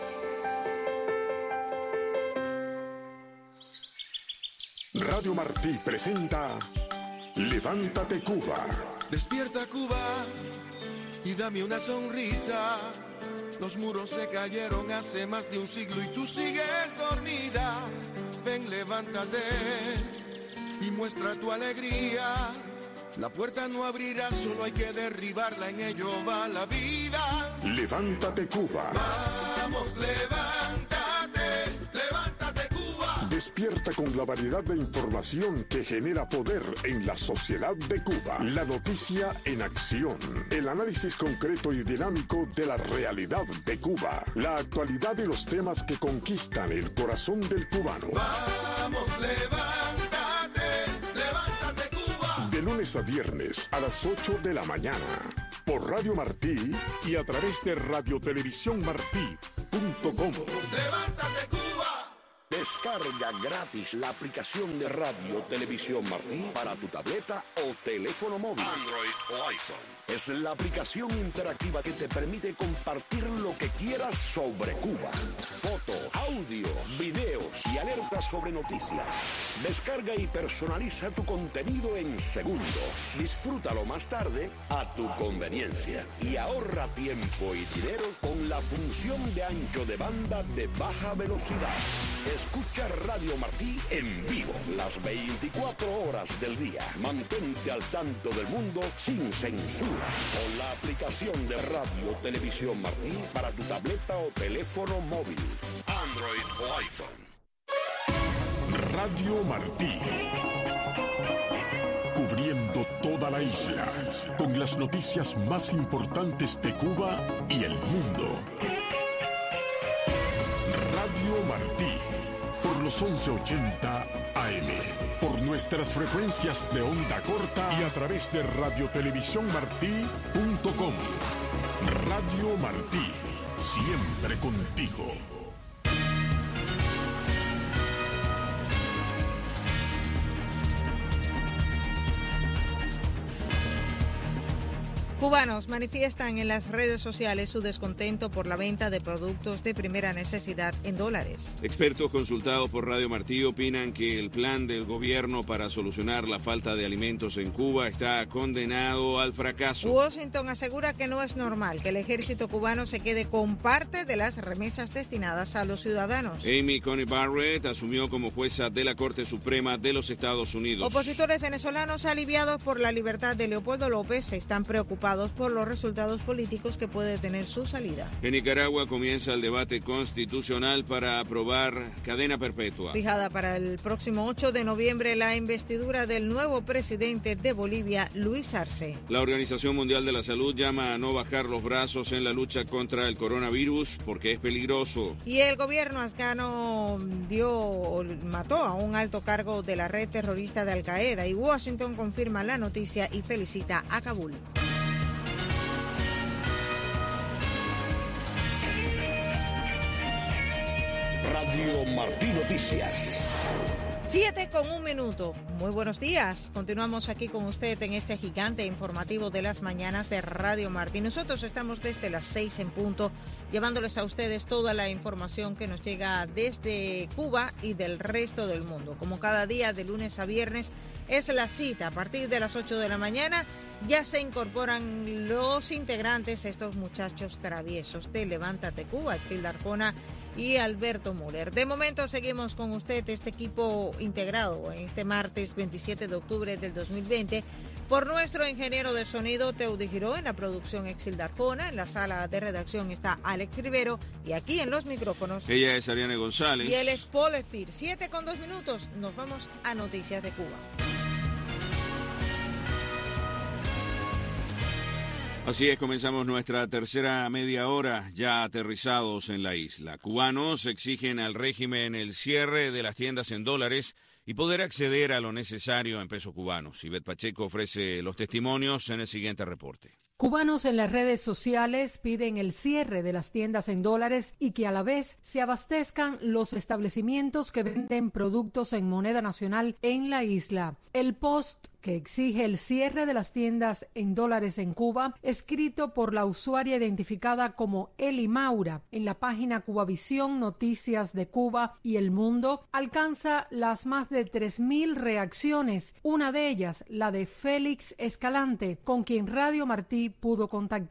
Radio Martí presenta Levántate Cuba. Despierta Cuba y dame una sonrisa. Los muros se cayeron hace más de un siglo y tú sigues dormida. Ven, levántate y muestra tu alegría. La puerta no abrirá, solo hay que derribarla, en ello va la vida. Levántate Cuba. Vamos, levántate, levántate Cuba. Despierta con la variedad de información que genera poder en la sociedad de Cuba. La noticia en acción. El análisis concreto y dinámico de la realidad de Cuba. La actualidad y los temas que conquistan el corazón del cubano. Vamos, levántate, levántate Cuba. De lunes a viernes a las ocho de la mañana. Por Radio Martí y a través de radio televisión martí punto com. Levántate Cuba. Descarga gratis la aplicación de Radio Televisión Martí para tu tableta o teléfono móvil, Android o iPhone. Es la aplicación interactiva que te permite compartir lo que quieras sobre Cuba. Fotos, audios, videos y alertas sobre noticias. Descarga y personaliza tu contenido en segundos. Disfrútalo más tarde a tu conveniencia. Y ahorra tiempo y dinero con la función de ancho de banda de baja velocidad. Escucha Radio Martí en vivo las veinticuatro horas del día. Mantente al tanto del mundo sin censura con la aplicación de Radio Televisión Martí para tu tableta o teléfono móvil, Android o iPhone. Radio Martí. Cubriendo toda la isla con las noticias más importantes de Cuba y el mundo. Radio Martí. Por los once ochenta A M, por nuestras frecuencias de onda corta y a través de radio televisión martí punto com. Radio Martí, siempre contigo. Cubanos manifiestan en las redes sociales su descontento por la venta de productos de primera necesidad en dólares. Expertos consultados por Radio Martí opinan que el plan del gobierno para solucionar la falta de alimentos en Cuba está condenado al fracaso. Washington asegura que no es normal que el ejército cubano se quede con parte de las remesas destinadas a los ciudadanos. Amy Coney Barrett asumió como jueza de la Corte Suprema de los Estados Unidos. Opositores venezolanos aliviados por la libertad de Leopoldo López están preocupados por los resultados políticos que puede tener su salida. En Nicaragua comienza el debate constitucional para aprobar cadena perpetua. Fijada para el próximo ocho de noviembre la investidura del nuevo presidente de Bolivia, Luis Arce. La Organización Mundial de la Salud llama a no bajar los brazos en la lucha contra el coronavirus porque es peligroso. Y el gobierno afgano dio, mató a un alto cargo de la red terrorista de Al Qaeda y Washington confirma la noticia y felicita a Kabul. Radio Martí Noticias. Siete con un minuto. Muy buenos días. Continuamos aquí con usted en este gigante informativo de las mañanas de Radio Martí. Nosotros estamos desde las seis en punto, llevándoles a ustedes toda la información que nos llega desde Cuba y del resto del mundo. Como cada día, de lunes a viernes, es la cita. A partir de las ocho de la mañana ya se incorporan los integrantes, estos muchachos traviesos de Levántate Cuba, Exilda Arjona y Alberto Müller. De momento seguimos con usted, este equipo integrado en este martes veintisiete de octubre del dos mil veinte por nuestro ingeniero de sonido Teudi Giró, en la producción Exilda Arjona, en la sala de redacción está Alex Rivero y aquí en los micrófonos ella es Ariane González y él es Paul Efir. Siete con dos minutos, nos vamos a Noticias de Cuba. Así es, comenzamos nuestra tercera media hora ya aterrizados en la isla. Cubanos exigen al régimen el cierre de las tiendas en dólares y poder acceder a lo necesario en pesos cubanos. Ivette Pacheco ofrece los testimonios en el siguiente reporte. Cubanos en las redes sociales piden el cierre de las tiendas en dólares y que a la vez se abastezcan los establecimientos que venden productos en moneda nacional en la isla. El post que exige el cierre de las tiendas en dólares en Cuba, escrito por la usuaria identificada como Eli Maura en la página Cubavisión Noticias de Cuba y El Mundo, alcanza las más de tres mil reacciones, una de ellas la de Félix Escalante, con quien Radio Martí pudo contactar.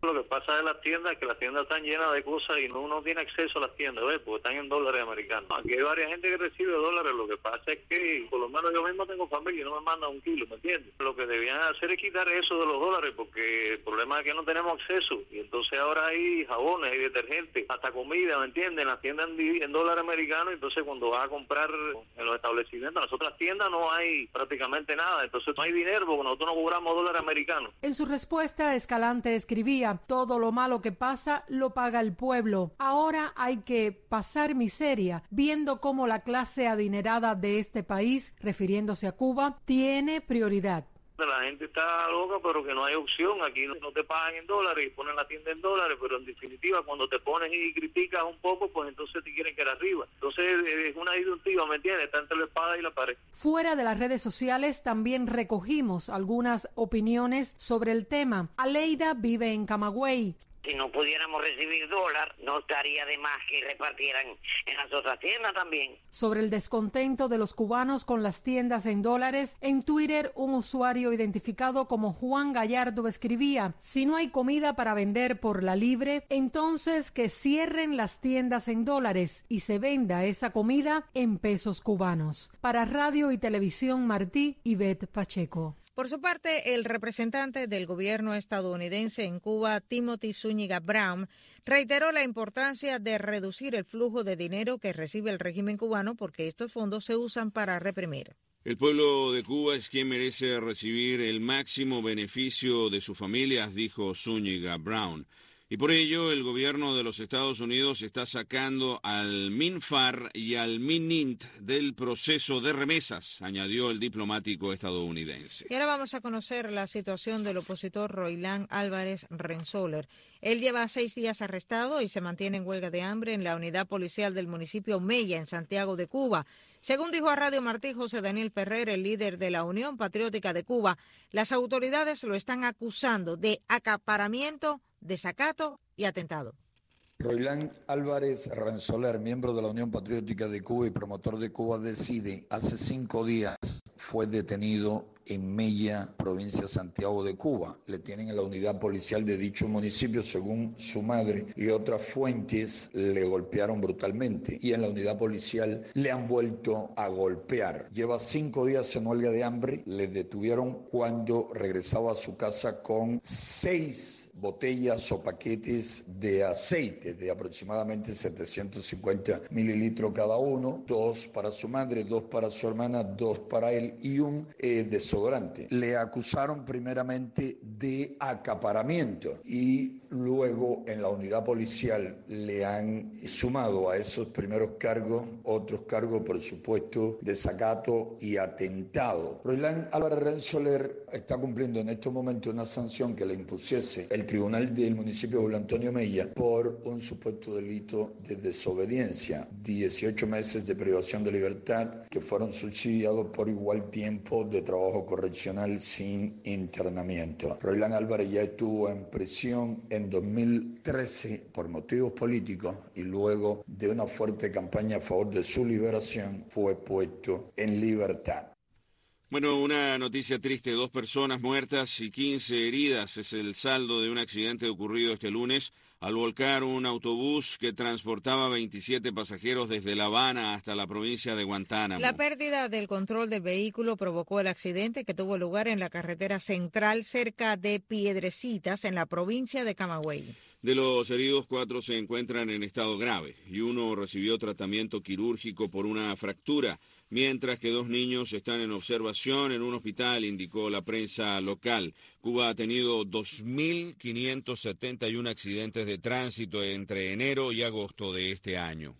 Lo que pasa en las tiendas es que las tiendas están llenas de cosas y uno no tiene acceso a las tiendas, ¿ves? Porque están en dólares americanos. Aquí hay varias gente que recibe dólares, lo que pasa es que por lo menos yo mismo tengo familia y no me mandan un kilo, ¿me entiendes? Lo que debían hacer es quitar eso de los dólares, porque el problema es que no tenemos acceso y entonces ahora hay jabones, hay detergentes, hasta comida, ¿me entiendes? Las tiendas en dólares americanos, entonces cuando vas a comprar en los establecimientos, en las otras tiendas no hay prácticamente nada, entonces no hay dinero porque nosotros no cobramos dólares americanos. En su respuesta, Escalante escribía: todo lo malo que pasa lo paga el pueblo. Ahora hay que pasar miseria, viendo cómo la clase adinerada de este país, refiriéndose a Cuba, tiene prioridad. La gente está loca, pero que no hay opción. Aquí no, no te pagan en dólares y ponen la tienda en dólares, pero en definitiva cuando te pones y criticas un poco, pues entonces te quieren que era arriba. Entonces es una disyuntiva, ¿me entiendes? Está entre la espada y la pared. Fuera de las redes sociales también recogimos algunas opiniones sobre el tema. Aleida vive en Camagüey. Si no pudiéramos recibir dólar, no estaría de más que repartieran en las otras tiendas también. Sobre el descontento de los cubanos con las tiendas en dólares, en Twitter un usuario identificado como Juan Gallardo escribía: si no hay comida para vender por la libre, entonces que cierren las tiendas en dólares y se venda esa comida en pesos cubanos. Para Radio y Televisión Martí, Ivette Pacheco. Por su parte, el representante del gobierno estadounidense en Cuba, Timothy Zúñiga Brown, reiteró la importancia de reducir el flujo de dinero que recibe el régimen cubano porque estos fondos se usan para reprimir. El pueblo de Cuba es quien merece recibir el máximo beneficio de sus familias, dijo Zúñiga Brown. Y por ello, el gobierno de los Estados Unidos está sacando al MINFAR y al MININT del proceso de remesas, añadió el diplomático estadounidense. Y ahora vamos a conocer la situación del opositor Roilán Álvarez Renzoler. Él lleva seis días arrestado y se mantiene en huelga de hambre en la unidad policial del municipio Mella, en Santiago de Cuba. Según dijo a Radio Martí José Daniel Ferrer, el líder de la Unión Patriótica de Cuba, las autoridades lo están acusando de acaparamiento, desacato y atentado. Roilán Álvarez Renzoler, miembro de la Unión Patriótica de Cuba y promotor de Cuba Decide, hace cinco días fue detenido en Mella, provincia de Santiago de Cuba. Le tienen en la unidad policial de dicho municipio, según su madre y otras fuentes, le golpearon brutalmente y en la unidad policial le han vuelto a golpear. Lleva cinco días en huelga de hambre, le detuvieron cuando regresaba a su casa con seis botellas o paquetes de aceite de aproximadamente setecientos cincuenta mililitros cada uno, dos para su madre, dos para su hermana, dos para él y un eh, desodorante. Le acusaron primeramente de acaparamiento y luego en la unidad policial le han sumado a esos primeros cargos otros cargos, por supuesto, desacato y atentado. Roilán Álvarez Renzoler está cumpliendo en estos momentos una sanción que le impusiese el tribunal del municipio de Julio Antonio Mella por un supuesto delito de desobediencia, dieciocho meses de privación de libertad que fueron subsidiados por igual tiempo de trabajo correccional sin internamiento. Roilán Álvarez ya estuvo en prisión en dos mil trece por motivos políticos y luego de una fuerte campaña a favor de su liberación fue puesto en libertad. Bueno, una noticia triste, dos personas muertas y quince heridas es el saldo de un accidente ocurrido este lunes al volcar un autobús que transportaba veintisiete pasajeros desde La Habana hasta la provincia de Guantánamo. La pérdida del control del vehículo provocó el accidente que tuvo lugar en la carretera central cerca de Piedrecitas, en la provincia de Camagüey. De los heridos, cuatro se encuentran en estado grave y uno recibió tratamiento quirúrgico por una fractura, mientras que dos niños están en observación en un hospital, indicó la prensa local. Cuba ha tenido dos mil quinientos setenta y uno accidentes de tránsito entre enero y agosto de este año.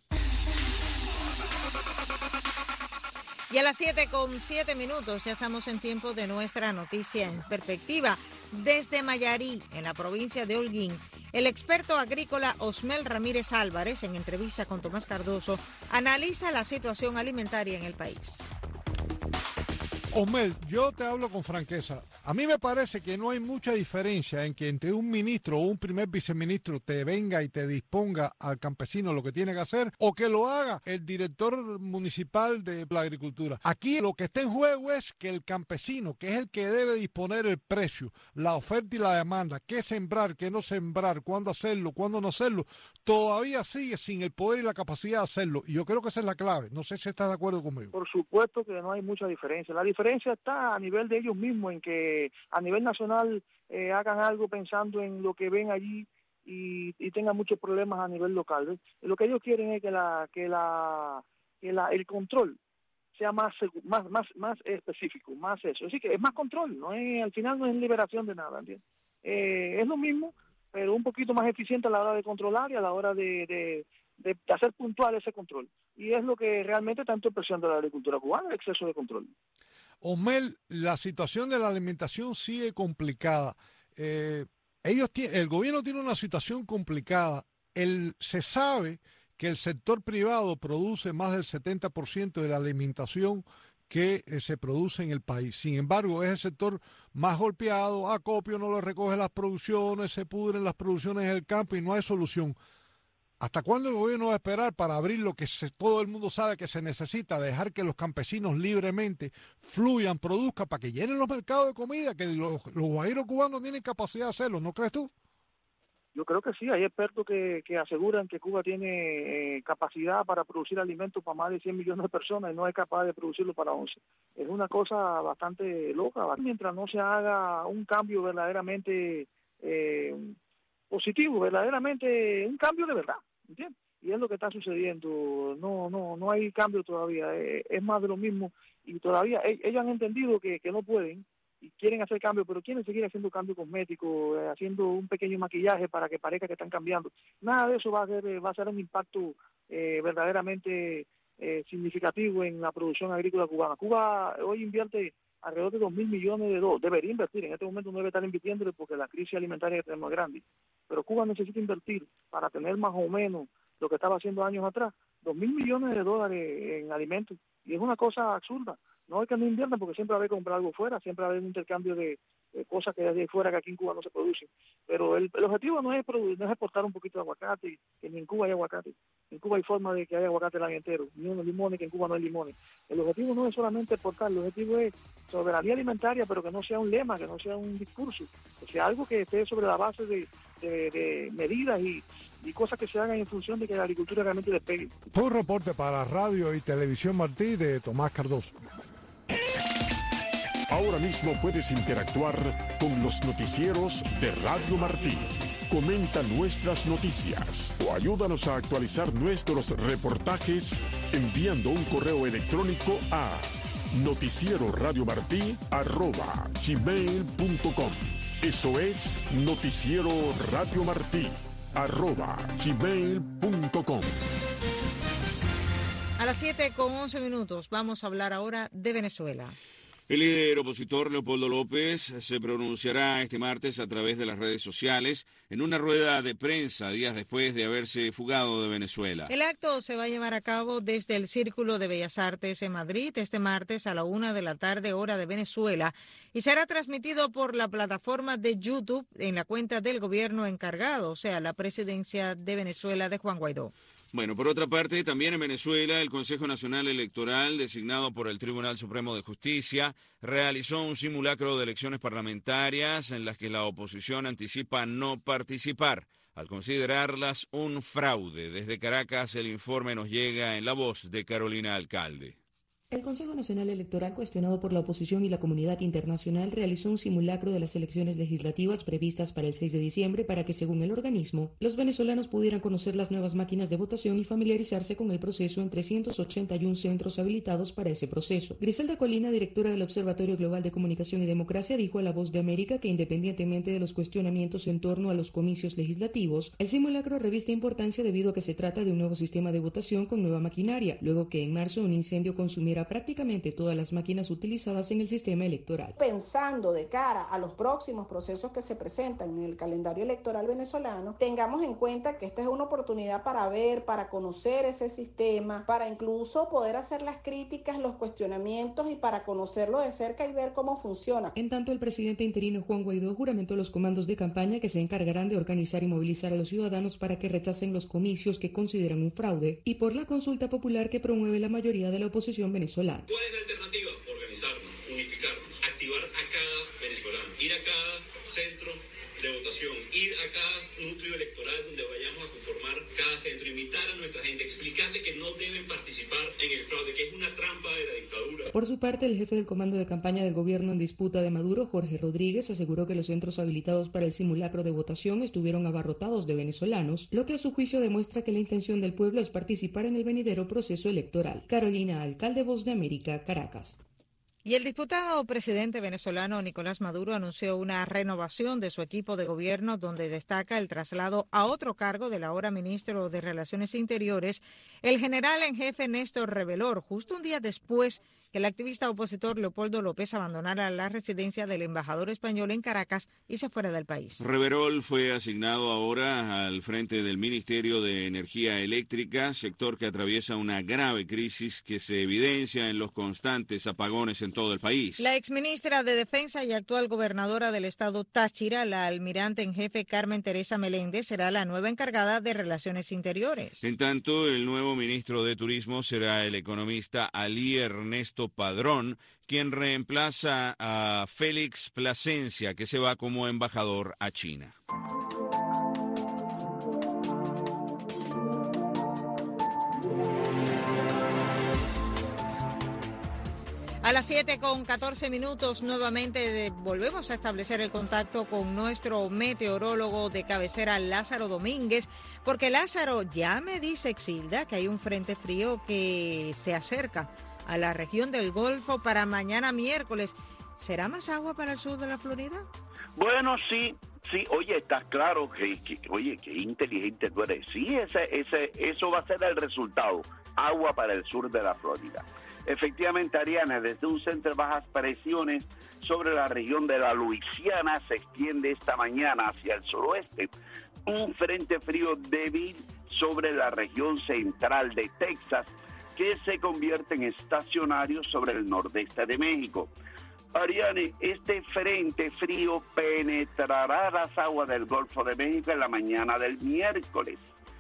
Y a las siete con siete minutos ya estamos en tiempo de nuestra noticia en perspectiva. Desde Mayarí, en la provincia de Holguín, el experto agrícola Osmel Ramírez Álvarez, en entrevista con Tomás Cardoso, analiza la situación alimentaria en el país. Osmel, yo te hablo con franqueza. A mí me parece que no hay mucha diferencia en que entre un ministro o un primer viceministro te venga y te disponga al campesino lo que tiene que hacer o que lo haga el director municipal de la agricultura. Aquí lo que está en juego es que el campesino, que es el que debe disponer el precio, la oferta y la demanda, qué sembrar, qué no sembrar, cuándo hacerlo, cuándo no hacerlo, todavía sigue sin el poder y la capacidad de hacerlo. Y yo creo que esa es la clave. No sé si estás de acuerdo conmigo. Por supuesto que no hay mucha diferencia. La diferencia está a nivel de ellos mismos, en que a nivel nacional eh, hagan algo pensando en lo que ven allí y, y tengan muchos problemas a nivel local. ¿Ves? Lo que ellos quieren es que la que la que la el control sea más más más más específico, más eso. Así que es más control, no es, al final no es liberación de nada, ¿entiendes? Eh, es lo mismo, pero un poquito más eficiente a la hora de controlar y a la hora de, de, de, de hacer puntual ese control. Y es lo que realmente tanto presión de la agricultura cubana, el exceso de control. Osmel, la situación de la alimentación sigue complicada. Eh, ellos el gobierno tiene una situación complicada. El, se sabe que el sector privado produce más del setenta por ciento de la alimentación que eh, se produce en el país. Sin embargo, es el sector más golpeado. Acopio no le recoge las producciones, se pudren las producciones en el campo y no hay solución. ¿Hasta cuándo el gobierno va a esperar para abrir lo que se, todo el mundo sabe que se necesita, dejar que los campesinos libremente fluyan, produzcan, para que llenen los mercados de comida, que los, los guajiros cubanos tienen capacidad de hacerlo, ¿no crees tú? Yo creo que sí, hay expertos que, que aseguran que Cuba tiene eh, capacidad para producir alimentos para más de cien millones de personas y no es capaz de producirlo para once. Es una cosa bastante loca, mientras no se haga un cambio verdaderamente eh, positivo, verdaderamente un cambio de verdad. ¿Entiendes? Y es lo que está sucediendo. No, no, no hay cambio todavía. Es, es más de lo mismo y todavía ellos han entendido que, que no pueden y quieren hacer cambio, pero quieren seguir haciendo cambio cosmético, eh, haciendo un pequeño maquillaje para que parezca que están cambiando. Nada de eso va a ser, va a ser un impacto eh, verdaderamente eh, significativo en la producción agrícola cubana. Cuba hoy invierte alrededor de dos mil millones de dólares. Debería invertir, en este momento no debe estar invirtiéndole porque la crisis alimentaria que tenemos es grande. Pero Cuba necesita invertir para tener más o menos lo que estaba haciendo años atrás, dos mil millones de dólares en alimentos. Y es una cosa absurda. No es que no inviertan porque siempre va a haber que comprar algo fuera, siempre va a haber un intercambio de, de cosas que desde fuera que aquí en Cuba no se producen. Pero el, el objetivo no es, no es exportar un poquito de aguacate, que ni en Cuba hay aguacate. En Cuba hay forma de que haya aguacate el año entero, ni unos limones, que en Cuba no hay limones. El objetivo no es solamente exportar, el objetivo es soberanía alimentaria, pero que no sea un lema, que no sea un discurso, que sea algo que esté sobre la base de, de, de medidas y, y cosas que se hagan en función de que la agricultura realmente despegue. Fue un reporte para Radio y Televisión Martí de Tomás Cardoso. Ahora mismo puedes interactuar con los noticieros de Radio Martí. Comenta nuestras noticias o ayúdanos a actualizar nuestros reportajes enviando un correo electrónico a noticieroradiomartí arroba gmail punto com. Eso es noticiero Radio Martí arroba gmail punto com. A las siete con once minutos vamos a hablar ahora de Venezuela. El líder opositor Leopoldo López se pronunciará este martes a través de las redes sociales en una rueda de prensa días después de haberse fugado de Venezuela. El acto se va a llevar a cabo desde el Círculo de Bellas Artes en Madrid este martes a la una de la tarde hora de Venezuela y será transmitido por la plataforma de YouTube en la cuenta del gobierno encargado, o sea, la presidencia de Venezuela de Juan Guaidó. Bueno, por otra parte, también en Venezuela, el Consejo Nacional Electoral, designado por el Tribunal Supremo de Justicia, realizó un simulacro de elecciones parlamentarias en las que la oposición anticipa no participar, al considerarlas un fraude. Desde Caracas, el informe nos llega en la voz de Carolina Alcalde. El Consejo Nacional Electoral, cuestionado por la oposición y la comunidad internacional, realizó un simulacro de las elecciones legislativas previstas para el seis de diciembre para que, según el organismo, los venezolanos pudieran conocer las nuevas máquinas de votación y familiarizarse con el proceso en trescientos ochenta y uno centros habilitados para ese proceso. Griselda Colina, directora del Observatorio Global de Comunicación y Democracia, dijo a La Voz de América que, independientemente de los cuestionamientos en torno a los comicios legislativos, el simulacro reviste importancia debido a que se trata de un nuevo sistema de votación con nueva maquinaria, luego que en marzo un incendio consumiera apaga prácticamente todas las máquinas utilizadas en el sistema electoral. Pensando de cara a los próximos procesos que se presentan en el calendario electoral venezolano, tengamos en cuenta que esta es una oportunidad para ver, para conocer ese sistema, para incluso poder hacer las críticas, los cuestionamientos y para conocerlo de cerca y ver cómo funciona. En tanto, el presidente interino Juan Guaidó juramentó los comandos de campaña que se encargarán de organizar y movilizar a los ciudadanos para que rechacen los comicios que consideran un fraude y por la consulta popular que promueve la mayoría de la oposición venezolana. ¿Cuál es la alternativa? Organizarnos, unificarnos, activar a cada venezolano, ir a cada centro de votación, ir a cada núcleo electoral donde vayamos a conformar cada centro, invitar a nuestra gente, explicarle que no deben participar en el fraude, que es una trampa de la dictadura. Por su parte, el jefe del comando de campaña del gobierno en disputa de Maduro, Jorge Rodríguez, aseguró que los centros habilitados para el simulacro de votación estuvieron abarrotados de venezolanos, lo que a su juicio demuestra que la intención del pueblo es participar en el venidero proceso electoral. Carolina Alcalde, Voz de América, Caracas. Y el diputado presidente venezolano Nicolás Maduro anunció una renovación de su equipo de gobierno donde destaca el traslado a otro cargo del ahora ministro de Relaciones Interiores, el general en jefe Néstor Rebelor, justo un día después que el activista opositor Leopoldo López abandonara la residencia del embajador español en Caracas y se fuera del país. Rebelor fue asignado ahora al frente del Ministerio de Energía Eléctrica, sector que atraviesa una grave crisis que se evidencia en los constantes apagones en todo el país. La exministra de Defensa y actual gobernadora del estado Táchira, la almirante en jefe Carmen Teresa Meléndez, será la nueva encargada de Relaciones Interiores. En tanto, el nuevo ministro de Turismo será el economista Ali Ernesto Padrón, quien reemplaza a Félix Plasencia, que se va como embajador a China. A las siete con catorce minutos nuevamente de, volvemos a establecer el contacto con nuestro meteorólogo de cabecera, Lázaro Domínguez, porque Lázaro, ya me dice Exilda que hay un frente frío que se acerca a la región del Golfo para mañana miércoles. ¿Será más agua para el sur de la Florida? Bueno, sí, sí, oye, estás claro que, que oye, qué inteligente tú eres. Sí, ese, ese, eso va a ser el resultado, agua para el sur de la Florida. Efectivamente, Ariana, desde un centro de bajas presiones sobre la región de la Luisiana se extiende esta mañana hacia el suroeste un frente frío débil sobre la región central de Texas que se convierte en estacionario sobre el nordeste de México. Ariane, este frente frío penetrará las aguas del Golfo de México en la mañana del miércoles,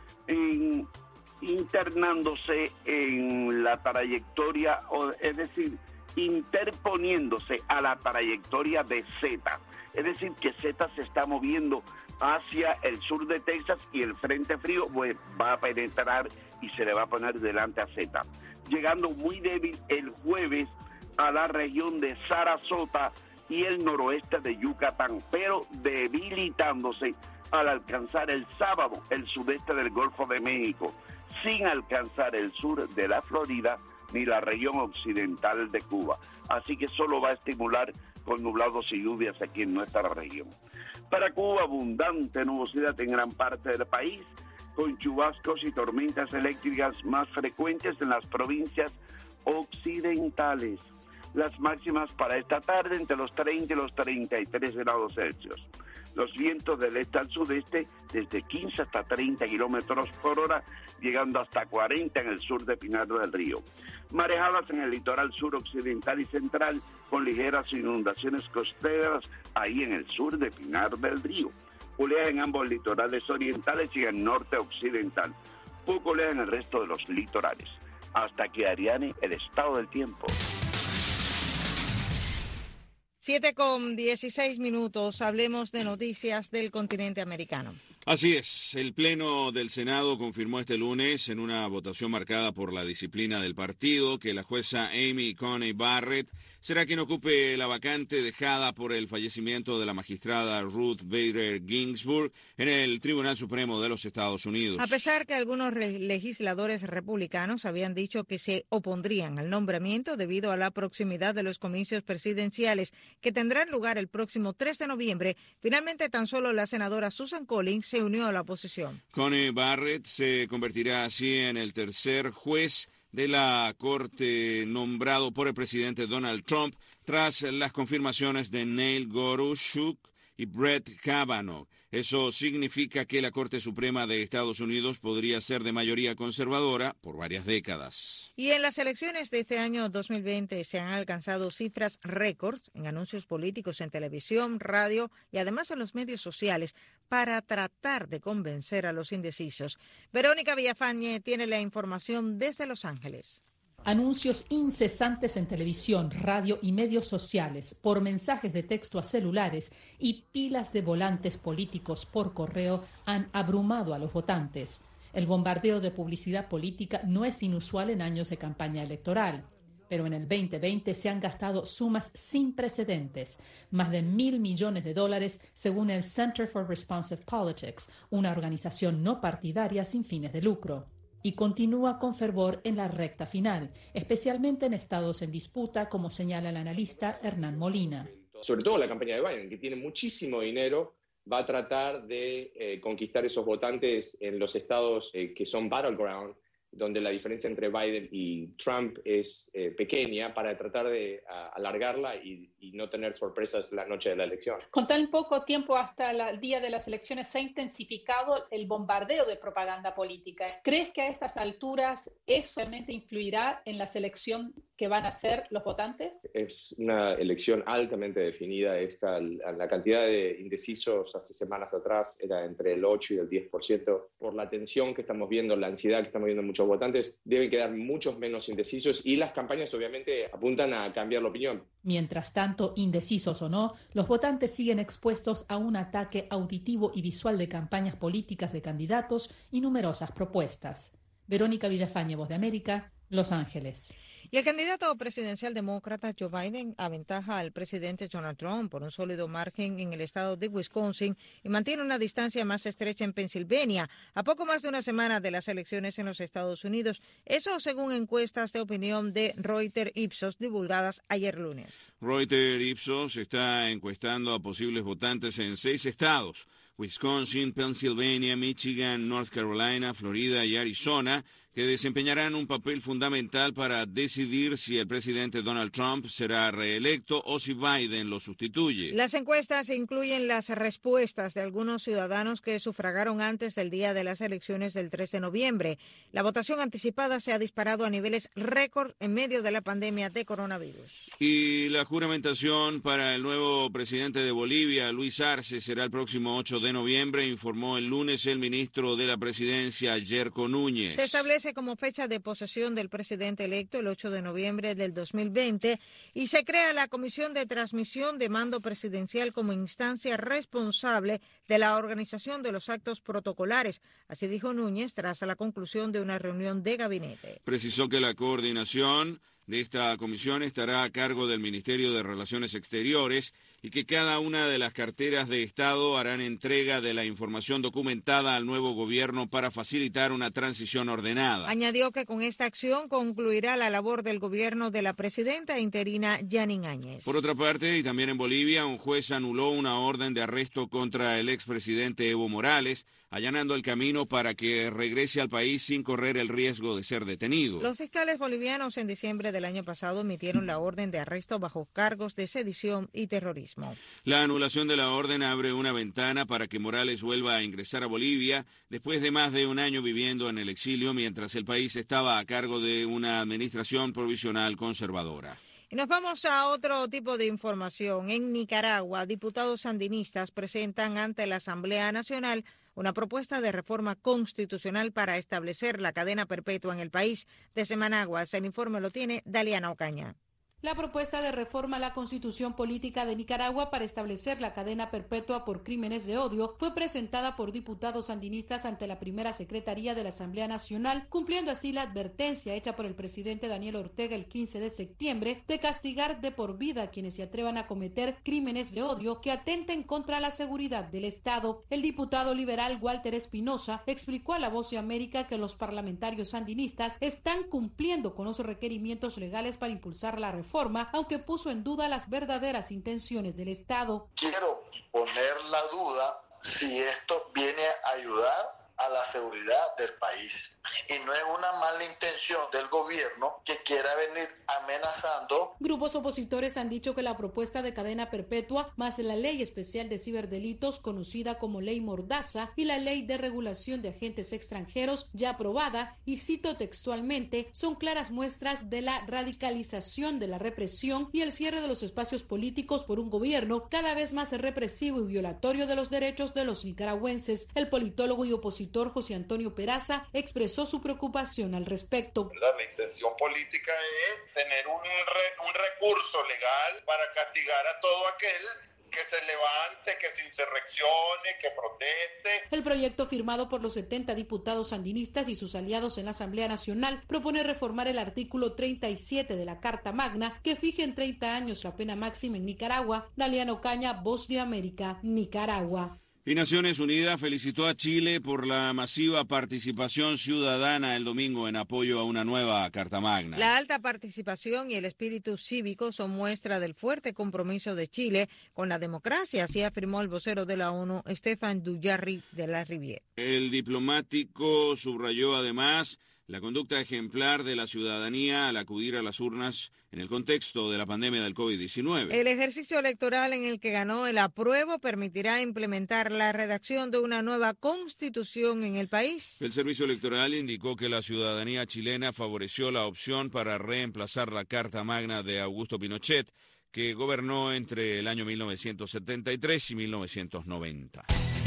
en, internándose en la trayectoria, es decir, interponiéndose a la trayectoria de Z. Es decir, que Z se está moviendo hacia el sur de Texas y el frente frío pues, va a penetrar y se le va a poner delante a Z, llegando muy débil el jueves a la región de Sarasota y el noroeste de Yucatán, pero debilitándose al alcanzar el sábado el sudeste del Golfo de México, sin alcanzar el sur de la Florida ni la región occidental de Cuba. Así que solo va a estimular con nublados y lluvias aquí en nuestra región. Para Cuba, abundante nubosidad en gran parte del país, con chubascos y tormentas eléctricas más frecuentes en las provincias occidentales. Las máximas para esta tarde entre los treinta y los treinta y tres grados Celsius. Los vientos del este al sudeste desde quince hasta treinta kilómetros por hora, llegando hasta cuarenta en el sur de Pinar del Río. Marejadas en el litoral sur occidental y central, con ligeras inundaciones costeras ahí en el sur de Pinar del Río. Oleaje en ambos litorales orientales y en el norte occidental. Poco oleaje en el resto de los litorales. Hasta que, Ariane, el estado del tiempo. Siete con dieciséis minutos, hablemos de noticias del continente americano. Así es, el Pleno del Senado confirmó este lunes, en una votación marcada por la disciplina del partido, que la jueza Amy Coney Barrett será quien ocupe la vacante dejada por el fallecimiento de la magistrada Ruth Bader Ginsburg en el Tribunal Supremo de los Estados Unidos. A pesar que algunos legisladores republicanos habían dicho que se opondrían al nombramiento debido a la proximidad de los comicios presidenciales que tendrán lugar el próximo tres de noviembre, finalmente tan solo la senadora Susan Collins se unió a la oposición. Coney Barrett se convertirá así en el tercer juez de la Corte nombrado por el presidente Donald Trump tras las confirmaciones de Neil Gorsuch y Brett Kavanaugh. Eso significa que la Corte Suprema de Estados Unidos podría ser de mayoría conservadora por varias décadas. Y en las elecciones de este año dos mil veinte se han alcanzado cifras récords en anuncios políticos en televisión, radio y además en los medios sociales para tratar de convencer a los indecisos. Verónica Villafañe tiene la información desde Los Ángeles. Anuncios incesantes en televisión, radio y medios sociales, por mensajes de texto a celulares y pilas de volantes políticos por correo han abrumado a los votantes. El bombardeo de publicidad política no es inusual en años de campaña electoral, pero en el veinte veinte se han gastado sumas sin precedentes, más de mil millones de dólares según el Center for Responsive Politics, una organización no partidaria sin fines de lucro. Y continúa con fervor en la recta final, especialmente en estados en disputa, como señala el analista Hernán Molina. Sobre todo la campaña de Biden, que tiene muchísimo dinero, va a tratar de eh, conquistar esos votantes en los estados eh, que son battleground, donde la diferencia entre Biden y Trump es eh, pequeña, para tratar de a, alargarla y, y no tener sorpresas la noche de la elección. Con tan poco tiempo hasta la, el día de las elecciones se ha intensificado el bombardeo de propaganda política. ¿Crees que a estas alturas eso realmente influirá en la selección que van a hacer los votantes? Es una elección altamente definida. Esta, la cantidad de indecisos hace semanas atrás era entre el ocho y el diez por ciento. Por la tensión que estamos viendo, la ansiedad que estamos viendo en muchos votantes, deben quedar muchos menos indecisos y las campañas obviamente apuntan a cambiar la opinión. Mientras tanto, indecisos o no, los votantes siguen expuestos a un ataque auditivo y visual de campañas políticas de candidatos y numerosas propuestas. Verónica Villafañe, Voz de América, Los Ángeles. Y el candidato presidencial demócrata Joe Biden aventaja al presidente Donald Trump por un sólido margen en el estado de Wisconsin y mantiene una distancia más estrecha en Pensilvania, a poco más de una semana de las elecciones en los Estados Unidos. Eso según encuestas de opinión de Reuters Ipsos divulgadas ayer lunes. Reuters Ipsos está encuestando a posibles votantes en seis estados: Wisconsin, Pennsylvania, Michigan, North Carolina, Florida y Arizona, que desempeñarán un papel fundamental para decidir si el presidente Donald Trump será reelecto o si Biden lo sustituye. Las encuestas incluyen las respuestas de algunos ciudadanos que sufragaron antes del día de las elecciones del tres de noviembre. La votación anticipada se ha disparado a niveles récord en medio de la pandemia de coronavirus. Y la juramentación para el nuevo presidente de Bolivia, Luis Arce, será el próximo ocho de noviembre, informó el lunes el ministro de la Presidencia, Yerko Núñez. Se establece como fecha de posesión del presidente electo el ocho de noviembre del dos mil veinte y se crea la Comisión de Transmisión de Mando Presidencial como instancia responsable de la organización de los actos protocolares. Así dijo Núñez tras la conclusión de una reunión de gabinete. Precisó que la coordinación de esta comisión estará a cargo del Ministerio de Relaciones Exteriores y que cada una de las carteras de Estado harán entrega de la información documentada al nuevo gobierno para facilitar una transición ordenada. Añadió que con esta acción concluirá la labor del gobierno de la presidenta interina Yanin Áñez. Por otra parte, y también en Bolivia, un juez anuló una orden de arresto contra el expresidente Evo Morales, allanando el camino para que regrese al país sin correr el riesgo de ser detenido. Los fiscales bolivianos en diciembre del año pasado emitieron la orden de arresto bajo cargos de sedición y terrorismo. La anulación de la orden abre una ventana para que Morales vuelva a ingresar a Bolivia después de más de un año viviendo en el exilio mientras el país estaba a cargo de una administración provisional conservadora. Y nos vamos a otro tipo de información. En Nicaragua, diputados sandinistas presentan ante la Asamblea Nacional una propuesta de reforma constitucional para establecer la cadena perpetua en el país. Desde Managua, el informe lo tiene Daliana Ocaña. La propuesta de reforma a la Constitución Política de Nicaragua para establecer la cadena perpetua por crímenes de odio fue presentada por diputados sandinistas ante la primera Secretaría de la Asamblea Nacional, cumpliendo así la advertencia hecha por el presidente Daniel Ortega el quince de septiembre de castigar de por vida a quienes se atrevan a cometer crímenes de odio que atenten contra la seguridad del Estado. El diputado liberal Walter Espinosa explicó a La Voz de América que los parlamentarios sandinistas están cumpliendo con los requerimientos legales para impulsar la reforma, aunque puso en duda las verdaderas intenciones del Estado. Quiero poner la duda si esto viene a ayudar a la seguridad del país. y no es una mala intención del gobierno que quiera venir amenazando. Grupos opositores han dicho que la propuesta de cadena perpetua, más la ley especial de ciberdelitos conocida como ley Mordaza y la ley de regulación de agentes extranjeros ya aprobada, y cito textualmente, son claras muestras de la radicalización de la represión y el cierre de los espacios políticos por un gobierno cada vez más represivo y violatorio de los derechos de los nicaragüenses. El politólogo y opositor José Antonio Peraza expresó su preocupación al respecto. La intención política es tener un, re, un recurso legal para castigar a todo aquel que se levante, que se insurreccione, que proteste. El proyecto, firmado por los setenta diputados sandinistas y sus aliados en la Asamblea Nacional, propone reformar el artículo treinta y siete de la Carta Magna, que fija en treinta años la pena máxima en Nicaragua. Daliana Ocaña, Voz de América, Nicaragua. Y Naciones Unidas felicitó a Chile por la masiva participación ciudadana el domingo en apoyo a una nueva Carta Magna. La alta participación y el espíritu cívico son muestra del fuerte compromiso de Chile con la democracia, así afirmó el vocero de la ONU, Stefan Dujarric de la Rivière. El diplomático subrayó además la conducta ejemplar de la ciudadanía al acudir a las urnas en el contexto de la pandemia del COVID diecinueve. El ejercicio electoral en el que ganó el apruebo permitirá implementar la redacción de una nueva constitución en el país. El Servicio Electoral indicó que la ciudadanía chilena favoreció la opción para reemplazar la Carta Magna de Augusto Pinochet, que gobernó entre el año mil novecientos setenta y tres y mil novecientos noventa.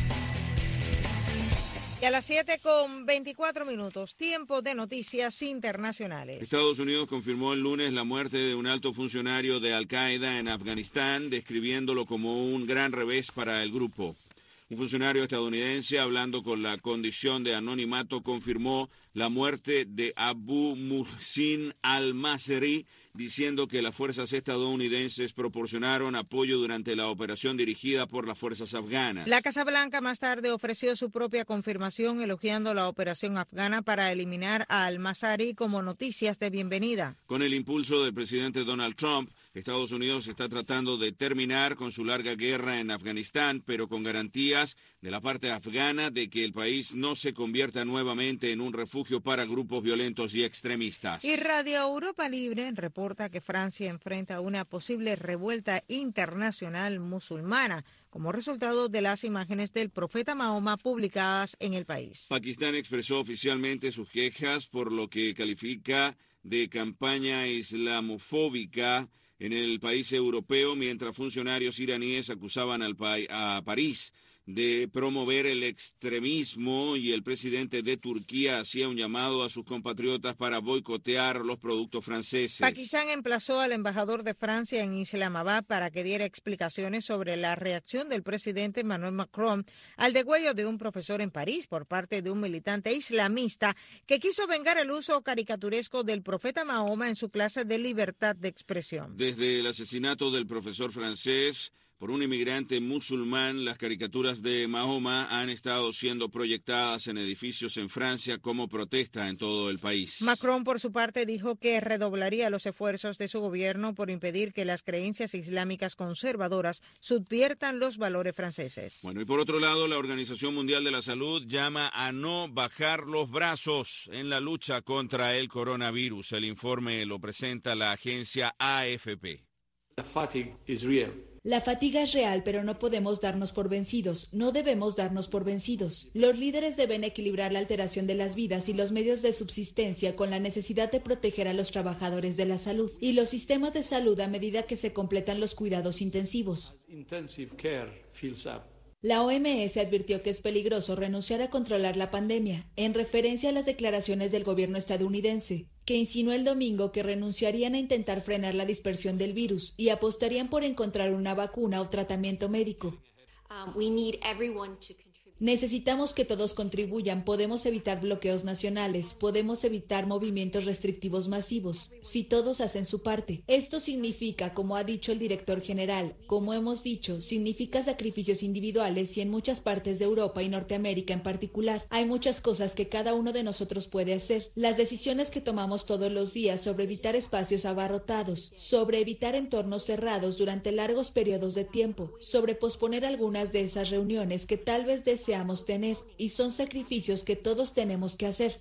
Y a las siete con veinticuatro minutos, tiempo de noticias internacionales. Estados Unidos confirmó el lunes la muerte de un alto funcionario de Al-Qaeda en Afganistán, describiéndolo como un gran revés para el grupo. Un funcionario estadounidense, hablando con la condición de anonimato, confirmó la muerte de Abu Muhsin al-Masri, diciendo que las fuerzas estadounidenses proporcionaron apoyo durante la operación dirigida por las fuerzas afganas. La Casa Blanca más tarde ofreció su propia confirmación, elogiando la operación afgana para eliminar a al-Masri como noticias de bienvenida. Con el impulso del presidente Donald Trump, Estados Unidos está tratando de terminar con su larga guerra en Afganistán, pero con garantías de la parte afgana de que el país no se convierta nuevamente en un refugio para grupos violentos y extremistas. Y Radio Europa Libre reporta que Francia enfrenta una posible revuelta internacional musulmana como resultado de las imágenes del profeta Mahoma publicadas en el país. Pakistán expresó oficialmente sus quejas por lo que califica de campaña islamofóbica en el país europeo, mientras funcionarios iraníes acusaban al pa- a París de promover el extremismo, y el presidente de Turquía hacía un llamado a sus compatriotas para boicotear los productos franceses. Pakistán emplazó al embajador de Francia en Islamabad para que diera explicaciones sobre la reacción del presidente Emmanuel Macron al degüello de un profesor en París por parte de un militante islamista que quiso vengar el uso caricaturesco del profeta Mahoma en su clase de libertad de expresión. Desde el asesinato del profesor francés por un inmigrante musulmán, las caricaturas de Mahoma han estado siendo proyectadas en edificios en Francia como protesta en todo el país. Macron, por su parte, dijo que redoblaría los esfuerzos de su gobierno por impedir que las creencias islámicas conservadoras subviertan los valores franceses. Bueno, y por otro lado, la Organización Mundial de la Salud llama a no bajar los brazos en la lucha contra el coronavirus. El informe lo presenta la agencia A F P. The fatigue is real. La fatiga es real, pero no podemos darnos por vencidos. No debemos darnos por vencidos. Los líderes deben equilibrar la alteración de las vidas y los medios de subsistencia con la necesidad de proteger a los trabajadores de la salud y los sistemas de salud a medida que se completan los cuidados intensivos. Intensive care fills up. La O M S advirtió que es peligroso renunciar a controlar la pandemia, en referencia a las declaraciones del gobierno estadounidense, que insinuó el domingo que renunciarían a intentar frenar la dispersión del virus y apostarían por encontrar una vacuna o tratamiento médico. Um, we need everyone to contribute. Necesitamos que todos contribuyan. Podemos evitar bloqueos nacionales, podemos evitar movimientos restrictivos masivos, si todos hacen su parte. Esto significa, como ha dicho el director general, como hemos dicho, significa sacrificios individuales y en muchas partes de Europa y Norteamérica en particular. Hay muchas cosas que cada uno de nosotros puede hacer. Las decisiones que tomamos todos los días sobre evitar espacios abarrotados, sobre evitar entornos cerrados durante largos periodos de tiempo, sobre posponer algunas de esas reuniones que tal vez deseamos tener, y son sacrificios que todos tenemos que hacer.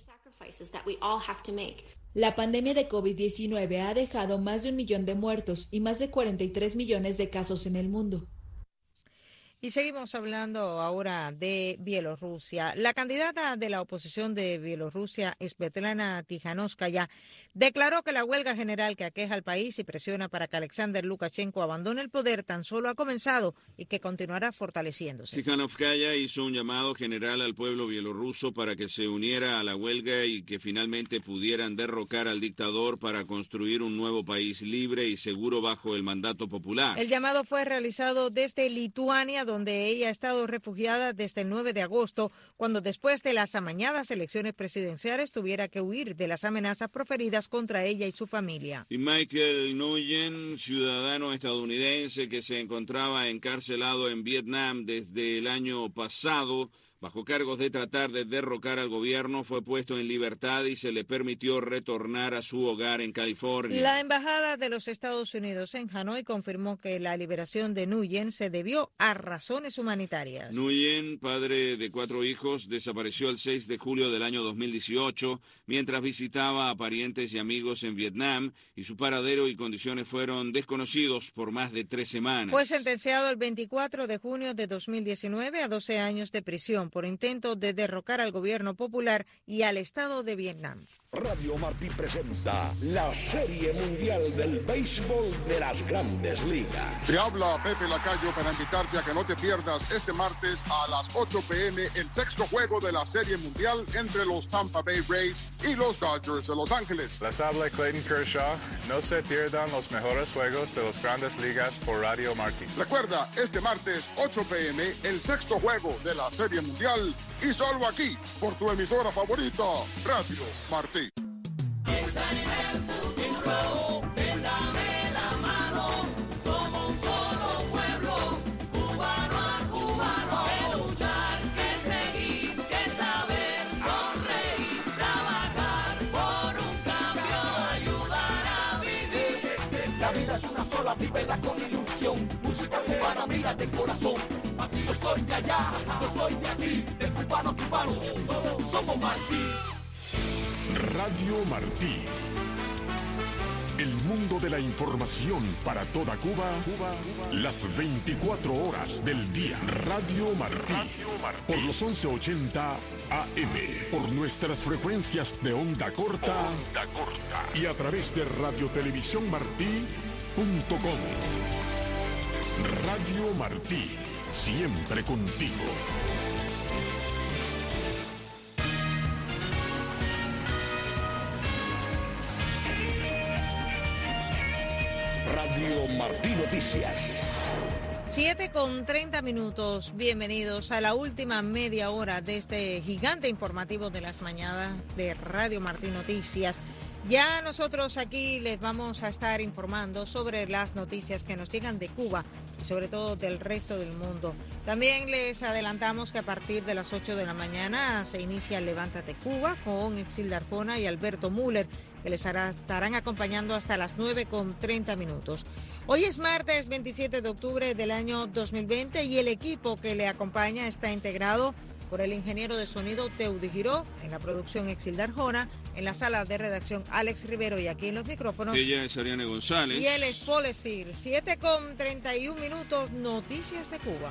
sacrifices that we all have to make. La pandemia de COVID diecinueve ha dejado más de un millón de muertos y más de cuarenta y tres millones de casos en el mundo. Y seguimos hablando ahora de Bielorrusia. La candidata de la oposición de Bielorrusia, Svetlana Tikhanovskaya, declaró que la huelga general que aqueja al país y presiona para que Alexander Lukashenko abandone el poder tan solo ha comenzado y que continuará fortaleciéndose. Tikhanovskaya hizo un llamado general al pueblo bielorruso para que se uniera a la huelga y que finalmente pudieran derrocar al dictador para construir un nuevo país libre y seguro bajo el mandato popular. El llamado fue realizado desde Lituania, donde ella ha estado refugiada desde el nueve de agosto, cuando después de las amañadas elecciones presidenciales tuviera que huir de las amenazas proferidas contra ella y su familia. Y Michael Nguyen, ciudadano estadounidense que se encontraba encarcelado en Vietnam desde el año pasado, bajo cargos de tratar de derrocar al gobierno, fue puesto en libertad y se le permitió retornar a su hogar en California. La Embajada de los Estados Unidos en Hanoi confirmó que la liberación de Nguyen se debió a razones humanitarias. Nguyen, padre de cuatro hijos, desapareció el seis de julio del año dos mil dieciocho mientras visitaba a parientes y amigos en Vietnam, y su paradero y condiciones fueron desconocidos por más de tres semanas. Fue sentenciado el veinticuatro de junio de dos mil diecinueve a doce años de prisión por intento de derrocar al gobierno popular y al Estado de Vietnam. Radio Martí presenta la Serie Mundial del Béisbol de las Grandes Ligas. Te habla Pepe Lacayo para invitarte a que no te pierdas este martes a las ocho p m el sexto juego de la Serie Mundial entre los Tampa Bay Rays y los Dodgers de Los Ángeles. Les habla Clayton Kershaw. No se pierdan los mejores juegos de las Grandes Ligas por Radio Martí. Recuerda, este martes ocho p m el sexto juego de la Serie Mundial y solo aquí por tu emisora favorita, Radio Martí. Piensa en el futuro, téndame la mano, somos un solo pueblo, cubano a cubano, que luchar, que seguir, que saber, sonreír, trabajar por un cambio, ayudar a vivir. La vida es una sola, vívela con ilusión, música cubana, mira de corazón. Aquí yo soy de allá, yo soy de aquí, de cubano a cubano, somos Martí. Radio Martí. El mundo de la información para toda Cuba, Cuba, las veinticuatro horas del día. Radio Martí. Radio Martí. Por los once ochenta A M. Por nuestras frecuencias de onda corta. Onda corta. Y a través de radiotelevisión martí punto com. Radio Martí. Siempre contigo. Radio Martí Noticias. Siete con treinta minutos. Bienvenidos a la última media hora de este gigante informativo de las mañanas de Radio Martí Noticias. Ya nosotros aquí les vamos a estar informando sobre las noticias que nos llegan de Cuba y sobre todo del resto del mundo. También les adelantamos que a partir de las ocho de la mañana se inicia Levántate Cuba con Exilda Arjona y Alberto Müller, que les hará, estarán acompañando hasta las nueve con treinta minutos. Hoy es martes veintisiete de octubre del año dos mil veinte y el equipo que le acompaña está integrado por el ingeniero de sonido Teudi Giró, en la producción Exilda Arjona, en la sala de redacción Alex Rivero y aquí en los micrófonos. Ella es Ariane González. Y él es Paul Spear. siete con treinta y un minutos, noticias de Cuba.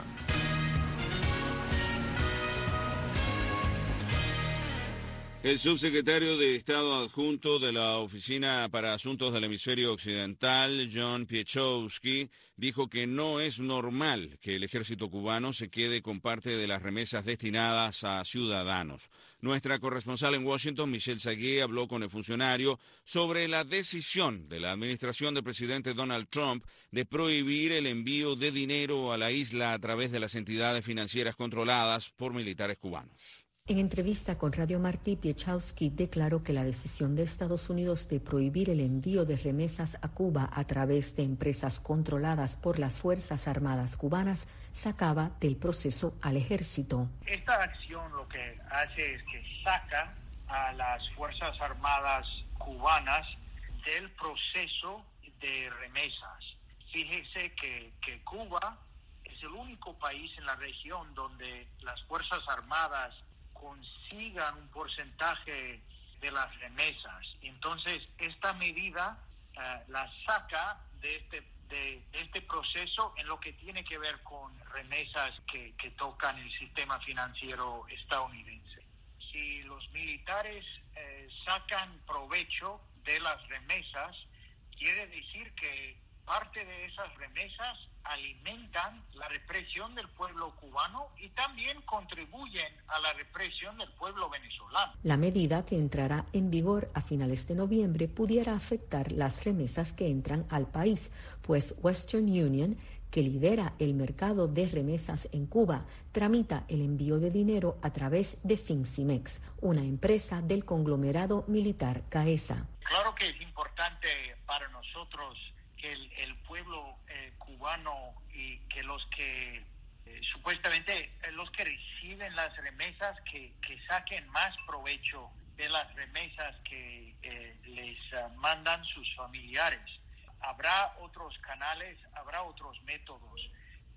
El subsecretario de Estado adjunto de la Oficina para Asuntos del Hemisferio Occidental, John Piechowski, dijo que no es normal que el ejército cubano se quede con parte de las remesas destinadas a ciudadanos. Nuestra corresponsal en Washington, Michelle Sagué, habló con el funcionario sobre la decisión de la administración del presidente Donald Trump de prohibir el envío de dinero a la isla a través de las entidades financieras controladas por militares cubanos. En entrevista con Radio Martí, Piechowski declaró que la decisión de Estados Unidos de prohibir el envío de remesas a Cuba a través de empresas controladas por las Fuerzas Armadas cubanas sacaba del proceso al ejército. Esta acción lo que hace es que saca a las Fuerzas Armadas cubanas del proceso de remesas. Fíjese que, que Cuba es el único país en la región donde las Fuerzas Armadas consigan un porcentaje de las remesas. Entonces, esta medida uh, la saca de este, de, de este proceso en lo que tiene que ver con remesas que, que tocan el sistema financiero estadounidense. Si los militares eh, sacan provecho de las remesas, quiere decir que parte de esas remesas alimentan la represión del pueblo cubano y también contribuyen a la represión del pueblo venezolano. La medida, que entrará en vigor a finales de noviembre, pudiera afectar las remesas que entran al país, pues Western Union, que lidera el mercado de remesas en Cuba, tramita el envío de dinero a través de Fincimex, una empresa del conglomerado militar Gaesa. Claro que es importante para nosotros que el, el pueblo eh, cubano y que los que eh, supuestamente eh, los que reciben las remesas que, que saquen más provecho de las remesas que eh, les uh, mandan sus familiares. Habrá otros canales, habrá otros métodos,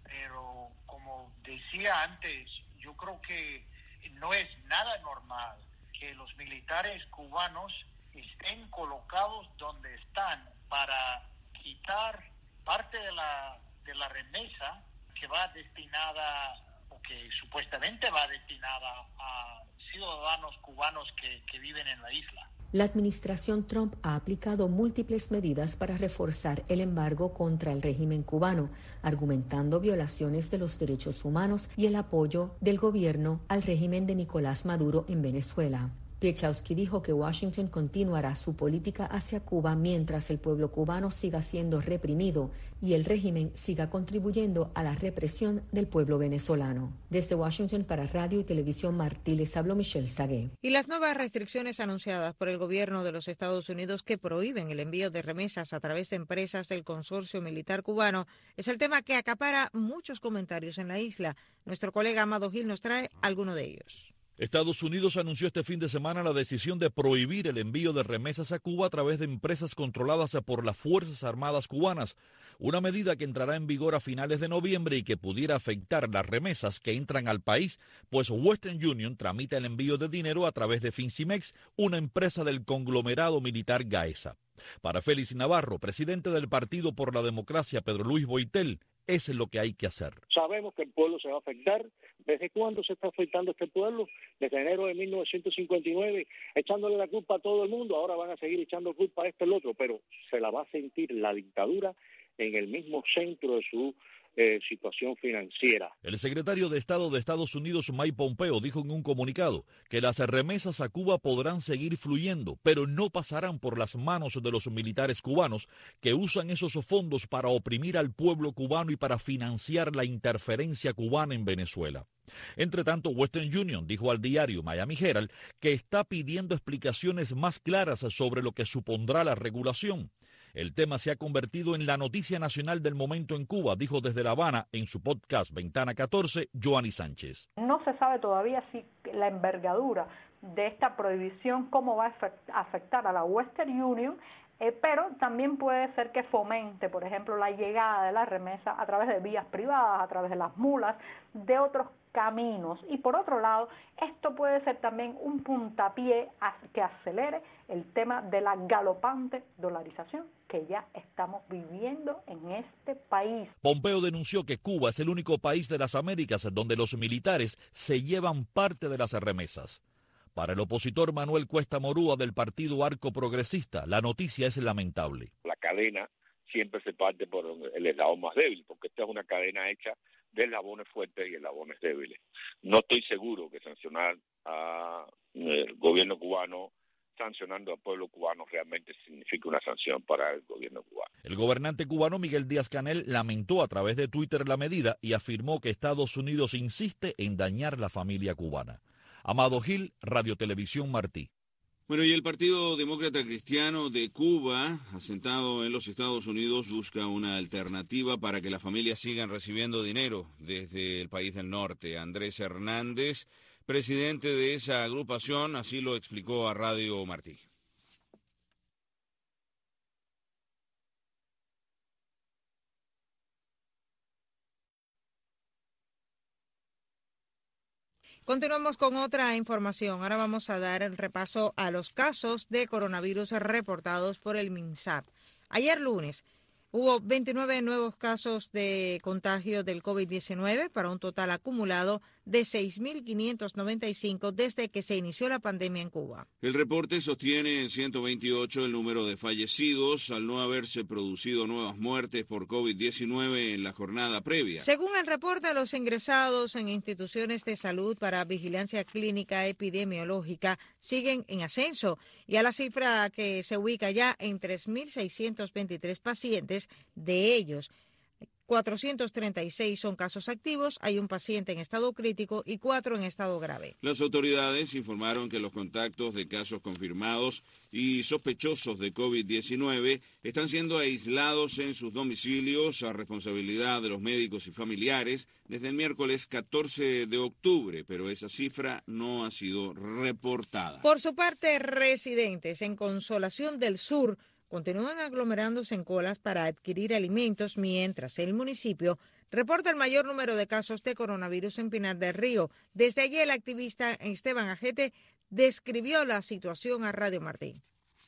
pero como decía antes, yo creo que no es nada normal que los militares cubanos estén colocados donde están para quitar parte de la de la remesa que va destinada o que supuestamente va destinada a ciudadanos cubanos que, que viven en la isla. La administración Trump ha aplicado múltiples medidas para reforzar el embargo contra el régimen cubano, argumentando violaciones de los derechos humanos y el apoyo del gobierno al régimen de Nicolás Maduro en Venezuela. Piechowski dijo que Washington continuará su política hacia Cuba mientras el pueblo cubano siga siendo reprimido y el régimen siga contribuyendo a la represión del pueblo venezolano. Desde Washington para Radio y Televisión Martí les habló Michelle Sagué. Y las nuevas restricciones anunciadas por el gobierno de los Estados Unidos que prohíben el envío de remesas a través de empresas del consorcio militar cubano es el tema que acapara muchos comentarios en la isla. Nuestro colega Amado Gil nos trae alguno de ellos. Estados Unidos anunció este fin de semana la decisión de prohibir el envío de remesas a Cuba a través de empresas controladas por las Fuerzas Armadas cubanas, una medida que entrará en vigor a finales de noviembre y que pudiera afectar las remesas que entran al país, pues Western Union tramita el envío de dinero a través de Fincimex, una empresa del conglomerado militar Gaesa. Para Félix Navarro, presidente del Partido por la Democracia, Pedro Luis Boitel, eso es lo que hay que hacer. Sabemos que el pueblo se va a afectar. ¿Desde cuándo se está afectando este pueblo? Desde enero de mil novecientos cincuenta y nueve, echándole la culpa a todo el mundo. Ahora van a seguir echando culpa a este y el otro, pero se la va a sentir la dictadura en el mismo centro de su eh, situación financiera. El secretario de Estado de Estados Unidos, Mike Pompeo, dijo en un comunicado que las remesas a Cuba podrán seguir fluyendo, pero no pasarán por las manos de los militares cubanos que usan esos fondos para oprimir al pueblo cubano y para financiar la interferencia cubana en Venezuela. Entre tanto, Western Union dijo al diario Miami Herald que está pidiendo explicaciones más claras sobre lo que supondrá la regulación. El tema se ha convertido en la noticia nacional del momento en Cuba, dijo desde La Habana en su podcast Ventana catorce, Joanny Sánchez. No se sabe todavía si la envergadura de esta prohibición, cómo va a afectar a la Western Union, eh, pero también puede ser que fomente, por ejemplo, la llegada de la remesa a través de vías privadas, a través de las mulas, de otros caminos. Y por otro lado, esto puede ser también un puntapié que acelere el tema de la galopante dolarización que ya estamos viviendo en este país. Pompeo denunció que Cuba es el único país de las Américas donde los militares se llevan parte de las remesas. Para el opositor Manuel Cuesta Morúa del Partido Arco Progresista, la noticia es lamentable. La cadena siempre se parte por el eslabón más débil, porque esta es una cadena hecha de eslabones fuertes y eslabones débiles. No estoy seguro que sancionar al gobierno cubano, sancionando al pueblo cubano, realmente significa una sanción para el gobierno cubano. El gobernante cubano Miguel Díaz-Canel lamentó a través de Twitter la medida y afirmó que Estados Unidos insiste en dañar la familia cubana. Amado Gil, Radio Televisión Martí. Bueno, y el Partido Demócrata Cristiano de Cuba, asentado en los Estados Unidos, busca una alternativa para que las familias sigan recibiendo dinero desde el país del norte. Andrés Hernández, presidente de esa agrupación, así lo explicó a Radio Martí. Continuamos con otra información. Ahora vamos a dar el repaso a los casos de coronavirus reportados por el MINSAP. Ayer lunes hubo veintinueve nuevos casos de contagio del COVID diecinueve para un total acumulado de seis mil quinientos noventa y cinco desde que se inició la pandemia en Cuba. El reporte sostiene en ciento veintiocho el número de fallecidos al no haberse producido nuevas muertes por COVID diecinueve en la jornada previa. Según el reporte, los ingresados en instituciones de salud para vigilancia clínica epidemiológica siguen en ascenso y a la cifra que se ubica ya en tres mil seiscientos veintitrés pacientes, de ellos cuatrocientos treinta y seis son casos activos, hay un paciente en estado crítico y cuatro en estado grave. Las autoridades informaron que los contactos de casos confirmados y sospechosos de COVID diecinueve están siendo aislados en sus domicilios a responsabilidad de los médicos y familiares desde el miércoles catorce de octubre, pero esa cifra no ha sido reportada. Por su parte, residentes en Consolación del Sur continúan aglomerándose en colas para adquirir alimentos, mientras el municipio reporta el mayor número de casos de coronavirus en Pinar del Río. Desde allí, el activista Esteban Ajete describió la situación a Radio Martí.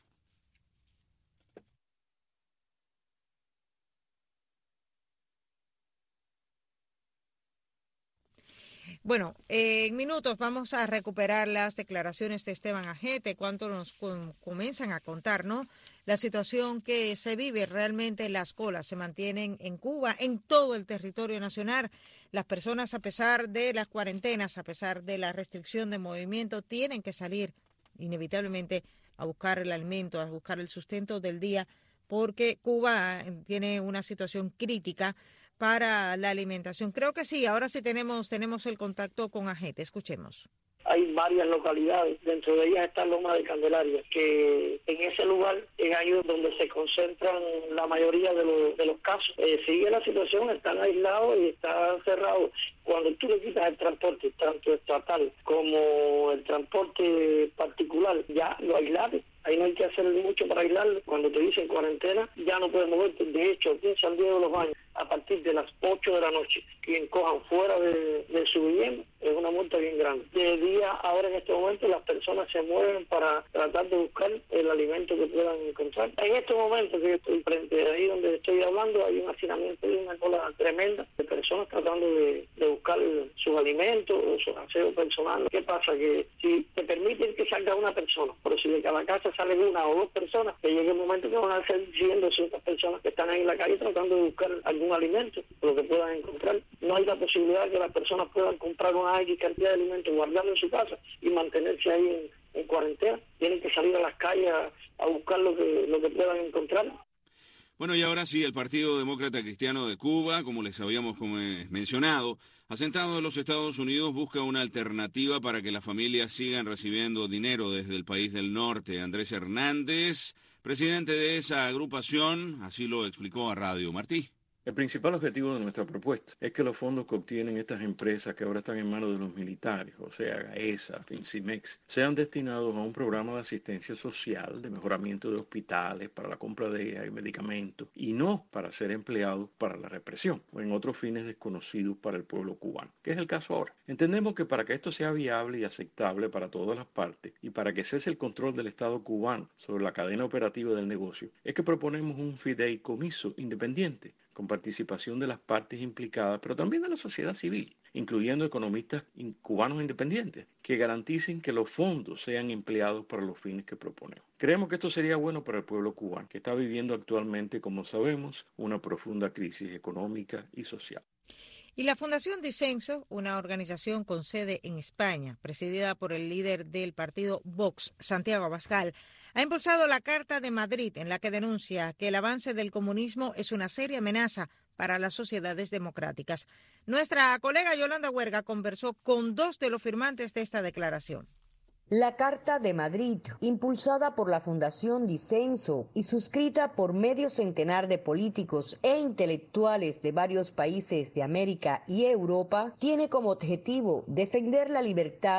Bueno, eh, en minutos vamos a recuperar las declaraciones de Esteban Ajete, cuánto nos com- comienzan a contar, ¿no? La situación que se vive realmente, las colas se mantienen en Cuba, en todo el territorio nacional. Las personas, a pesar de las cuarentenas, a pesar de la restricción de movimiento, tienen que salir inevitablemente a buscar el alimento, a buscar el sustento del día, porque Cuba tiene una situación crítica para la alimentación. Creo que sí, ahora sí tenemos tenemos el contacto con Ajete. Escuchemos. Hay varias localidades, dentro de ellas está Loma de Candelaria, que en ese lugar es ahí donde se concentran la mayoría de los, de los casos. Eh, sigue la situación, están aislados y están cerrados. Cuando tú le quitas el transporte, tanto estatal como el transporte particular, ya lo aislaste. Ahí no hay que hacer mucho para aislarlo. Cuando te dicen cuarentena, ya no puedes moverte. De hecho, aquí en San Diego de los Baños, a partir de las ocho de la noche, quien cojan fuera de, de su vivienda es una multa bien grande. De día, ahora en este momento, las personas se mueven para tratar de buscar el alimento que puedan encontrar. En este momento que yo estoy frente de ahí donde estoy hablando, hay un hacinamiento y una cola tremenda de personas tratando de, de buscar sus alimentos o su aseo personal. ¿Qué pasa? Que si te permiten que salga una persona, pero si de cada casa salen una o dos personas, que llegue un momento que van a ser ciento, doscientas personas que están ahí en la calle tratando de buscar algún alimento, lo que puedan encontrar. No hay la posibilidad de que las personas puedan comprar una X cantidad de alimentos, guardarlo en su casa y mantenerse ahí en, en cuarentena. Tienen que salir a las calles a, a buscar lo que, lo que puedan encontrar. Bueno, y ahora sí, el Partido Demócrata Cristiano de Cuba, como les habíamos mencionado, asentado en los Estados Unidos, busca una alternativa para que las familias sigan recibiendo dinero desde el país del norte. Andrés Hernández, presidente de esa agrupación, así lo explicó a Radio Martí. El principal objetivo de nuestra propuesta es que los fondos que obtienen estas empresas que ahora están en manos de los militares, o sea, GAESA, Fincimex, sean destinados a un programa de asistencia social, de mejoramiento de hospitales, para la compra de medicamentos, y no para ser empleados para la represión o en otros fines desconocidos para el pueblo cubano, que es el caso ahora. Entendemos que para que esto sea viable y aceptable para todas las partes y para que cese el control del Estado cubano sobre la cadena operativa del negocio, es que proponemos un fideicomiso independiente con participación de las partes implicadas, pero también de la sociedad civil, incluyendo economistas cubanos independientes, que garanticen que los fondos sean empleados para los fines que proponemos. Creemos que esto sería bueno para el pueblo cubano, que está viviendo actualmente, como sabemos, una profunda crisis económica y social. Y la Fundación Disenso, una organización con sede en España, presidida por el líder del partido Vox, Santiago Abascal, ha impulsado la Carta de Madrid en la que denuncia que el avance del comunismo es una seria amenaza para las sociedades democráticas. Nuestra colega Yolanda Huerga conversó con dos de los firmantes de esta declaración. La Carta de Madrid, impulsada por la Fundación Disenso y suscrita por medio centenar de políticos e intelectuales de varios países de América y Europa, tiene como objetivo defender la libertad,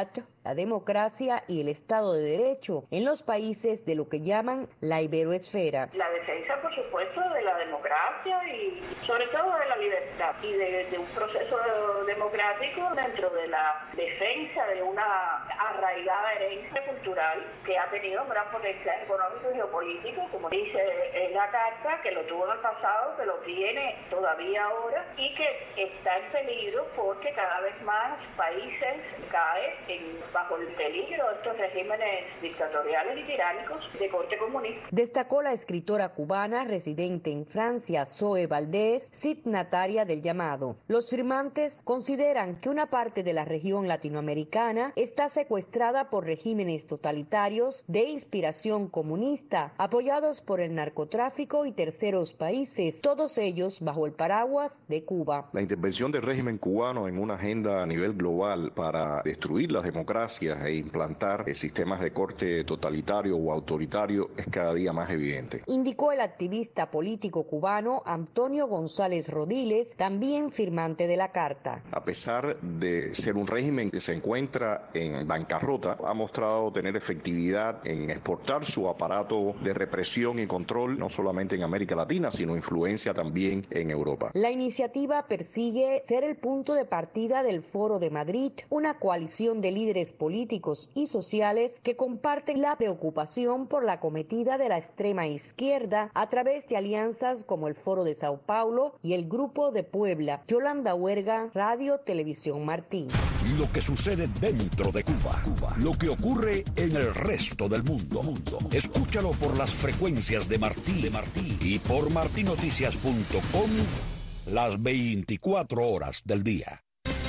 la democracia y el Estado de Derecho en los países de lo que llaman la Iberoesfera. La defensa, por supuesto, de la democracia y sobre todo de la libertad y de, de un proceso democrático dentro de la defensa de una arraigada herencia cultural que ha tenido un gran potencial económico y geopolítico, como dice en la carta, que lo tuvo en el pasado, que lo tiene todavía ahora y que está en peligro porque cada vez más países caen en, bajo el peligro de estos regímenes dictatoriales y tiránicos de corte comunista. Destacó la escritora cubana residente en Francia, Zoe Valdés, signataria del llamado. Los firmantes consideran que una parte de la región latinoamericana está secuestrada por regímenes totalitarios de inspiración comunista, apoyados por el narcotráfico y terceros países, todos ellos bajo el paraguas de Cuba. La intervención del régimen cubano en una agenda a nivel global para destruir las democracias e implantar sistemas de corte totalitario o autoritario es cada día más evidente. Indicó el activista político cubano Antonio González Rodiles, también firmante de la carta. A pesar de ser un régimen que se encuentra en bancarrota, ha mostrado tener efectividad en exportar su aparato de represión y control, no solamente en América Latina, sino influencia también en Europa. La iniciativa persigue ser el punto de partida del Foro de Madrid, una coalición de líderes políticos y sociales que comparten la preocupación por la acometida de la extrema izquierda a través de alianzas como el Foro de Sao Paulo y el Grupo de Puebla. Yolanda Huerga, Radio Televisión Martí. Lo que sucede dentro de Cuba, Cuba, lo que ocurre en el resto del mundo. mundo. Escúchalo por las frecuencias de Martí, de Martí y por martí noticias punto com las veinticuatro horas del día.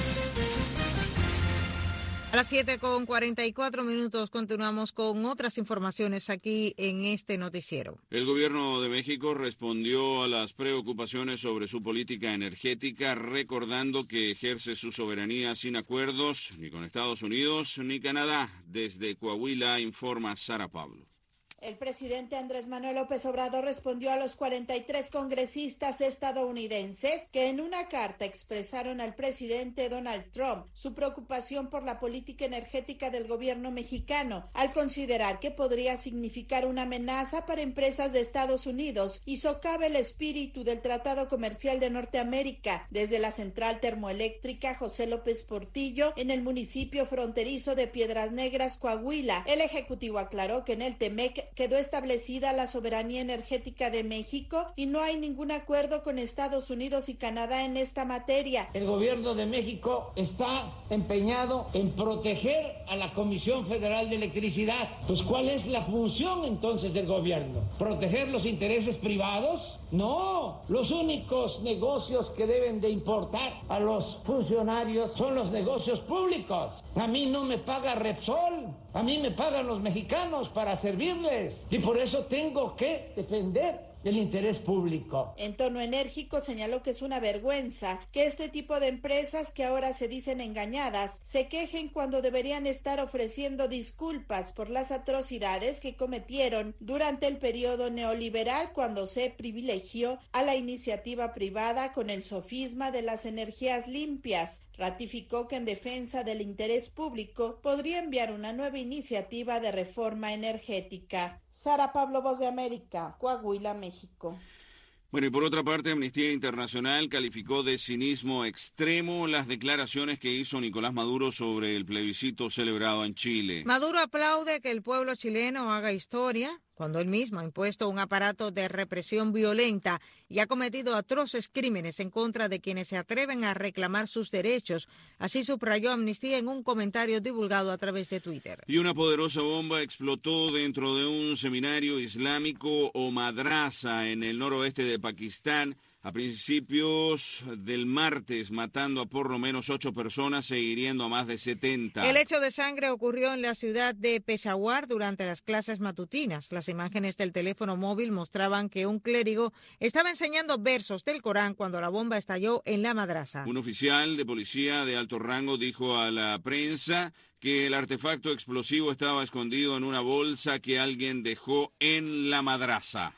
A las siete con cuarenta y cuatro minutos continuamos con otras informaciones aquí en este noticiero. El gobierno de México respondió a las preocupaciones sobre su política energética, recordando que ejerce su soberanía sin acuerdos ni con Estados Unidos ni Canadá. Desde Coahuila informa Sara Pablo. El presidente Andrés Manuel López Obrador respondió a los cuarenta y tres congresistas estadounidenses que en una carta expresaron al presidente Donald Trump su preocupación por la política energética del gobierno mexicano, al considerar que podría significar una amenaza para empresas de Estados Unidos y socava el espíritu del Tratado Comercial de Norteamérica. Desde la central termoeléctrica José López Portillo, en el municipio fronterizo de Piedras Negras, Coahuila, el ejecutivo aclaró que en el Temec quedó establecida la soberanía energética de México y no hay ningún acuerdo con Estados Unidos y Canadá en esta materia. El gobierno de México está empeñado en proteger a la Comisión Federal de Electricidad. Pues, ¿cuál es la función entonces del gobierno? ¿Proteger los intereses privados? No, los únicos negocios que deben de importar a los funcionarios son los negocios públicos. A mí no me paga Repsol, a mí me pagan los mexicanos para servirles. Y por eso tengo que defender el interés público. En tono enérgico señaló que es una vergüenza que este tipo de empresas que ahora se dicen engañadas se quejen cuando deberían estar ofreciendo disculpas por las atrocidades que cometieron durante el periodo neoliberal, cuando se privilegió a la iniciativa privada con el sofisma de las energías limpias. Ratificó que en defensa del interés público podría enviar una nueva iniciativa de reforma energética. Sara Pablo, Voz de América, Coahuila, México. Bueno, y por otra parte, Amnistía Internacional calificó de cinismo extremo las declaraciones que hizo Nicolás Maduro sobre el plebiscito celebrado en Chile. Maduro aplaude que el pueblo chileno haga historia cuando él mismo ha impuesto un aparato de represión violenta y ha cometido atroces crímenes en contra de quienes se atreven a reclamar sus derechos. Así subrayó Amnistía en un comentario divulgado a través de Twitter. Y una poderosa bomba explotó dentro de un seminario islámico o madrasa en el noroeste de Pakistán a principios del martes, matando a por lo menos ocho personas e hiriendo a más de setenta. El hecho de sangre ocurrió en la ciudad de Peshawar durante las clases matutinas. Las imágenes del teléfono móvil mostraban que un clérigo estaba enseñando versos del Corán cuando la bomba estalló en la madrasa. Un oficial de policía de alto rango dijo a la prensa que el artefacto explosivo estaba escondido en una bolsa que alguien dejó en la madrasa.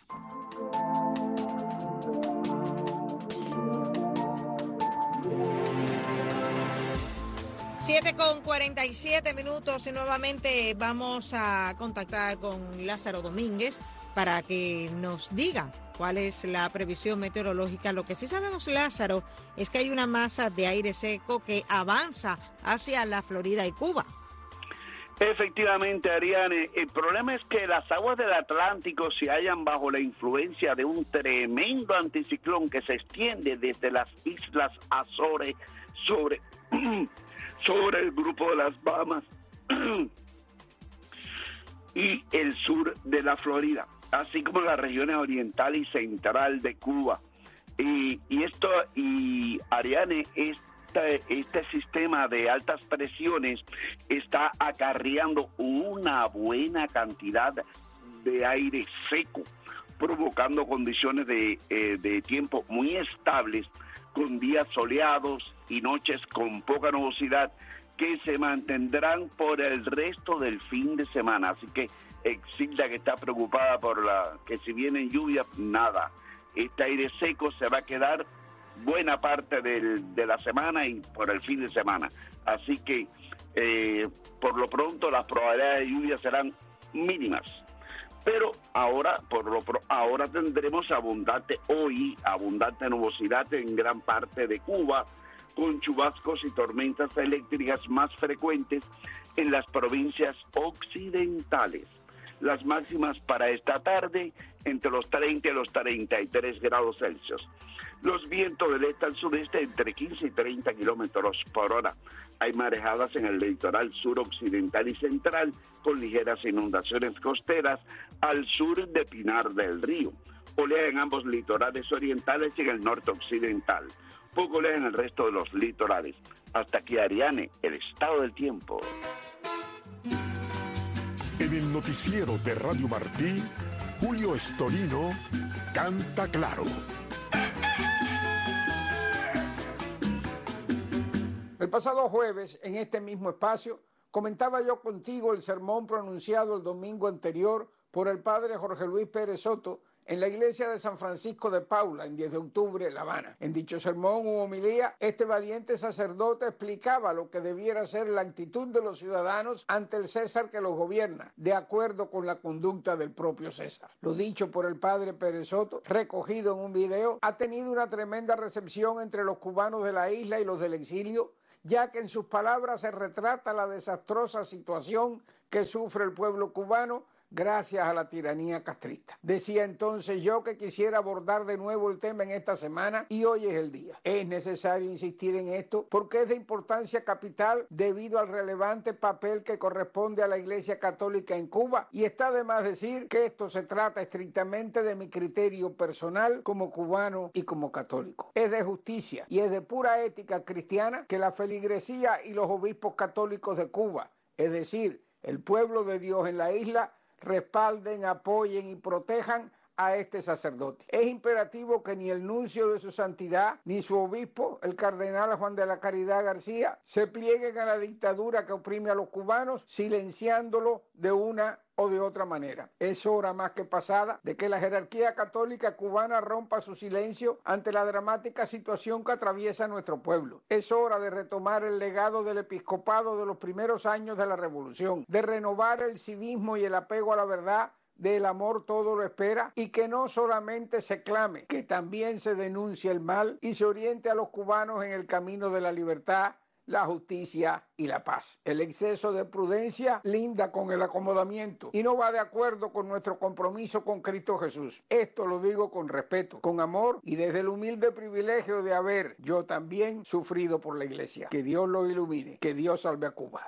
siete con cuarenta y siete minutos y nuevamente vamos a contactar con Lázaro Domínguez para que nos diga cuál es la previsión meteorológica. Lo que sí sabemos, Lázaro, es que hay una masa de aire seco que avanza hacia la Florida y Cuba. Efectivamente, Ariane, el problema es que las aguas del Atlántico se hallan bajo la influencia de un tremendo anticiclón que se extiende desde las Islas Azores sobre, sobre el grupo de las Bahamas y el sur de la Florida, así como las regiones oriental y central de Cuba. Y, y esto, y Ariane, es este sistema de altas presiones está acarreando una buena cantidad de aire seco, provocando condiciones de, eh, de tiempo muy estables, con días soleados y noches con poca nubosidad, que se mantendrán por el resto del fin de semana. Así que Exilda, que está preocupada por la que si vienen lluvias, nada. Este aire seco se va a quedar buena parte del, de la semana y por el fin de semana. Así que, eh, por lo pronto, las probabilidades de lluvia serán mínimas. Pero ahora, por lo pro, ahora tendremos abundante, hoy, abundante nubosidad en gran parte de Cuba, con chubascos y tormentas eléctricas más frecuentes en las provincias occidentales. Las máximas para esta tarde entre los treinta y los treinta y tres grados Celsius. Los vientos del este al sureste entre quince y treinta kilómetros por hora. Hay marejadas en el litoral suroccidental y central, con ligeras inundaciones costeras al sur de Pinar del Río. Oleaje en ambos litorales orientales y en el norte occidental. Poco oleaje en el resto de los litorales. Hasta aquí, Ariane, el estado del tiempo. En el noticiero de Radio Martí, Julio Estorino canta claro. El pasado jueves, en este mismo espacio, comentaba yo contigo el sermón pronunciado el domingo anterior por el padre Jorge Luis Pérez Soto en la iglesia de San Francisco de Paula, en diez de octubre, La Habana. En dicho sermón u homilía, este valiente sacerdote explicaba lo que debiera ser la actitud de los ciudadanos ante el César que los gobierna, de acuerdo con la conducta del propio César. Lo dicho por el padre Pérez Soto, recogido en un video, ha tenido una tremenda recepción entre los cubanos de la isla y los del exilio, ya que en sus palabras se retrata la desastrosa situación que sufre el pueblo cubano gracias a la tiranía castrista. Decía entonces yo que quisiera abordar de nuevo el tema en esta semana y hoy es el día. Es necesario insistir en esto porque es de importancia capital debido al relevante papel que corresponde a la Iglesia Católica en Cuba, y está de más decir que esto se trata estrictamente de mi criterio personal como cubano y como católico. Es de justicia y es de pura ética cristiana que la feligresía y los obispos católicos de Cuba, es decir, el pueblo de Dios en la isla, respalden, apoyen y protejan a este sacerdote. Es imperativo que ni el nuncio de su santidad ni su obispo, el cardenal Juan de la Caridad García, se plieguen a la dictadura que oprime a los cubanos, silenciándolo de una o de otra manera. Es hora más que pasada de que la jerarquía católica cubana rompa su silencio ante la dramática situación que atraviesa nuestro pueblo. Es hora de retomar el legado del episcopado de los primeros años de la revolución, de renovar el civismo y el apego a la verdad, del amor todo lo espera, y que no solamente se clame, que también se denuncie el mal y se oriente a los cubanos en el camino de la libertad, la justicia y la paz. El exceso de prudencia linda con el acomodamiento y no va de acuerdo con nuestro compromiso con Cristo Jesús. Esto lo digo con respeto, con amor y desde el humilde privilegio de haber yo también sufrido por la Iglesia. Que Dios lo ilumine, que Dios salve a Cuba.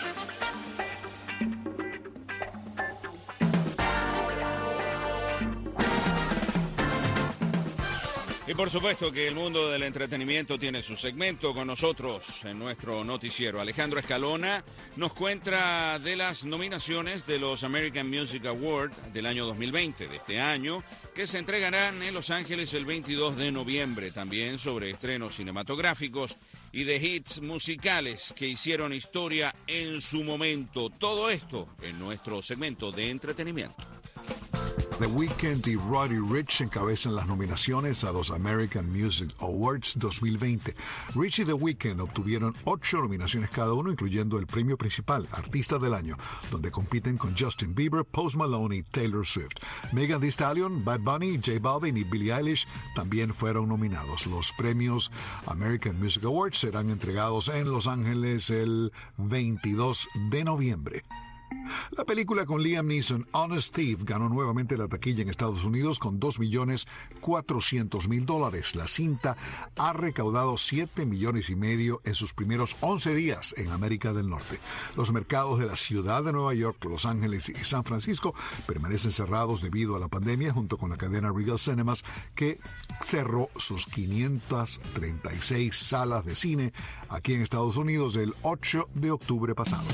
Y por supuesto que el mundo del entretenimiento tiene su segmento con nosotros en nuestro noticiero. Alejandro Escalona nos cuenta de las nominaciones de los American Music Awards del año dos mil veinte, de este año, que se entregarán en Los Ángeles el veintidós de noviembre. También sobre estrenos cinematográficos y de hits musicales que hicieron historia en su momento. Todo esto en nuestro segmento de entretenimiento. The Weeknd y Roddy Ricch encabezan las nominaciones a los American Music Awards dos mil veinte. Ricch y The Weeknd obtuvieron ocho nominaciones cada uno, incluyendo el premio principal, Artista del Año, donde compiten con Justin Bieber, Post Malone y Taylor Swift. Megan Thee Stallion, Bad Bunny, J Balvin y Billie Eilish también fueron nominados. Los premios American Music Awards serán entregados en Los Ángeles el veintidós de noviembre. La película con Liam Neeson, Honest Thief, ganó nuevamente la taquilla en Estados Unidos con dos millones cuatrocientos mil dólares. La cinta ha recaudado siete millones y medio en sus primeros once días en América del Norte. Los mercados de la ciudad de Nueva York, Los Ángeles y San Francisco permanecen cerrados debido a la pandemia, junto con la cadena Regal Cinemas, que cerró sus quinientas treinta y seis salas de cine aquí en Estados Unidos el ocho de octubre pasado.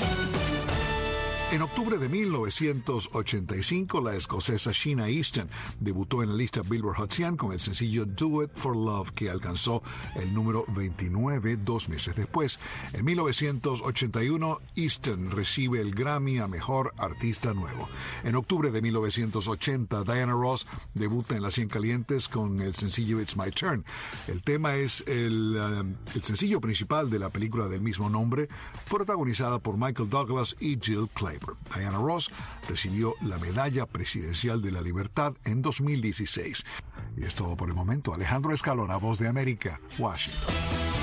En octubre de mil novecientos ochenta y cinco, la escocesa Sheena Easton debutó en la lista Billboard Hot cien con el sencillo Do It for Love, que alcanzó el número veintinueve dos meses después. En mil novecientos ochenta y uno, Easton recibe el Grammy a Mejor Artista Nuevo. En octubre de mil novecientos ochenta, Diana Ross debuta en las cien calientes con el sencillo It's My Turn. El tema es el, um, el sencillo principal de la película del mismo nombre, protagonizada por Michael Douglas y Jill Clayburgh. Diana Ross recibió la Medalla Presidencial de la Libertad en dos mil dieciséis. Y es todo por el momento. Alejandro Escalona, Voz de América, Washington.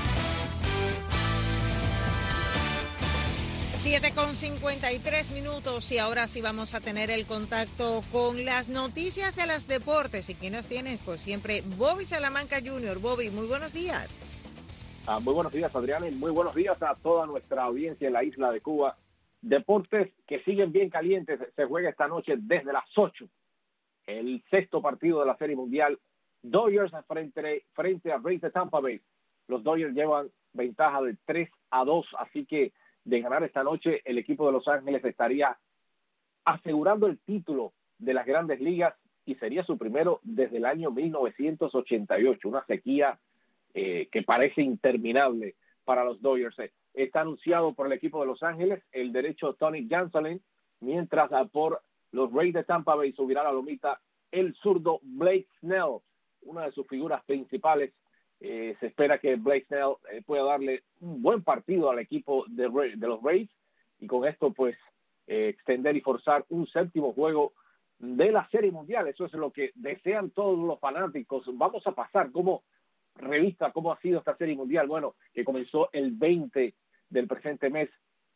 siete con cincuenta y tres minutos y ahora sí vamos a tener el contacto con las noticias de los deportes. ¿Y quién las tiene? Pues siempre Bobby Salamanca junior Bobby, muy buenos días. Ah, muy buenos días, Adriana, y muy buenos días a toda nuestra audiencia en la isla de Cuba. Deportes que siguen bien calientes. Se juega esta noche desde las ocho. El sexto partido de la Serie Mundial. Dodgers frente, frente a Rays de Tampa Bay. Los Dodgers llevan ventaja de tres a dos. Así que de ganar esta noche, el equipo de Los Ángeles estaría asegurando el título de las Grandes Ligas y sería su primero desde el año mil novecientos ochenta y ocho. Una sequía eh, que parece interminable para los Dodgers. Está anunciado por el equipo de Los Ángeles el derecho Tony Gonsolin, mientras por los Rays de Tampa Bay subirá la lomita el zurdo Blake Snell, una de sus figuras principales. Eh, se espera que Blake Snell eh, pueda darle un buen partido al equipo de, de los Rays y con esto pues eh, extender y forzar un séptimo juego de la Serie Mundial. Eso es lo que desean todos los fanáticos. Vamos a pasar como revista cómo ha sido esta Serie Mundial. Bueno, que comenzó el veinte del presente mes.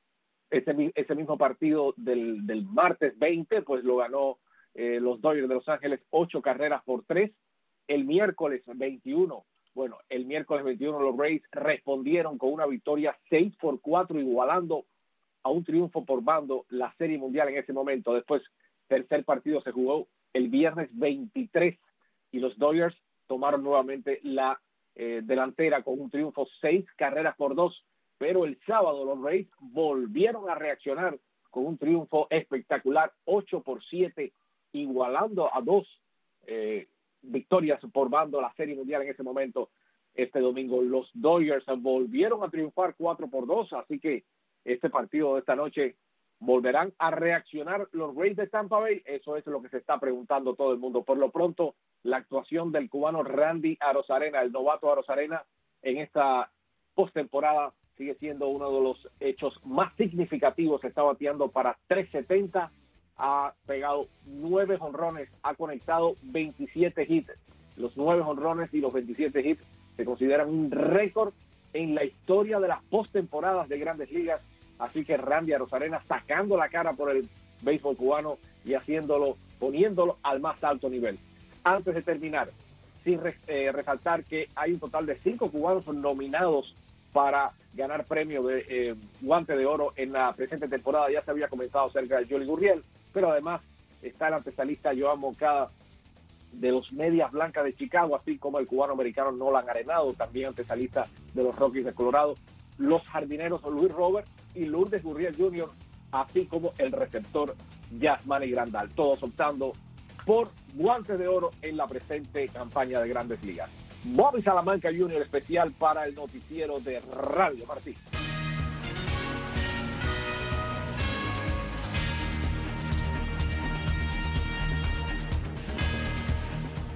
Ese, ese mismo partido del, del martes veinte, pues lo ganó eh, los Dodgers de Los Ángeles, ocho carreras por tres. El miércoles veintiuno, bueno, el miércoles veintiuno los Rays respondieron con una victoria seis por cuatro, igualando a un triunfo por bando la Serie Mundial en ese momento. Después, tercer partido se jugó el viernes veintitrés y los Dodgers tomaron nuevamente la eh, delantera con un triunfo seis carreras por dos. Pero el sábado los Rays volvieron a reaccionar con un triunfo espectacular, ocho por siete, igualando a dos eh, victorias por bando la Serie Mundial en ese momento. Este domingo los Dodgers volvieron a triunfar cuatro por dos, así que este partido de esta noche volverán a reaccionar los Rays de Tampa Bay. Eso es lo que se está preguntando todo el mundo. Por lo pronto, la actuación del cubano Randy Arozarena, el novato Arozarena, en esta postemporada sigue siendo uno de los hechos más significativos. Está bateando para tres setenta, ha pegado nueve jonrones, ha conectado veintisiete hits. Los nueve jonrones y los veintisiete hits se consideran un récord en la historia de las postemporadas de Grandes Ligas. Así que Randy Arozarena sacando la cara por el béisbol cubano y haciéndolo, poniéndolo al más alto nivel. Antes de terminar, sin eh, resaltar que hay un total de cinco cubanos nominados para ganar premio de eh, guante de oro en la presente temporada. Ya se había comentado acerca de Yoli Gurriel, pero además está el antesalista Joan Moncada de los Medias Blancas de Chicago, así como el cubano americano Nolan Arenado, también antesalista de los Rockies de Colorado, los jardineros Luis Robert y Lourdes Gurriel junior, así como el receptor Yasmani Grandal, todos optando por guantes de oro en la presente campaña de Grandes Ligas. Bobby Salamanca junior, especial para el noticiero de Radio Martí.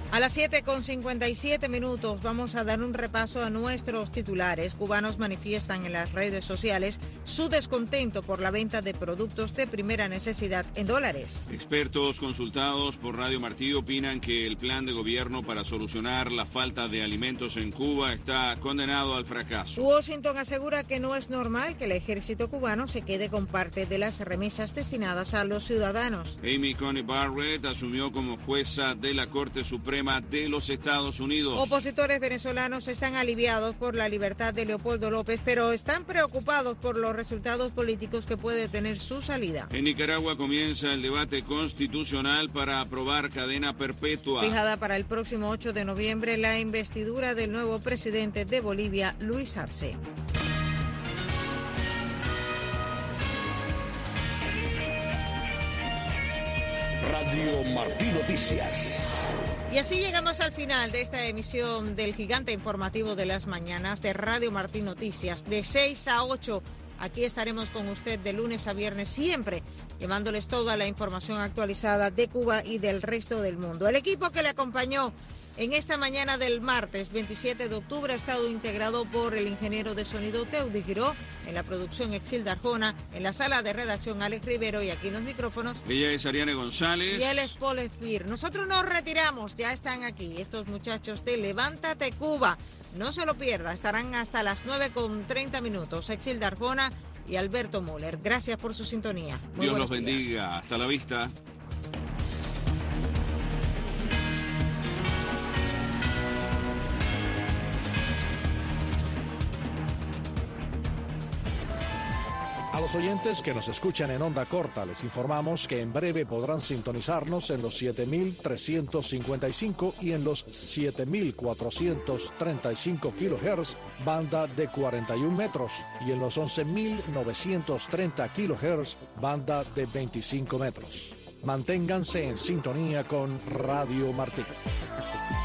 A las siete con cincuenta y siete minutos vamos a dar un repaso a nuestros titulares. Cubanos manifiestan en las redes sociales su descontento por la venta de productos de primera necesidad en dólares. Expertos consultados por Radio Martí opinan que el plan de gobierno para solucionar la falta de alimentos en Cuba está condenado al fracaso. Washington asegura que no es normal que el ejército cubano se quede con parte de las remesas destinadas a los ciudadanos. Amy Coney Barrett asumió como jueza de la Corte Suprema de los Estados Unidos. Opositores venezolanos están aliviados por la libertad de Leopoldo López, pero están preocupados por los resultados políticos que puede tener su salida. En Nicaragua comienza el debate constitucional para aprobar cadena perpetua. Fijada para el próximo ocho de noviembre la investidura del nuevo presidente de Bolivia, Luis Arce. Radio Martí Noticias. Y así llegamos al final de esta emisión del gigante informativo de las mañanas de Radio Martí Noticias. De seis a ocho, aquí estaremos con usted de lunes a viernes, siempre llevándoles toda la información actualizada de Cuba y del resto del mundo. El equipo que le acompañó en esta mañana del martes veintisiete de octubre ha estado integrado por el ingeniero de sonido Teudi Giró, en la producción Exilda Arjona, en la sala de redacción Alex Rivero y aquí en los micrófonos. Ella es Ariane González. Y él es Paul Espir. Nosotros nos retiramos, ya están aquí estos muchachos de Levántate Cuba. No se lo pierda, estarán hasta las nueve con treinta minutos. Exilda Arjona y Alberto Müller. Gracias por su sintonía. Muy Dios los bendiga. Días. Hasta la vista. A los oyentes que nos escuchan en onda corta, les informamos que en breve podrán sintonizarnos en los siete mil trescientos cincuenta y cinco y en los siete mil cuatrocientos treinta y cinco kilohertz, banda de cuarenta y un metros, y en los once mil novecientos treinta kilohertz, banda de veinticinco metros. Manténganse en sintonía con Radio Martí.